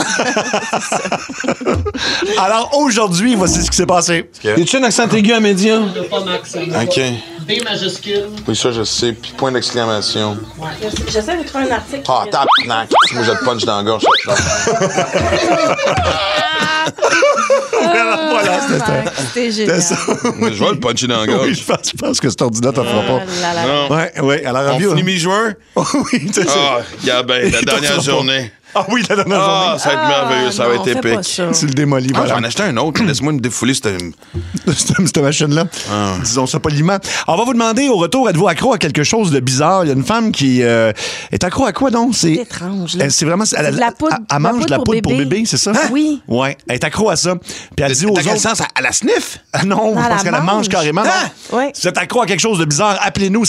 [SPEAKER 3] Alors, aujourd'hui, voici ce qui s'est passé.
[SPEAKER 4] Y a-tu un accent aigu à média?
[SPEAKER 11] Il n'y a pas d'accent.
[SPEAKER 4] OK.
[SPEAKER 11] B majuscule.
[SPEAKER 4] Oui, ça, je sais. Puis point d'exclamation.
[SPEAKER 5] J'essaie de trouver un article.
[SPEAKER 4] Ah, tabarnak. Moi, je te punch dans la gorge.
[SPEAKER 3] Voilà, c'était ça.
[SPEAKER 5] C'était génial.
[SPEAKER 3] C'était ça.
[SPEAKER 4] Je vais le puncher dans la gorge.
[SPEAKER 3] Oui, je pense que cet ordinateur ne fera pas.
[SPEAKER 5] Là, là.
[SPEAKER 4] Non.
[SPEAKER 3] Oui. Alors,
[SPEAKER 4] On
[SPEAKER 3] review,
[SPEAKER 4] finit mi-juin?
[SPEAKER 3] oui, c'est ça.
[SPEAKER 4] Ah, yeah, ben, la dernière journée.
[SPEAKER 3] Ah oui, la dernière
[SPEAKER 4] Ah,
[SPEAKER 3] journée.
[SPEAKER 4] ça va être merveilleux, ça va être
[SPEAKER 5] non, fais pas
[SPEAKER 4] épique.
[SPEAKER 5] ça.
[SPEAKER 3] Tu le démolis,
[SPEAKER 4] Ah,
[SPEAKER 3] voilà.
[SPEAKER 4] j'en ai acheté un autre. Laisse-moi me défouler
[SPEAKER 3] Cette machine-là. Disons ça poliment. On va vous demander au retour, êtes-vous accro à quelque chose de bizarre? Il y a une femme qui est accro à quoi donc? C'est
[SPEAKER 5] étrange, là.
[SPEAKER 3] C'est vraiment. Elle,
[SPEAKER 5] de la poudre-
[SPEAKER 3] elle mange de la poudre pour bébé, c'est ça?
[SPEAKER 5] Oui.
[SPEAKER 3] Ouais. Elle est accro à ça. Puis elle dit aux
[SPEAKER 4] Dans quel
[SPEAKER 3] autres.
[SPEAKER 4] sens? À la sniff?
[SPEAKER 3] Ah non,
[SPEAKER 5] Non,
[SPEAKER 3] je pense
[SPEAKER 5] elle
[SPEAKER 3] qu'elle la mange carrément.
[SPEAKER 4] Ah!
[SPEAKER 3] non?
[SPEAKER 5] Ouais.
[SPEAKER 3] Si vous êtes accro à quelque chose de bizarre, appelez-nous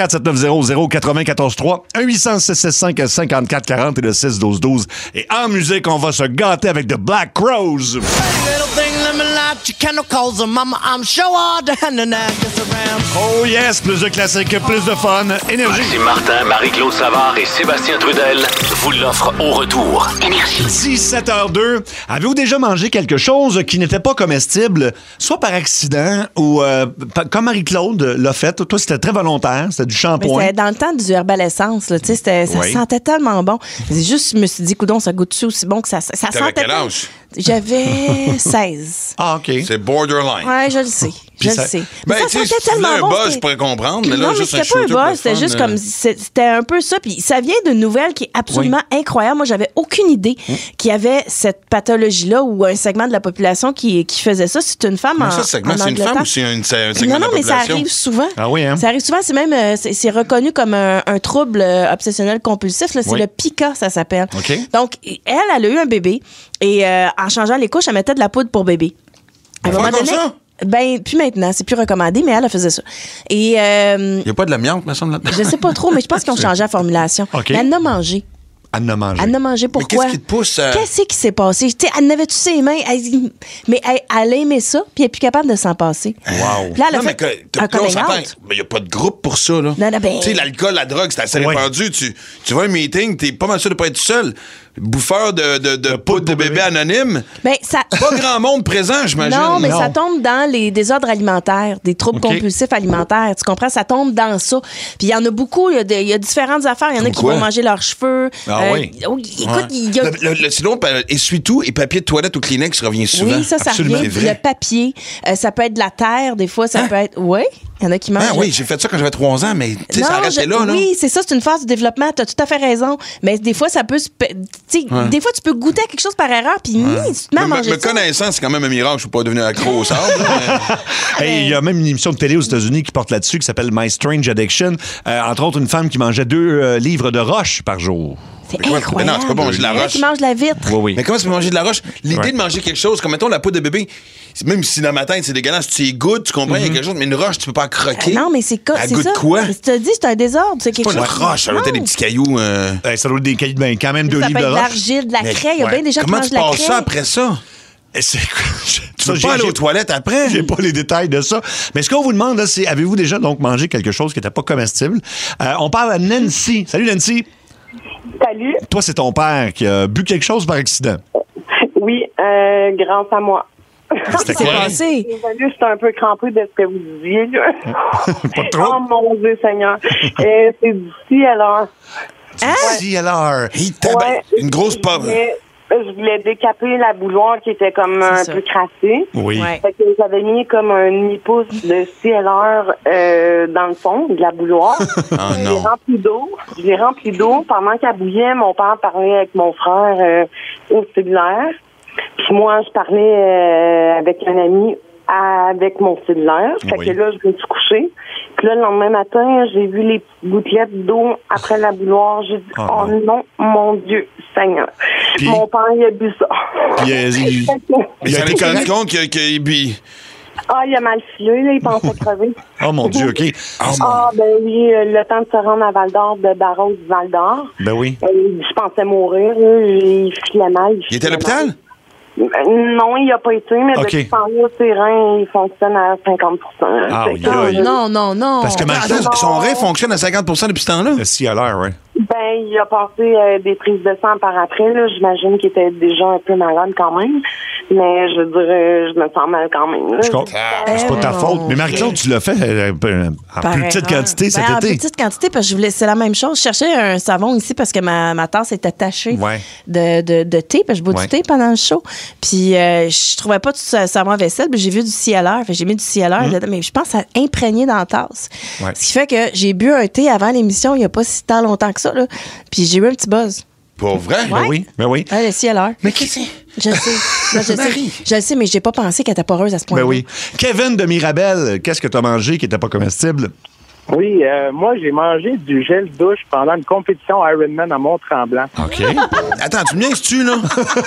[SPEAKER 3] 514-790-0943, 1-800-665-5440 et le 612-12. Et en musique, on va se gâter avec The Black Crowes.
[SPEAKER 12] Little thing, let me light your chemicals, and mama, I'm sure all the hand and around.
[SPEAKER 3] Oh yes, plus de classiques, plus de fun, énergie.
[SPEAKER 1] Maxime Martin, Marie-Claude Savard et Sébastien Trudel vous l'offrent au retour.
[SPEAKER 6] Énergie.
[SPEAKER 3] 17h02. Avez-vous déjà mangé quelque chose qui n'était pas comestible, soit par accident ou comme Marie-Claude l'a fait? Toi, c'était très volontaire, c'était du
[SPEAKER 5] Mais
[SPEAKER 3] shampoing.
[SPEAKER 5] c'était dans le temps du Herbal Essence, là, tu sais, ça
[SPEAKER 3] Oui.
[SPEAKER 5] sentait tellement bon. C'est juste, je me suis dit, coudonc, ça goûte-tu aussi bon que ça sentait.
[SPEAKER 4] T'avais quel
[SPEAKER 5] pas-
[SPEAKER 4] âge?
[SPEAKER 5] J'avais 16.
[SPEAKER 3] Ah, OK.
[SPEAKER 4] C'est borderline.
[SPEAKER 5] Ouais, je le sais. Je le
[SPEAKER 3] ça-
[SPEAKER 5] sais.
[SPEAKER 4] Ben,
[SPEAKER 5] Mais
[SPEAKER 4] tu sais,
[SPEAKER 5] ça
[SPEAKER 4] si
[SPEAKER 5] sentait
[SPEAKER 4] tu faisais
[SPEAKER 5] tellement
[SPEAKER 4] un
[SPEAKER 5] bon.
[SPEAKER 4] buzz,
[SPEAKER 5] c'était-
[SPEAKER 4] je pourrais comprendre, mais là,
[SPEAKER 5] non, mais
[SPEAKER 4] juste un
[SPEAKER 5] c'était pas un
[SPEAKER 4] shooter pour
[SPEAKER 5] buzz,
[SPEAKER 4] le
[SPEAKER 5] c'était
[SPEAKER 4] fun,
[SPEAKER 5] juste comme. C'était un peu ça. Puis ça vient d'une nouvelle qui est absolument incroyable. Moi, j'avais aucune idée qu'il y avait cette pathologie-là ou un segment de la population qui faisait ça. C'est une femme
[SPEAKER 4] Mais
[SPEAKER 5] en.
[SPEAKER 4] ça, segment,
[SPEAKER 5] en
[SPEAKER 4] c'est une
[SPEAKER 5] Angleterre.
[SPEAKER 4] femme ou c'est un segment
[SPEAKER 5] Non, non,
[SPEAKER 4] de la
[SPEAKER 5] mais ça
[SPEAKER 4] population?
[SPEAKER 5] arrive souvent.
[SPEAKER 3] Ah oui, hein?
[SPEAKER 5] Ça arrive souvent. C'est même c'est reconnu comme un trouble obsessionnel compulsif. Là. C'est
[SPEAKER 3] Oui.
[SPEAKER 5] le PICA, ça s'appelle.
[SPEAKER 3] OK.
[SPEAKER 5] Donc, elle a eu un bébé et en changeant les couches, elle mettait de la poudre pour bébé. À un
[SPEAKER 4] On fait
[SPEAKER 5] moment
[SPEAKER 4] encore
[SPEAKER 5] donné,
[SPEAKER 4] ça?
[SPEAKER 5] ben, puis maintenant, c'est plus recommandé, mais elle faisait ça. Et
[SPEAKER 4] Il n'y a pas de l'amiante, me semble, là-dedans.
[SPEAKER 5] je sais pas trop, mais je pense qu'ils ont changé la formulation.
[SPEAKER 3] OK.
[SPEAKER 5] Mais elle en a mangé.
[SPEAKER 3] Elle en a mangé.
[SPEAKER 5] Elle en a mangé. Pourquoi?
[SPEAKER 4] qu'est-ce qui te pousse à-
[SPEAKER 5] Qu'est-ce qui s'est passé? Tu sais, elle n'avait-tu ses mains? Mais elle aimait ça, puis elle est plus capable de s'en passer.
[SPEAKER 3] Wow.
[SPEAKER 5] Puis là, elle a
[SPEAKER 4] Non, mais
[SPEAKER 5] fait
[SPEAKER 4] que,
[SPEAKER 5] un
[SPEAKER 4] là, on
[SPEAKER 5] coming
[SPEAKER 4] s'entend.
[SPEAKER 5] out.
[SPEAKER 4] Il n'y a pas de groupe pour ça, là.
[SPEAKER 5] Non, non, ben-
[SPEAKER 4] Tu sais, l'alcool, la drogue, c'est assez
[SPEAKER 3] Ouais.
[SPEAKER 4] répandu. Tu vas à un meeting, t'es pas mal sûr de pas être seul. Bouffeur de poudre de bébé anonyme.
[SPEAKER 5] Ben, ça...
[SPEAKER 4] Pas grand monde présent, j'imagine.
[SPEAKER 5] Non, mais
[SPEAKER 3] Non.
[SPEAKER 5] ça tombe dans les désordres alimentaires, des troubles
[SPEAKER 3] OK.
[SPEAKER 5] compulsifs alimentaires. Tu comprends? Ça tombe dans ça. Puis il y en a beaucoup. Il y a différentes affaires. Il y en a
[SPEAKER 4] Comme
[SPEAKER 5] qui
[SPEAKER 4] quoi?
[SPEAKER 5] vont manger leurs cheveux.
[SPEAKER 3] Ah oui.
[SPEAKER 5] Écoute, il y a...
[SPEAKER 4] Sinon, essuie-tout et papier de toilette ou Kleenex revient souvent.
[SPEAKER 5] Oui, ça
[SPEAKER 3] Absolument.
[SPEAKER 5] revient.
[SPEAKER 4] C'est vrai.
[SPEAKER 5] Le papier, ça peut être de la terre, des fois, ça peut être... Oui, il y en a qui mangent...
[SPEAKER 4] Ah oui, j'ai fait ça quand j'avais 3 ans, mais tu sais, ça restait là, là.
[SPEAKER 5] Oui, c'est ça, c'est une phase du développement. Tu as tout à fait raison. Mais des fois, ça peut se... Tu sais, des fois, tu peux goûter à quelque chose par erreur, puis tu te mets à manger
[SPEAKER 4] Me
[SPEAKER 5] ça.
[SPEAKER 4] connaissant, c'est quand même un miracle. Je suis pas devenu accro au sable. là,
[SPEAKER 3] Hey, il y a même une émission de télé aux États-Unis qui porte là-dessus, qui s'appelle My Strange Addiction. Entre autres, une femme qui mangeait 2 livres de roche par jour.
[SPEAKER 5] C'est
[SPEAKER 4] Mais comment-
[SPEAKER 5] incroyable.
[SPEAKER 4] mais non, tu peux pas manger de la
[SPEAKER 5] Il y en a
[SPEAKER 4] roche.
[SPEAKER 5] qui mangent la vitre.
[SPEAKER 3] Oui, oui.
[SPEAKER 4] Mais comment tu peux manger de la roche? L'idée
[SPEAKER 3] Ouais.
[SPEAKER 4] de manger quelque chose, comme mettons la poudre de bébé, même si dans ma tête c'est dégueulasse, tu y goûtes, tu comprends, il y a quelque chose, mais une roche, tu peux pas croquer.
[SPEAKER 5] Non, mais c'est
[SPEAKER 4] Elle
[SPEAKER 5] c'est
[SPEAKER 4] goûte
[SPEAKER 5] ça.
[SPEAKER 4] quoi?
[SPEAKER 5] Je te dis, c'est un désordre. C'est
[SPEAKER 4] C'est
[SPEAKER 5] quelque
[SPEAKER 4] pas une
[SPEAKER 5] chose.
[SPEAKER 4] roche, ça doit être
[SPEAKER 5] Non.
[SPEAKER 4] des petits cailloux.
[SPEAKER 3] Ça doit être des cailloux de bain. Quand même 2
[SPEAKER 5] Ça
[SPEAKER 3] livres
[SPEAKER 5] peut
[SPEAKER 3] de
[SPEAKER 5] être de
[SPEAKER 3] roche.
[SPEAKER 5] l'argile, de la
[SPEAKER 4] Mais-
[SPEAKER 5] craie. Il y a
[SPEAKER 3] ouais.
[SPEAKER 5] bien des gens qui
[SPEAKER 4] Comment
[SPEAKER 5] mangent
[SPEAKER 4] tu
[SPEAKER 5] de la
[SPEAKER 4] passes
[SPEAKER 5] craie.
[SPEAKER 4] ça après ça?
[SPEAKER 3] Et c'est-
[SPEAKER 4] Tu
[SPEAKER 3] Ça,
[SPEAKER 4] peux pas aller aux toilettes après?
[SPEAKER 3] J'ai pas les détails de ça. Mais ce qu'on vous demande, là, c'est avez-vous déjà donc mangé quelque chose qui n'était pas comestible? On parle à Nancy. Salut, Nancy.
[SPEAKER 13] Salut.
[SPEAKER 3] Toi, c'est ton père qui a bu quelque chose par accident.
[SPEAKER 13] Oui, grâce à moi.
[SPEAKER 5] Qu'est-ce qui s'est passé?
[SPEAKER 13] Désolée, j'étais un peu crampée de ce que vous disiez, là.
[SPEAKER 3] Pas trop.
[SPEAKER 13] Oh mon Dieu Seigneur. C'est d'ici alors.
[SPEAKER 3] Si, alors.
[SPEAKER 13] Ouais.
[SPEAKER 4] Une grosse pomme.
[SPEAKER 13] Je voulais décaper la bouloire qui était comme un
[SPEAKER 5] ça.
[SPEAKER 13] peu crassée.
[SPEAKER 3] Oui.
[SPEAKER 5] Ouais.
[SPEAKER 13] Fait que j'avais mis comme un demi-pouce de CLR dans le fond de la bouloire.
[SPEAKER 4] Ah
[SPEAKER 13] Je l'ai
[SPEAKER 4] non.
[SPEAKER 13] rempli d'eau. Je l'ai rempli d'eau. Pendant qu'elle bouillait, mon père parlait avec mon frère au cellulaire. Puis moi, je parlais avec un ami avec mon cellulaire. Fait
[SPEAKER 3] Oui.
[SPEAKER 13] que là, je me suis couchée. Puis là, le lendemain matin, j'ai vu les petites gouttelettes d'eau après la bouilloire. J'ai dit, oh non, mon Dieu, Seigneur.
[SPEAKER 3] Puis?
[SPEAKER 13] Mon père, il a bu ça.
[SPEAKER 3] Puis,
[SPEAKER 4] il s'en est rendu compte qu'il
[SPEAKER 13] il a mal filé, là, il pensait crever.
[SPEAKER 3] Oh mon Dieu, OK.
[SPEAKER 13] Ben oui, le temps de se rendre à Val-d'Or, de Barros, Val-d'Or.
[SPEAKER 3] Ben oui.
[SPEAKER 13] Je pensais mourir, là, il filait mal.
[SPEAKER 4] Il était à l'hôpital?
[SPEAKER 13] Non, il n'a pas été, mais depuis ce temps-là, ses reins, ils fonctionnent à 50%.
[SPEAKER 5] Non.
[SPEAKER 3] Parce que
[SPEAKER 4] maintenant, son rein fonctionne à 50% depuis ce temps-là?
[SPEAKER 3] Le CLR, oui.
[SPEAKER 13] Ben, il a passé des prises de sang par après, là. J'imagine qu'il était déjà un peu malade quand même. Mais je dirais, je me sens mal quand même. Là.
[SPEAKER 3] Je comprends. C'est pas ta faute. Mais Marie-Claude, tu l'as fait en plus petite quantité cet été.
[SPEAKER 5] En petite quantité, parce que c'est la même chose. Je cherchais un savon ici parce que ma tasse était tachée de thé, parce que je bois du thé pendant le show. Puis je trouvais pas tout savon à vaisselle, puis j'ai vu du CLR. J'ai mis du CLR dedans, mais je pense que ça a imprégné dans la tasse. Ouais. Ce qui fait que j'ai bu un thé avant l'émission, il n'y a pas si tant longtemps que ça. Là. Puis j'ai eu un petit buzz.
[SPEAKER 4] Pour vrai?
[SPEAKER 5] Ouais.
[SPEAKER 3] Ben oui.
[SPEAKER 5] Le CLR.
[SPEAKER 4] Mais qu'est-ce que c'est?
[SPEAKER 5] Je le sais, mais j'ai pas pensé qu'elle était poreuse à ce point-là.
[SPEAKER 3] Ben oui. Kevin de Mirabel, qu'est-ce que tu as mangé qui n'était pas comestible?
[SPEAKER 14] Oui, moi, j'ai mangé du gel douche pendant une compétition Ironman à Mont-Tremblant.
[SPEAKER 3] OK.
[SPEAKER 4] Attends, tu me niaises-tu, là?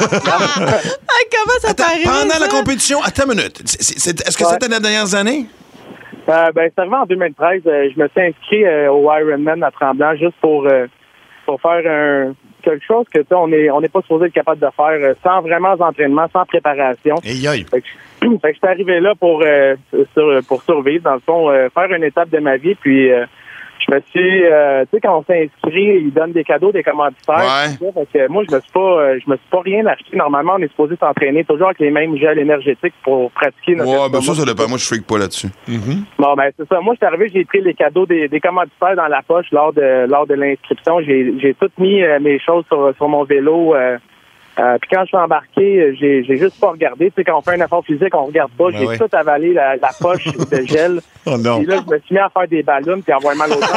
[SPEAKER 5] Comment ça t'arrive?
[SPEAKER 4] Pendant la compétition, attends une minute. Est-ce que c'était les dernières années?
[SPEAKER 14] Ben, c'est arrivé en 2013. Je me suis inscrit au Ironman à Tremblant juste pour faire quelque chose que on n'est pas supposé être capable de faire sans vraiment d'entraînement, sans préparation. Fait que je suis arrivé là pour survivre, dans le fond, faire une étape de ma vie, puis je me suis, tu sais, quand on s'inscrit, ils donnent des cadeaux, des commanditaires.
[SPEAKER 4] Ouais.
[SPEAKER 14] Fait que moi, je me suis pas rien acheté. Normalement, on est supposé s'entraîner toujours avec les mêmes gels énergétiques pour pratiquer notre
[SPEAKER 4] ben ça dépend. Moi, je freak pas là-dessus.
[SPEAKER 14] Bon, ben, c'est ça. Moi, je suis arrivé, j'ai pris les cadeaux des commanditaires dans la poche lors de l'inscription. J'ai tout mis mes choses sur mon vélo. Puis quand je suis embarqué, j'ai juste pas regardé. Tu sais, quand on fait un effort physique, on regarde pas. J'ai tout avalé la poche de gel.
[SPEAKER 3] Oh non.
[SPEAKER 14] Puis là, je me suis mis à faire des ballons puis à avoir mal au temps.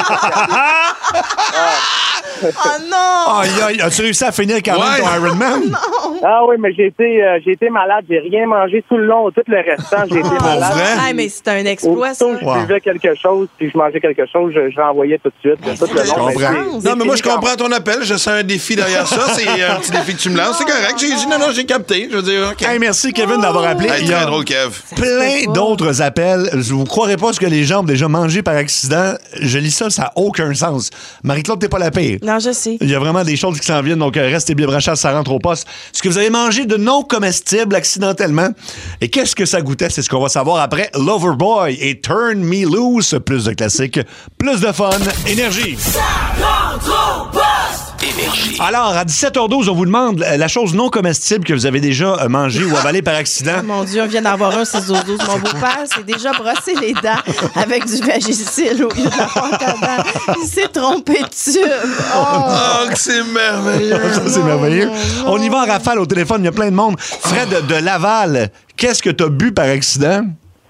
[SPEAKER 5] Oh non!
[SPEAKER 3] As-tu réussi à finir quand même ton Ironman?
[SPEAKER 5] Non!
[SPEAKER 14] Ah oui, mais j'ai été malade. J'ai rien mangé tout le long. Tout le restant, j'ai été malade.
[SPEAKER 5] Ah, mais c'est un exploit, ça.
[SPEAKER 14] Je buvais quelque chose, puis je mangeais quelque chose, je renvoyais tout de suite. Tout le long.
[SPEAKER 4] Non, mais moi, je comprends ton appel. Je sens un défi derrière ça. C'est un petit défi que tu me lances. C'est correct. J'ai dit non, j'ai capté. Je veux dire, OK.
[SPEAKER 3] Hey, merci, Kevin, d'avoir appelé.
[SPEAKER 4] Hey, très drôle, Kev.
[SPEAKER 3] Plein d'autres appels. Vous ne croirez pas ce que les gens ont déjà mangé par accident. Je lis ça n'a aucun sens. Marie-Claude, t'es pas la pire.
[SPEAKER 5] Non, je sais.
[SPEAKER 3] Il y a vraiment des choses qui s'en viennent, donc restez bien branchés, ça rentre au poste. Ce que vous avez mangé de non comestible accidentellement, et qu'est-ce que ça goûtait, c'est ce qu'on va savoir après Loverboy et Turn Me Loose. Plus de classiques, plus de fun, énergie.
[SPEAKER 6] Ça rentre au poste!
[SPEAKER 1] Énergie.
[SPEAKER 3] Alors, à 17h12, on vous demande la chose non comestible que vous avez déjà mangée ou avalée par accident.
[SPEAKER 5] Oh mon Dieu, on vient d'avoir un 6-12-12. Mon beau-père s'est déjà brossé les dents avec du Vagisil au lieu de la pâte à dents. Il s'est trompé de tube.
[SPEAKER 4] Oh, que c'est merveilleux.
[SPEAKER 3] C'est merveilleux. On y va en rafale au téléphone, il y a plein de monde. Fred de Laval, qu'est-ce que tu as bu par accident?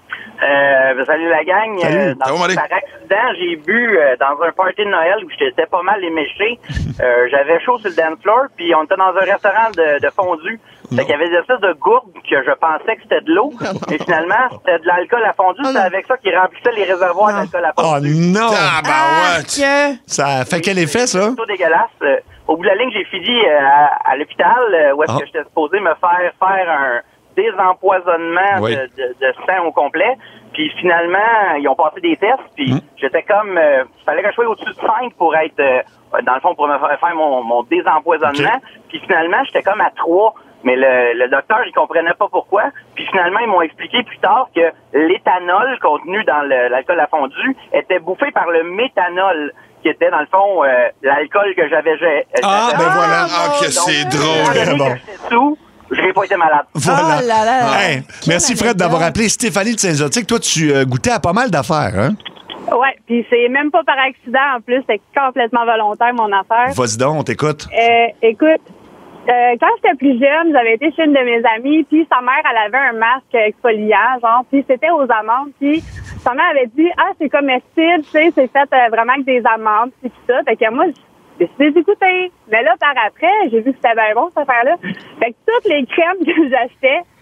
[SPEAKER 15] Salut la gang. Par accident, j'ai bu dans un party de Noël où j'étais pas mal éméché. J'avais chaud sur le dance floor, puis on était dans un restaurant de fondue. Fait qu'il y avait des espèces de gourdes que je pensais que c'était de l'eau, mais finalement, c'était de l'alcool à fondu. C'est avec ça qu'ils remplissaient les réservoirs d'alcool à fondu.
[SPEAKER 3] Oh non!
[SPEAKER 4] Ah, ben ouais!
[SPEAKER 3] Ça a fait quel effet, ça?
[SPEAKER 15] C'est tout dégueulasse. Au bout de la ligne, j'ai fini à l'hôpital où est-ce que j'étais supposé me faire un désempoisonnement de sang au complet. Puis finalement, ils ont passé des tests, puis j'étais comme... il fallait que je sois au-dessus de 5 pour être, dans le fond, pour me faire mon désempoisonnement. Puis finalement, j'étais comme à 3. Mais le docteur, il comprenait pas pourquoi. Puis finalement, ils m'ont expliqué plus tard que l'éthanol contenu dans l'alcool à fondu était bouffé par le méthanol, qui était, dans le fond, l'alcool que j'avais.
[SPEAKER 3] Ben voilà.
[SPEAKER 4] Ah, que c'est drôle.
[SPEAKER 15] Je n'ai pas été malade.
[SPEAKER 3] Voilà.
[SPEAKER 5] Oh là là.
[SPEAKER 3] Hey, merci Fred d'avoir appelé. Stéphanie de Saint-Zotique, toi, tu goûtais à pas mal d'affaires, hein?
[SPEAKER 16] Ouais, puis c'est même pas par accident en plus, c'est complètement volontaire mon affaire.
[SPEAKER 3] Vas-y donc, on t'écoute.
[SPEAKER 16] Écoute, quand j'étais plus jeune, j'avais été chez une de mes amies, puis sa mère, elle avait un masque exfoliant, genre, puis c'était aux amandes, puis sa mère avait dit « Ah, c'est comestible, tu sais, c'est fait vraiment avec des amandes, puis tout ça. » Fait que moi, j'ai décidé d'écouter. Mais là, par après, j'ai vu que c'était bien bon, cette affaire-là. Fait que toutes les crèmes que j'achetais,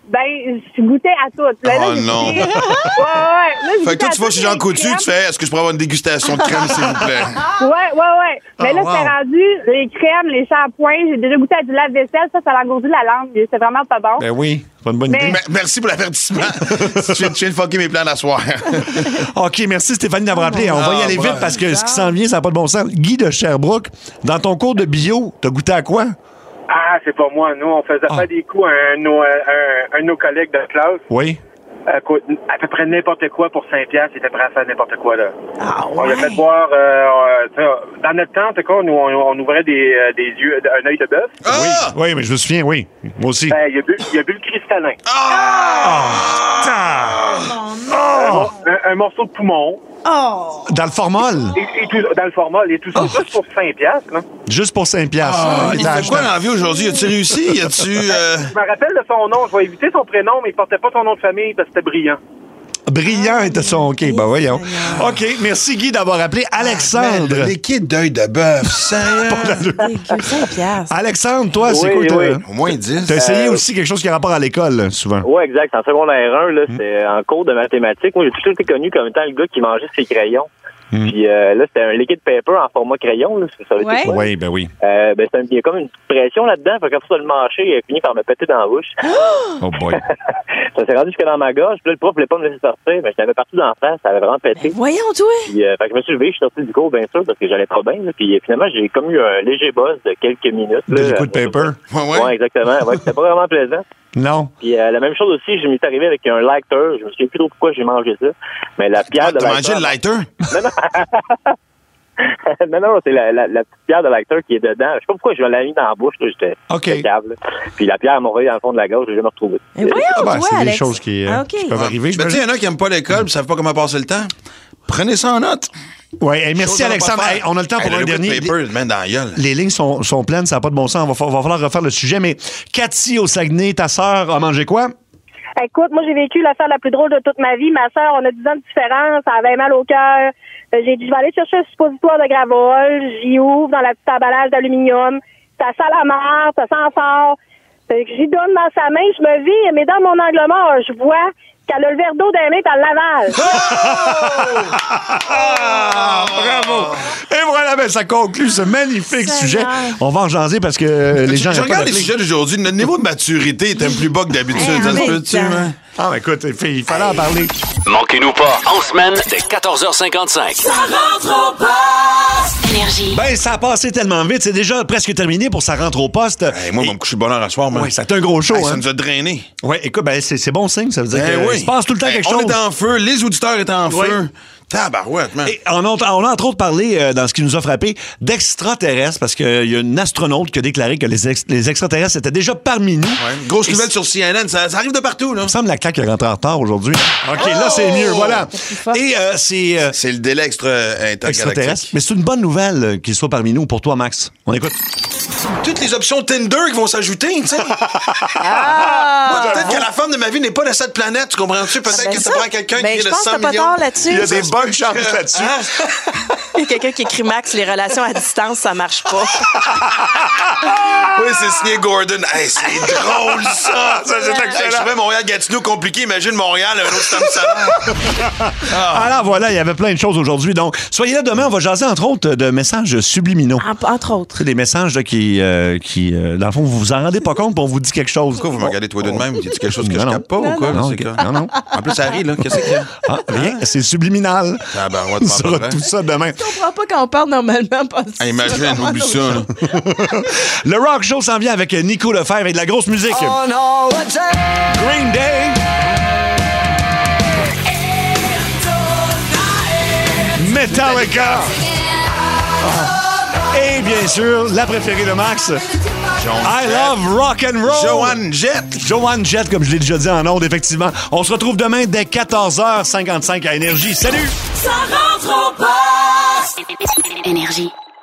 [SPEAKER 16] je goûtais à tout. Là,
[SPEAKER 4] Oh non.
[SPEAKER 16] Ouais. Là, j'ai
[SPEAKER 4] Fait que
[SPEAKER 16] goûté
[SPEAKER 4] toi,
[SPEAKER 16] à
[SPEAKER 4] tu vas
[SPEAKER 16] toutes
[SPEAKER 4] chez Jean
[SPEAKER 16] les
[SPEAKER 4] Coutu,
[SPEAKER 16] crèmes.
[SPEAKER 4] tu fais, est-ce que je pourrais avoir une dégustation de crème, s'il vous plaît?
[SPEAKER 16] Ouais. Mais là,
[SPEAKER 3] wow.
[SPEAKER 16] c'est rendu les crèmes, les shampoings. J'ai déjà goûté à du lave-vaisselle. Ça l'engourdit la langue. C'est vraiment pas bon.
[SPEAKER 3] Ben oui, c'est pas une bonne
[SPEAKER 16] Mais-
[SPEAKER 3] idée.
[SPEAKER 4] Merci pour l'avertissement. Je viens de fucker mes plans d'asseoir.
[SPEAKER 3] OK, merci Stéphanie d'avoir appelé. On va y aller vite parce que ce qui s'en vient, ça n'a pas de bon sens. Guy de Sherbrooke, dans ton cours de bio, t'as goûté à quoi?
[SPEAKER 14] Ah, c'est pas moi. Nous, on faisait pas des coups à un de nos collègues de classe.
[SPEAKER 3] Oui.
[SPEAKER 14] À peu près n'importe quoi pour 5$. Il était prêt à faire n'importe quoi, là.
[SPEAKER 5] Ah,
[SPEAKER 14] On l'a fait boire... dans notre temps, en tout cas, nous, on ouvrait des yeux, un œil de bœuf.
[SPEAKER 3] Oui, mais je me souviens, oui. Moi aussi.
[SPEAKER 14] Ben, il a bu le cristallin. Un morceau de poumon.
[SPEAKER 3] Dans le formol?
[SPEAKER 14] Et tout, dans le formol. Et tout ça, juste pour 5$, là.
[SPEAKER 3] Juste pour 5$.
[SPEAKER 4] Il fait quoi dans la vie aujourd'hui? As-tu réussi?
[SPEAKER 14] Je me rappelle de son nom. Je vais éviter son prénom, mais il portait pas son nom de famille parce que c'était brillant.
[SPEAKER 3] Brillant était son... OK, ben voyons. OK, merci Guy d'avoir appelé. Alexandre.
[SPEAKER 4] Le liquide d'œil de bœuf, sérieux?
[SPEAKER 3] Alexandre, toi, c'est
[SPEAKER 17] Oui,
[SPEAKER 3] quoi?
[SPEAKER 17] oui.
[SPEAKER 4] Au moins 10.
[SPEAKER 3] T'as essayé aussi quelque chose qui a rapport à l'école, là, souvent.
[SPEAKER 17] Oui, exact. En secondaire 1, là, c'était en cours de mathématiques. Moi, j'ai toujours été connu comme étant le gars qui mangeait ses crayons. Puis là, c'était un liquid paper en format crayon. Là, ça veut dire quoi?
[SPEAKER 3] Oui, ben oui.
[SPEAKER 17] Il y a comme une pression là-dedans. Fait qu'à force de le mâcher, il a fini par me péter dans la bouche.
[SPEAKER 3] Oh boy.
[SPEAKER 17] Ça s'est rendu jusque dans ma gorge. Puis là, le prof voulait pas me laisser sortir. Mais je l'avais partout dans la face. Ça avait vraiment pété.
[SPEAKER 5] Voyons, toi!
[SPEAKER 17] Puis, fait que je me suis levé, je suis sorti du cours, bien sûr, parce que j'allais pas bien. Là. Puis finalement, j'ai comme eu un léger buzz de quelques minutes.
[SPEAKER 3] De liquid paper?
[SPEAKER 17] Ouais, exactement. Ouais, c'était pas vraiment plaisant.
[SPEAKER 3] Non.
[SPEAKER 17] Puis la même chose aussi, je m'y suis arrivé avec un lighter. Je me souviens plus trop pourquoi j'ai mangé ça. Mais la pierre de lighter...
[SPEAKER 4] T'as mangé le lighter?
[SPEAKER 17] Non, c'est la petite pierre de lighter qui est dedans. Je sais pas pourquoi je l'ai mis dans la bouche. Là, j'étais câble. Puis la pierre m'a envoyé dans le fond de la gorge, je l'ai jamais retrouvée.
[SPEAKER 3] C'est des choses qui peuvent arriver.
[SPEAKER 4] Mais tu sais, il y en a qui n'aiment pas l'école et ne savent pas comment passer le temps. Prenez ça en note.
[SPEAKER 3] Oui, merci
[SPEAKER 4] Chose à
[SPEAKER 3] Alexandre.
[SPEAKER 4] pas faire.
[SPEAKER 3] Hey, on a le temps pour
[SPEAKER 4] Hey,
[SPEAKER 3] un
[SPEAKER 4] le
[SPEAKER 3] dernier.
[SPEAKER 4] liquid paper, main dans la gueule.
[SPEAKER 3] Les lignes sont pleines, ça n'a pas de bon sens. Va falloir refaire le sujet. Mais Cathy au Saguenay, ta sœur a mangé quoi?
[SPEAKER 16] Écoute, moi, j'ai vécu l'affaire la plus drôle de toute ma vie. Ma sœur, on a 10 ans de différence. Elle avait mal au cœur. J'ai dit, je vais aller chercher un suppositoire de Gravol. J'y ouvre dans la petite emballage d'aluminium. Ça sent la mort, ça sent fort. J'y donne dans sa main, je me vis, mais dans mon angle mort, je vois qu'elle a le verre d'eau dans les mains dans le lavage.
[SPEAKER 3] Bravo! Et voilà, ben, ça conclut ce magnifique sujet. On va en jaser parce que les gens...
[SPEAKER 4] Je regarde les sujets d'aujourd'hui. Notre niveau de maturité est un plus bas que d'habitude. Ça se peut-tu, hein?
[SPEAKER 3] Ah, ben, écoute, il fallait en parler.
[SPEAKER 1] Manquez-nous pas, en semaine, dès 14h55.
[SPEAKER 6] Ça rentre au poste!
[SPEAKER 18] Énergie.
[SPEAKER 3] Ben, ça a passé tellement vite. C'est déjà presque terminé pour Ça rentre au poste.
[SPEAKER 4] Moi, je vais me coucher de bonne heure à soir,
[SPEAKER 3] Oui, ça a été un gros show.
[SPEAKER 4] Ça
[SPEAKER 3] hein.
[SPEAKER 4] nous a drainé.
[SPEAKER 3] Oui, écoute, ben, c'est bon signe. Ça veut dire qu'il se passe tout le temps quelque chose.
[SPEAKER 4] On est en feu. Les auditeurs étaient en feu. Tabarouette, man.
[SPEAKER 3] Et on a entre autres parlé, dans ce qui nous a frappé, d'extraterrestres, parce qu'il y a une astronaute qui a déclaré que les extraterrestres étaient déjà parmi nous.
[SPEAKER 4] Ouais, grosse nouvelle sur CNN, ça arrive de partout, là.
[SPEAKER 3] Il me semble que la claque est rentrée en retard aujourd'hui. OK, là, c'est mieux, voilà. Et c'est
[SPEAKER 4] le délai extraterrestre.
[SPEAKER 3] Mais c'est une bonne nouvelle qu'il soit parmi nous. Pour toi, Max, on écoute.
[SPEAKER 4] Toutes les options Tinder qui vont s'ajouter, tu sais. Moi, peut-être que la femme de ma vie n'est pas de cette planète, tu comprends-tu? Peut-être que ça prend quelqu'un qui est de 100 millions.
[SPEAKER 5] Tort là-dessus.
[SPEAKER 3] Il y a des bonnes chances là-dessus.
[SPEAKER 5] Il y a quelqu'un qui écrit Max, les relations à distance, ça marche pas.
[SPEAKER 4] Oui, c'est signé Gordon. Hey, c'est drôle, ça! C'est excellent. Je trouvais Montréal-Gatineau compliqué. Imagine Montréal, un autre temps de
[SPEAKER 3] Alors voilà, il y avait plein de choses aujourd'hui. Donc, soyez là demain. On va jaser, entre autres, de messages subliminaux.
[SPEAKER 5] Entre autres.
[SPEAKER 3] C'est des messages là, qui dans le fond, vous vous en rendez pas compte, puis on vous dit quelque chose.
[SPEAKER 4] Pourquoi vous me regardez toi de même? Tu dis quelque chose que je capte pas
[SPEAKER 3] non,
[SPEAKER 4] ou quoi?
[SPEAKER 3] Non, non.
[SPEAKER 4] En plus, ça rit, là. Qu'est-ce qu'il y a?
[SPEAKER 3] Ah, rien. C'est subliminal.
[SPEAKER 4] Ah, ben, on
[SPEAKER 3] On saura tout ça demain.
[SPEAKER 5] Je comprends pas quand on parle normalement.
[SPEAKER 4] Imagine, oublie ça, là.
[SPEAKER 3] Le Rock Show s'en vient avec Nico Lefebvre et de la grosse musique.
[SPEAKER 6] Oh no,
[SPEAKER 3] Green Day. Metallica. Et bien sûr, la préférée de Max, I Love Rock and Roll.
[SPEAKER 4] Joanne Jett.
[SPEAKER 3] Joanne Jett, comme je l'ai déjà dit en ondes, effectivement. On se retrouve demain dès 14h55 à Énergie. Salut!
[SPEAKER 6] Ça rentre au poste!
[SPEAKER 18] Énergie.